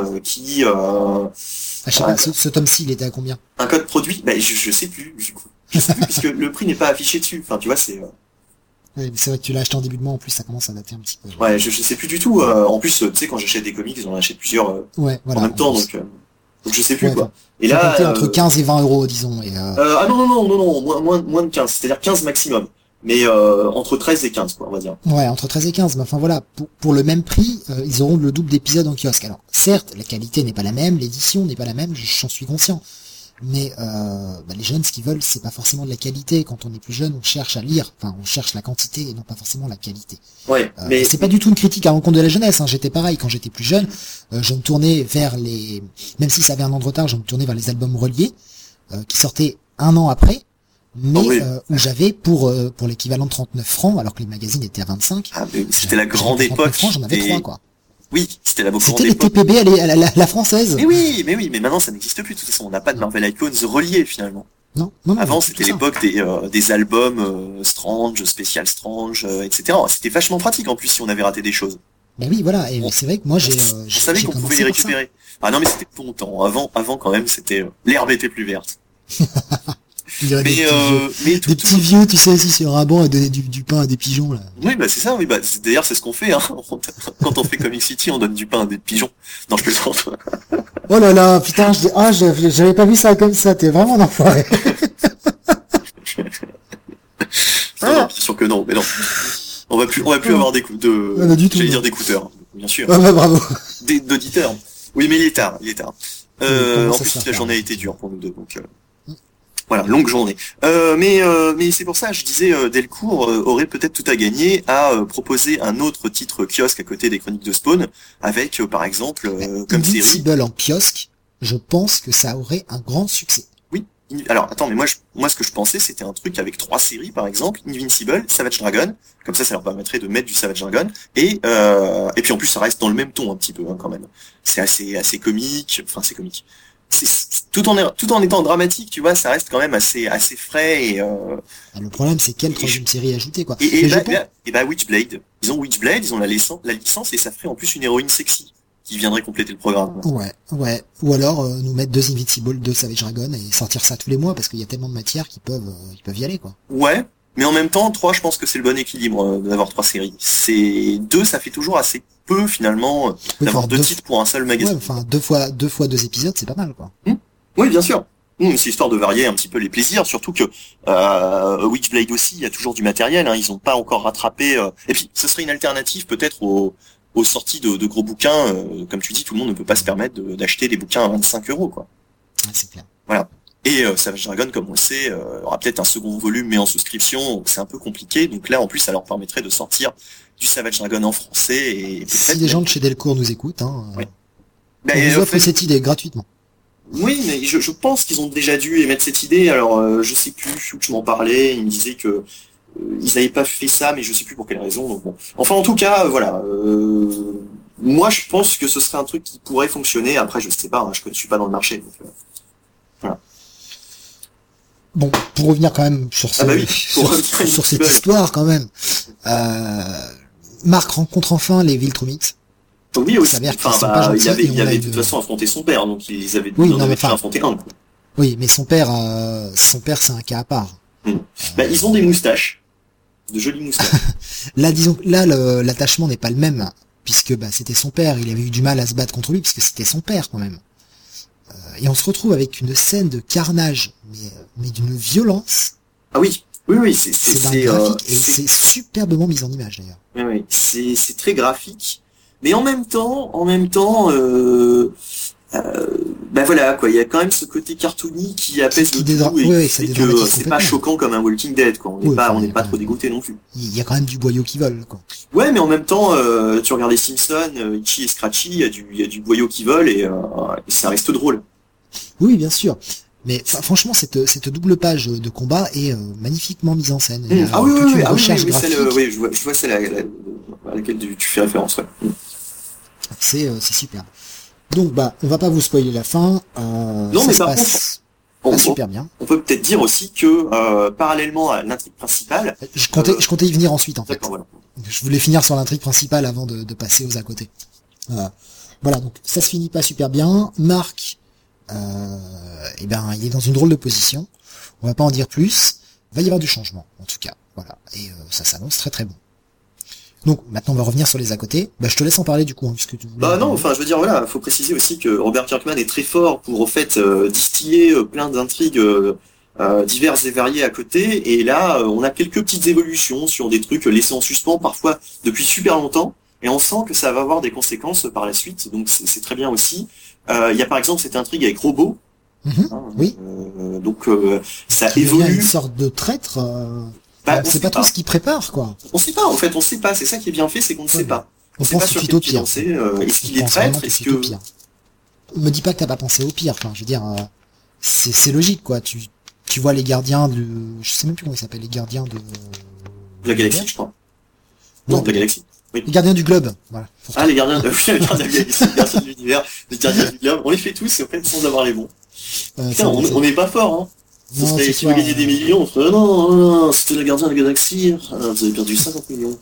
[SPEAKER 1] Ah, je sais pas, ce tome-ci, il était à combien?
[SPEAKER 2] un code produit. Bah, je sais plus, du coup. Je sais plus, puisque le prix n'est pas affiché dessus. Enfin, tu vois, c'est,
[SPEAKER 1] Oui, mais c'est vrai que tu l'as acheté en début de mois, en plus, ça commence à dater un petit peu.
[SPEAKER 2] ouais, je sais plus du tout. En plus, tu sais, quand j'achète des comics, j'en achète plusieurs
[SPEAKER 1] Ouais,
[SPEAKER 2] en
[SPEAKER 1] voilà.
[SPEAKER 2] même temps,
[SPEAKER 1] plus.
[SPEAKER 2] donc je sais plus,
[SPEAKER 1] Ouais,
[SPEAKER 2] quoi.
[SPEAKER 1] enfin,
[SPEAKER 2] Et
[SPEAKER 1] faut
[SPEAKER 2] là,
[SPEAKER 1] compter entre 15 et 20 €, disons. Et,
[SPEAKER 2] ah non, moins de 15, c'est-à-dire 15 maximum. Mais entre 13 et 15, quoi, on va dire.
[SPEAKER 1] ouais, entre 13 et 15. Mais enfin voilà, pour le même prix, ils auront le double d'épisodes en kiosque. Alors, certes, la qualité n'est pas la même, l'édition n'est pas la même, j'en suis conscient. Mais les jeunes, ce qu'ils veulent, c'est pas forcément de la qualité. Quand on est plus jeune, on cherche à lire. Enfin, on cherche la quantité et non pas forcément la qualité.
[SPEAKER 2] Ouais,
[SPEAKER 1] Et c'est pas du tout une critique à l'encontre de la jeunesse. Hein. J'étais pareil quand j'étais plus jeune. Je me tournais vers les, même si ça avait un an de retard, je me tournais vers les albums reliés qui sortaient un an après, mais
[SPEAKER 2] oui.
[SPEAKER 1] où j'avais pour l'équivalent de 39 francs, alors que les magazines étaient à 25.
[SPEAKER 2] Ah, mais c'était la grande
[SPEAKER 1] j'avais 39
[SPEAKER 2] époque.
[SPEAKER 1] francs, j'en avais 3 quoi.
[SPEAKER 2] Oui, c'était la grande
[SPEAKER 1] C'était les
[SPEAKER 2] époque.
[SPEAKER 1] TPB la française.
[SPEAKER 2] Mais oui, mais maintenant ça n'existe plus. De toute façon, on n'a pas de Marvel Icons reliés finalement.
[SPEAKER 1] Non,
[SPEAKER 2] Avant,
[SPEAKER 1] c'est
[SPEAKER 2] c'était
[SPEAKER 1] tout ça.
[SPEAKER 2] l'époque des albums Strange, Spécial Strange, etc. C'était vachement pratique en plus si on avait raté des choses.
[SPEAKER 1] Ben oui, voilà. Et
[SPEAKER 2] On-
[SPEAKER 1] c'est vrai que moi
[SPEAKER 2] On savait
[SPEAKER 1] j'ai
[SPEAKER 2] qu'on pouvait
[SPEAKER 1] commencé
[SPEAKER 2] les
[SPEAKER 1] par ça.
[SPEAKER 2] récupérer. Ah non, mais c'était pour longtemps. Avant quand même, c'était l'herbe était plus verte.
[SPEAKER 1] Il y aurait
[SPEAKER 2] Mais
[SPEAKER 1] des petits vieux, tu sais, assis sur un banc à donner du pain à des pigeons là.
[SPEAKER 2] oui, bah c'est ça. Oui, bah d'ailleurs c'est ce qu'on fait. Hein. Quand on fait Comic City, on donne du pain à des pigeons. Non, je plaisante.
[SPEAKER 1] Oh là là, putain, j'avais pas vu ça comme ça. T'es vraiment un enfoiré.
[SPEAKER 2] Non, bien sûr que non, mais non. On va plus avoir des coups
[SPEAKER 1] Non, non, du tout,
[SPEAKER 2] j'allais
[SPEAKER 1] non.
[SPEAKER 2] dire d'écouteurs, bien sûr.
[SPEAKER 1] Ah bah bravo.
[SPEAKER 2] D'auditeurs. Oui, mais il est tard.
[SPEAKER 1] comment
[SPEAKER 2] En
[SPEAKER 1] ça
[SPEAKER 2] plus,
[SPEAKER 1] se
[SPEAKER 2] toute
[SPEAKER 1] fait
[SPEAKER 2] la journée a
[SPEAKER 1] faire,
[SPEAKER 2] été dure pour nous deux, donc voilà, longue journée. Mais c'est pour ça, je disais, Delcourt aurait peut-être tout à gagner à proposer un autre titre kiosque à côté des Chroniques de Spawn, avec, par exemple, comme série.
[SPEAKER 1] Invincible en kiosque, je pense que ça aurait un grand succès.
[SPEAKER 2] Oui. Alors, attends, mais moi, ce que je pensais, c'était un truc avec 3 séries, par exemple, Invincible, Savage Dragon, comme ça leur permettrait de mettre du Savage Dragon, et puis en plus, ça reste dans le même ton, un petit peu, hein, quand même. C'est assez comique, enfin, c'est comique. Tout en étant dramatique, tu vois, ça reste quand même assez frais
[SPEAKER 1] Le problème, c'est quelle troisième série ajouter, quoi.
[SPEAKER 2] et
[SPEAKER 1] Mais je pense-
[SPEAKER 2] Witchblade. Ils ont Witchblade, ils ont la licence et ça ferait en plus une héroïne sexy qui viendrait compléter le programme.
[SPEAKER 1] Ouais. Ou alors nous mettre 2 Invincible, 2 Savage Dragon et sortir ça tous les mois parce qu'il y a tellement de matières qui peuvent y aller, quoi.
[SPEAKER 2] Ouais, mais en même temps, 3, je pense que c'est le bon équilibre d'avoir 3 séries. C'est 2, ça fait toujours assez peu finalement
[SPEAKER 1] Oui,
[SPEAKER 2] d'avoir
[SPEAKER 1] enfin,
[SPEAKER 2] 2 titres pour un seul
[SPEAKER 1] Ouais,
[SPEAKER 2] magazine.
[SPEAKER 1] enfin, deux fois 2 épisodes, c'est pas mal, quoi.
[SPEAKER 2] Oui, bien sûr. C'est histoire de varier un petit peu les plaisirs, surtout que Witchblade aussi, il y a toujours du matériel, hein, ils ont pas encore rattrapé. Et puis, ce serait une alternative peut-être aux sorties de gros bouquins. Comme tu dis, tout le monde ne peut pas se permettre d'acheter des bouquins à 25 €, quoi.
[SPEAKER 1] Ouais, c'est clair.
[SPEAKER 2] Voilà. Et Savage Dragon, comme on le sait, aura peut-être un second volume, mais en souscription, donc c'est un peu compliqué. Donc là, en plus, ça leur permettrait de sortir du Savage Dragon en français. Et
[SPEAKER 1] si des gens de chez Delcourt nous écoutent,
[SPEAKER 2] Oui.
[SPEAKER 1] On vous offre cette idée gratuitement.
[SPEAKER 2] Oui, mais je pense qu'ils ont déjà dû émettre cette idée. Alors, je sais plus, je m'en parlais, ils me disaient que ils n'avaient pas fait ça, mais je sais plus pour quelle raison. Donc bon. Enfin, en tout cas, voilà. Moi, je pense que ce serait un truc qui pourrait fonctionner. Après, je sais pas, hein, je ne suis pas dans le marché. Donc, voilà.
[SPEAKER 1] Bon, pour revenir quand même sur, sur cette histoire quand même, Marc rencontre enfin les Viltrumites.
[SPEAKER 2] Oui, aussi. Enfin, il avait de toute façon affronté son père, donc ils avaient affronté un. Quoi.
[SPEAKER 1] Oui, mais son père, c'est un cas à part.
[SPEAKER 2] Ils ont des moustaches, de jolies moustaches.
[SPEAKER 1] Là, disons, l'attachement n'est pas le même, puisque c'était son père. Il avait eu du mal à se battre contre lui, puisque c'était son père quand même. Et on se retrouve avec une scène de carnage, mais d'une violence.
[SPEAKER 2] Ah oui, c'est
[SPEAKER 1] d'un graphique et c'est superbement mis en image d'ailleurs.
[SPEAKER 2] Oui, c'est très graphique, mais en même temps, voilà quoi, il y a quand même ce côté cartoony qui apaise le tout et qui fait que c'est pas choquant comme un Walking Dead quoi. On n'est pas trop dégoûté non plus.
[SPEAKER 1] Il y a quand même du boyau qui vole quoi.
[SPEAKER 2] Ouais, mais en même temps, tu regardes les Simpsons, Itchy et Scratchy, il y a du boyau qui vole et ça reste drôle.
[SPEAKER 1] Oui, bien sûr. Mais franchement, cette double page de combat est magnifiquement mise en scène.
[SPEAKER 2] Oui, je vois celle à laquelle tu fais référence. Ouais.
[SPEAKER 1] C'est super. Donc on va pas vous spoiler la fin.
[SPEAKER 2] Non, mais par contre,
[SPEAKER 1] super bien.
[SPEAKER 2] On peut peut-être dire aussi que parallèlement à l'intrigue principale,
[SPEAKER 1] je comptais y venir ensuite en fait.
[SPEAKER 2] Voilà.
[SPEAKER 1] Je voulais finir sur l'intrigue principale avant de passer aux à côté. Voilà, donc ça se finit pas super bien. Marc, il est dans une drôle de position. On va pas en dire plus. Il va y avoir du changement, en tout cas. Voilà, et ça s'annonce très très bon. Donc maintenant on va revenir sur les à côté. Je te laisse en parler du coup, puisque tu voulais.
[SPEAKER 2] Non, enfin je veux dire voilà, faut préciser aussi que Robert Kirkman est très fort pour au fait distiller plein d'intrigues diverses et variées à côté. Et là, on a quelques petites évolutions sur des trucs laissés en suspens parfois depuis super longtemps. Et on sent que ça va avoir des conséquences par la suite. Donc c'est très bien aussi. Il y a par exemple cette intrigue avec Robot.
[SPEAKER 1] Oui.
[SPEAKER 2] Donc ça évolue.
[SPEAKER 1] Il y a une sorte de traître. On sait pas trop ce qu'il prépare, quoi.
[SPEAKER 2] On sait pas, en fait, on sait pas. C'est ça qui est bien fait, c'est qu'on ne sait pas.
[SPEAKER 1] On pense tout de suite au pire.
[SPEAKER 2] Est-ce qu'il est traître? Est-ce que...
[SPEAKER 1] Me dis pas que t'as pas pensé au pire. Enfin, je veux dire, c'est logique, quoi. Tu vois les gardiens de... Je sais même plus comment ils s'appellent, les gardiens de...
[SPEAKER 2] La galaxie, je crois. Non, de la galaxie. Oui.
[SPEAKER 1] Les gardiens du globe, voilà.
[SPEAKER 2] Les gardiens de... les gardiens de la galaxie, les gardiens de l'univers, les gardiens du globe. On les fait tous, en fait, sans avoir les bons. Putain, on n'est pas fort, hein.
[SPEAKER 1] Non,
[SPEAKER 2] si vous gagnez des millions, on ferait non, c'était le gardien de la galaxie, vous avez perdu 50 millions.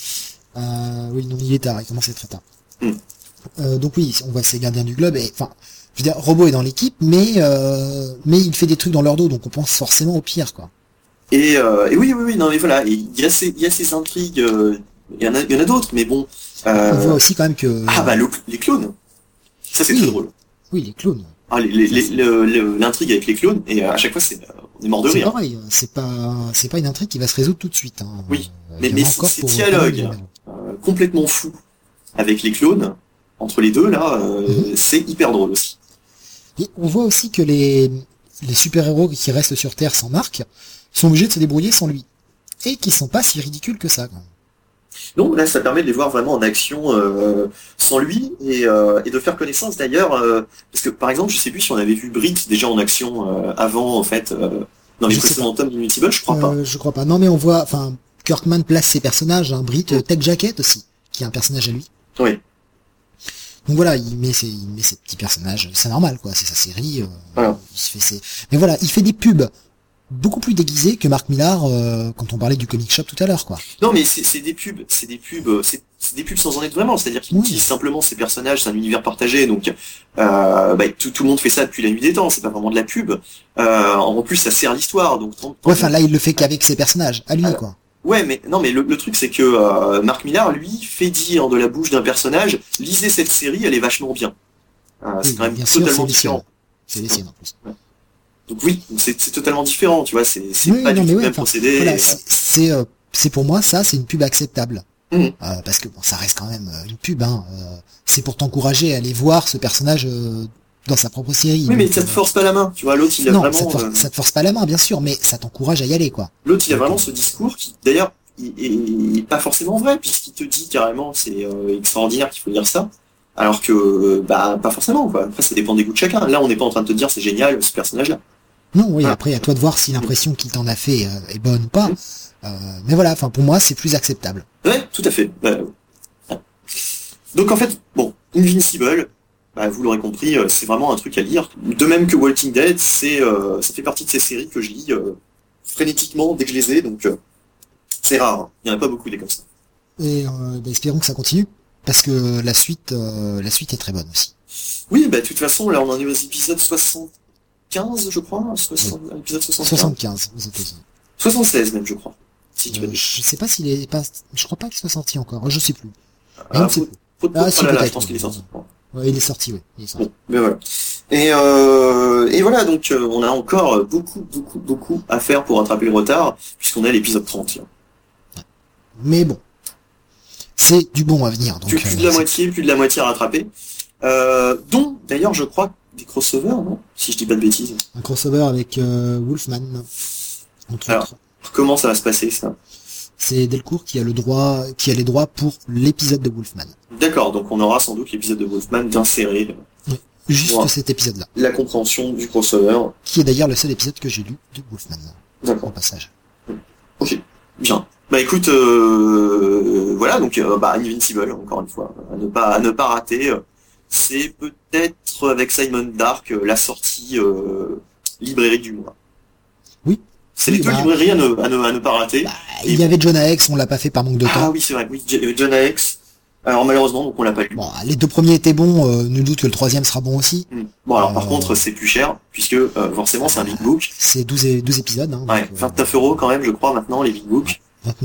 [SPEAKER 1] Oui, non, il est tard, il commençait très tard. Donc oui, on voit ces gardiens du globe, et enfin, je veux dire, Robot est dans l'équipe, mais il fait des trucs dans leur dos, donc on pense forcément au pire, quoi.
[SPEAKER 2] Et oui, non mais voilà, il y a ces intrigues, il y en a d'autres, mais bon.
[SPEAKER 1] On voit aussi quand même que...
[SPEAKER 2] les clones. Ça c'est très drôle.
[SPEAKER 1] Oui, les clones.
[SPEAKER 2] L'intrigue avec les clones, et à chaque fois on est mort de rire.
[SPEAKER 1] C'est pareil, c'est pas une intrigue qui va se résoudre tout de suite. Hein.
[SPEAKER 2] Oui, mais ces dialogues complètement fous avec les clones, entre les deux là, c'est hyper drôle aussi.
[SPEAKER 1] Et on voit aussi que les super-héros qui restent sur Terre sans Marc sont obligés de se débrouiller sans lui. Et qui sont pas si ridicules que ça, quand même.
[SPEAKER 2] Donc là, ça permet de les voir vraiment en action sans lui et de faire connaissance d'ailleurs, parce que par exemple, je sais plus si on avait vu Brit déjà en action avant, en fait, dans les précédents tomes d'Invincible, je crois pas.
[SPEAKER 1] Je crois pas. Non, mais on voit, enfin, Kirkman place ses personnages, hein, Brit, Tech Jacket aussi, qui est un personnage à lui.
[SPEAKER 2] Oui.
[SPEAKER 1] Donc voilà, il met ses petits personnages, c'est normal, quoi, c'est sa série.
[SPEAKER 2] Voilà.
[SPEAKER 1] Il se fait mais il fait des pubs beaucoup plus déguisé que Mark Millar quand on parlait du comic shop tout à l'heure, quoi.
[SPEAKER 2] Non, mais c'est des pubs sans en être vraiment, c'est-à-dire qu'il utilise simplement ces personnages, c'est un univers partagé, donc tout le monde fait ça depuis la nuit des temps, c'est pas vraiment de la pub. En plus, ça sert l'histoire, donc.
[SPEAKER 1] Enfin là, il le fait qu'avec ses personnages, à lui, quoi.
[SPEAKER 2] Ouais, mais non, mais le truc c'est que Mark Millar, lui, fait dire de la bouche d'un personnage, lisez cette série, elle est vachement bien. C'est quand même totalement différent.
[SPEAKER 1] C'est les siennes en plus.
[SPEAKER 2] Ouais. Donc oui, c'est totalement différent, tu vois, c'est pas du tout le même procédé.
[SPEAKER 1] Voilà, c'est pour moi ça, c'est une pub acceptable. Parce que bon, ça reste quand même une pub, hein. C'est pour t'encourager à aller voir ce personnage dans sa propre série.
[SPEAKER 2] Oui, mais
[SPEAKER 1] donc,
[SPEAKER 2] ça te force pas la main, tu vois, l'autre il a
[SPEAKER 1] non,
[SPEAKER 2] vraiment...
[SPEAKER 1] ça te force pas la main, bien sûr, mais ça t'encourage à y aller, quoi.
[SPEAKER 2] L'autre il a vraiment ce discours qui, d'ailleurs, il est pas forcément vrai, puisqu'il te dit carrément c'est extraordinaire qu'il faut lire ça, alors que, bah, pas forcément, quoi. Après, ça dépend des goûts de chacun. Là, on n'est pas en train de te dire c'est génial, ce personnage-là.
[SPEAKER 1] Non, oui, après, à toi de voir si l'impression qu'il t'en a fait est bonne ou pas. Mais voilà, enfin, pour moi, c'est plus acceptable.
[SPEAKER 2] Ouais, tout à fait. Donc, en fait, bon, Invincible, bah, vous l'aurez compris, c'est vraiment un truc à lire. De même que Walking Dead, ça fait partie de ces séries que je lis frénétiquement dès que je les ai, donc c'est rare. Hein. Il n'y en a pas beaucoup des comme ça.
[SPEAKER 1] Et bah, espérons que ça continue, parce que la suite est très bonne aussi.
[SPEAKER 2] Oui, bah, de toute façon, là, on en est aux épisodes 75, je crois. Épisode 75.
[SPEAKER 1] 75 aux États-Unis.
[SPEAKER 2] 76 même, je crois. Si tu veux dire.
[SPEAKER 1] Je sais pas s'il est pas, je crois pas qu'il soit sorti encore. Je sais plus.
[SPEAKER 2] Si,
[SPEAKER 1] peut-être.
[SPEAKER 2] je pense qu'il est sorti.
[SPEAKER 1] Ouais, il est sorti, oui. Il est sorti.
[SPEAKER 2] Bon, mais voilà. Et voilà, donc on a encore beaucoup à faire pour rattraper le retard, puisqu'on est à l'épisode 30. Là.
[SPEAKER 1] Mais bon, c'est du bon à venir. Donc,
[SPEAKER 2] plus de la moitié à rattraper. Dont, d'ailleurs, je crois, des crossovers, non? Si je dis pas de bêtises.
[SPEAKER 1] Un crossover avec Wolfman, entre autres.
[SPEAKER 2] Comment ça va se passer, ça?
[SPEAKER 1] C'est Delcourt qui a les droits pour l'épisode de Wolfman.
[SPEAKER 2] D'accord, donc on aura sans doute l'épisode de Wolfman d'insérer.
[SPEAKER 1] Oui, juste cet épisode-là.
[SPEAKER 2] La compréhension du crossover.
[SPEAKER 1] Qui est d'ailleurs le seul épisode que j'ai lu de Wolfman.
[SPEAKER 2] D'accord.
[SPEAKER 1] Au passage.
[SPEAKER 2] Ok, bien. Bah écoute, voilà, donc Invincible, encore une fois, à ne pas rater. C'est peut-être avec Simon Dark la sortie librairie du mois.
[SPEAKER 1] Oui.
[SPEAKER 2] C'est les deux librairies à ne pas rater.
[SPEAKER 1] Il y avait Jonah Hex, on l'a pas fait par manque de temps.
[SPEAKER 2] Ah oui, c'est vrai, oui, Jonah Hex. Alors malheureusement, donc on l'a pas lu.
[SPEAKER 1] Bon, les deux premiers étaient bons, nul doute que le troisième sera bon aussi.
[SPEAKER 2] Bon alors par contre c'est plus cher, puisque forcément c'est un big book.
[SPEAKER 1] C'est 12 épisodes. Hein,
[SPEAKER 2] ouais, 29 € quand même je crois maintenant les big books.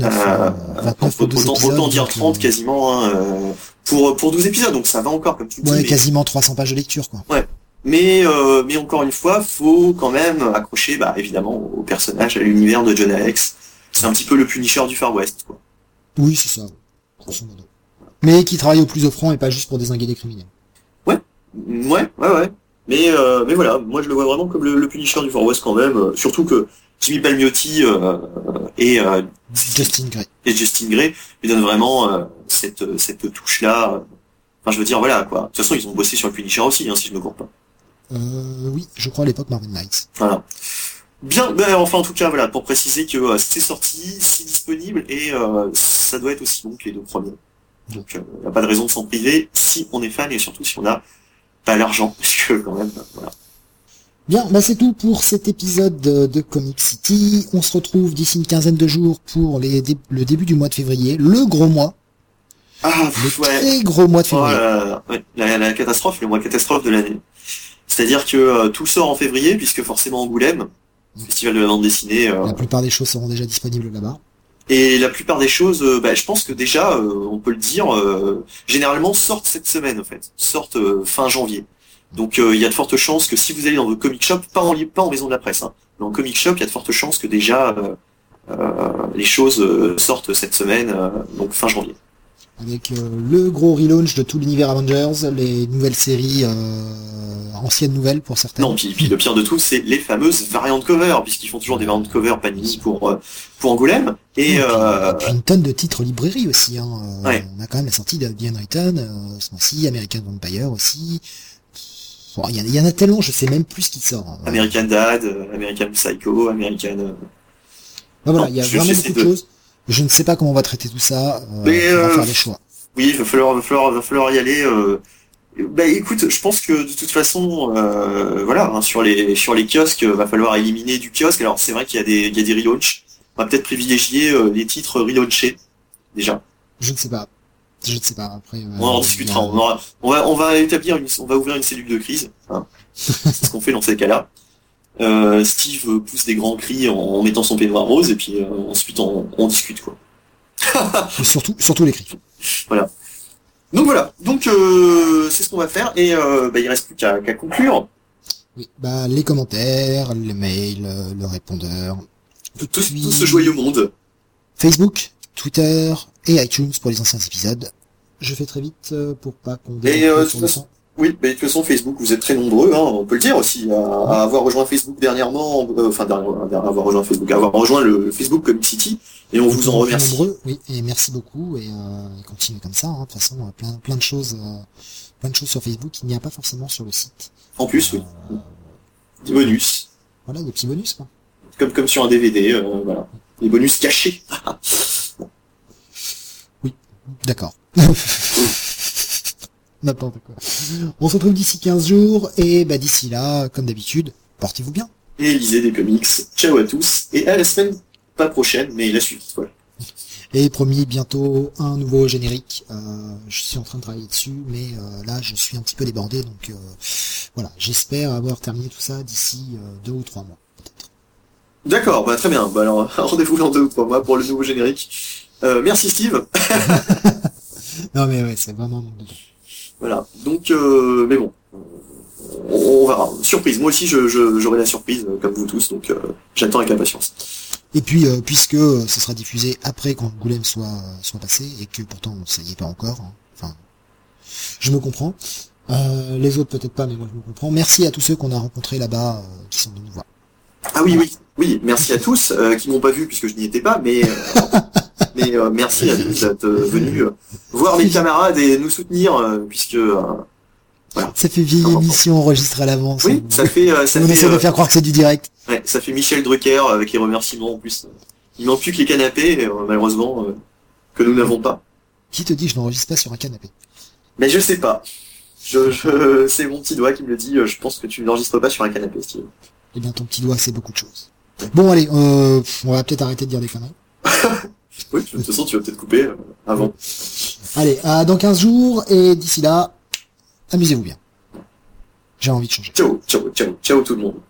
[SPEAKER 1] 29 pour 12 épisodes.
[SPEAKER 2] Autant dire 30 quasiment pour 12 épisodes, donc ça va encore comme tu dis.
[SPEAKER 1] Ouais, quasiment 300 pages de lecture quoi.
[SPEAKER 2] Ouais. Mais encore une fois, faut quand même accrocher évidemment au personnage, à l'univers de Jonah Hex. C'est un petit peu le Punisher du Far West quoi.
[SPEAKER 1] Oui, c'est ça. Grosso modo. Mais qui travaille au plus offrant et pas juste pour dézinguer des criminels.
[SPEAKER 2] Ouais. Mais voilà, moi je le vois vraiment comme le Punisher du Far West quand même, surtout que Jimmy Palmiotti et
[SPEAKER 1] Justin
[SPEAKER 2] Gray lui donnent vraiment cette touche-là. Enfin, je veux dire, voilà, quoi. De toute façon, ils ont bossé sur le Punisher aussi, si je me gourre pas.
[SPEAKER 1] Oui, je crois à l'époque Marvel Knights.
[SPEAKER 2] Voilà. Bien, enfin, en tout cas, voilà, pour préciser que c'est sorti, c'est disponible, et ça doit être aussi bon que les deux premiers. Donc, il n'y a pas de raison de s'en priver si on est fan, et surtout si on n'a pas l'argent, parce que quand même, voilà.
[SPEAKER 1] Bien, c'est tout pour cet épisode de Comic City. On se retrouve d'ici une quinzaine de jours pour le début du mois de février, le gros mois. Très gros mois de février.
[SPEAKER 2] La catastrophe, le mois catastrophe de l'année. C'est-à-dire que tout sort en février, puisque forcément Angoulême, festival de la bande dessinée.
[SPEAKER 1] La plupart des choses seront déjà disponibles là-bas.
[SPEAKER 2] Et la plupart des choses, je pense que déjà, on peut le dire, généralement sortent cette semaine en fait, sortent fin janvier. Donc il y a de fortes chances que si vous allez dans vos comic shop, pas en maison de la presse, hein, mais en comic shop, il y a de fortes chances que déjà les choses sortent cette semaine, donc fin janvier.
[SPEAKER 1] Avec le gros relaunch de tout l'univers Avengers, les nouvelles séries, anciennes nouvelles pour certaines.
[SPEAKER 2] Non, puis le pire de tout, c'est les fameuses variantes cover, puisqu'ils font toujours des variantes cover Panini pour Angoulême. Et
[SPEAKER 1] puis une tonne de titres librairie aussi. Hein.
[SPEAKER 2] Ouais.
[SPEAKER 1] On a quand même la sortie de The Unwritten, ce mois-ci, American Vampire aussi. Il y en a tellement, je sais même plus ce qui sort.
[SPEAKER 2] American Dad, American Psycho, American...
[SPEAKER 1] voilà, il y a vraiment beaucoup de choses. Je ne sais pas comment on va traiter tout ça.
[SPEAKER 2] Mais
[SPEAKER 1] on va faire des choix.
[SPEAKER 2] Oui, il va falloir y aller. Écoute, je pense que de toute façon, voilà, hein, sur les kiosques, va falloir éliminer du kiosque. Alors c'est vrai qu'il y a des relaunchs. On va peut-être privilégier les titres relaunchés déjà.
[SPEAKER 1] Je ne sais pas. Après.
[SPEAKER 2] On en discutera. On va ouvrir une cellule de crise. Hein. C'est ce qu'on fait dans ces cas-là. Steve pousse des grands cris en mettant son peignoir rose et puis ensuite on discute quoi.
[SPEAKER 1] surtout les cris.
[SPEAKER 2] Voilà. Donc c'est ce qu'on va faire et il reste plus qu'à conclure.
[SPEAKER 1] Oui, les commentaires, les mails, le répondeur.
[SPEAKER 2] Tout ce joyeux monde.
[SPEAKER 1] Facebook, Twitter et iTunes pour les anciens épisodes. Je fais très vite pour pas qu'on dépasse sur le temps.
[SPEAKER 2] Oui, mais de toute façon, Facebook, vous êtes très nombreux, hein, on peut le dire aussi, à avoir rejoint Facebook dernièrement, avoir rejoint Facebook, à avoir rejoint le Facebook Comic City, et on vous en remercie.
[SPEAKER 1] Nombreux, oui, et merci beaucoup, et continue comme ça, hein, de toute façon, plein de choses sur Facebook, il n'y a pas forcément sur le site.
[SPEAKER 2] En plus, oui. Des bonus.
[SPEAKER 1] Voilà, des petits bonus, quoi.
[SPEAKER 2] Comme sur un DVD, voilà. Des bonus cachés.
[SPEAKER 1] Oui, d'accord. N'importe quoi. On se retrouve d'ici 15 jours, et bah d'ici là, comme d'habitude, portez-vous bien.
[SPEAKER 2] Et lisez des comics. Ciao à tous, et à la semaine, pas prochaine, mais la suite, voilà.
[SPEAKER 1] Et promis, bientôt un nouveau générique. Je suis en train de travailler dessus, mais là je suis un petit peu débordé, donc voilà, j'espère avoir terminé tout ça d'ici 2 ou 3 mois, peut-être.
[SPEAKER 2] D'accord, bah très bien. Bah alors, rendez-vous dans 2 ou 3 mois pour le nouveau générique. Merci Steve.
[SPEAKER 1] Non mais ouais, c'est vraiment un manque de temps.
[SPEAKER 2] Voilà. Donc, mais bon, on verra. Surprise. Moi aussi, j'aurai la surprise, comme vous tous. Donc, j'attends avec impatience.
[SPEAKER 1] Et puis, puisque ce sera diffusé après qu'Angoulême soit passé, et que pourtant ça y est pas encore, hein. Enfin, je me comprends. Les autres peut-être pas, mais moi je me comprends. Merci à tous ceux qu'on a rencontrés là-bas, qui sont venus nous voir.
[SPEAKER 2] Ah oui, oui. Merci à tous qui m'ont pas vu puisque je n'y étais pas, mais merci à tous d'être venus voir mes camarades et nous soutenir puisque voilà.
[SPEAKER 1] Ça fait vieille émission enregistrée à l'avance.
[SPEAKER 2] Oui, ça fait.
[SPEAKER 1] On essaie de faire croire que c'est du direct.
[SPEAKER 2] Ouais, ça fait Michel Drucker avec les remerciements en plus. Il manque plus que les canapés, malheureusement, que nous n'avons pas.
[SPEAKER 1] Qui te dit que je n'enregistre pas sur un canapé?
[SPEAKER 2] Mais je sais pas. C'est mon petit doigt qui me le dit. Je pense que tu n'enregistres pas sur un canapé, Steve.
[SPEAKER 1] Eh bien, ton petit doigt, c'est beaucoup de choses. Bon, allez, on va peut-être arrêter de dire des conneries.
[SPEAKER 2] Oui, de toute façon, tu vas peut-être couper avant.
[SPEAKER 1] Allez, dans 15 jours, et d'ici là, amusez-vous bien. J'ai envie de changer.
[SPEAKER 2] Ciao tout le monde.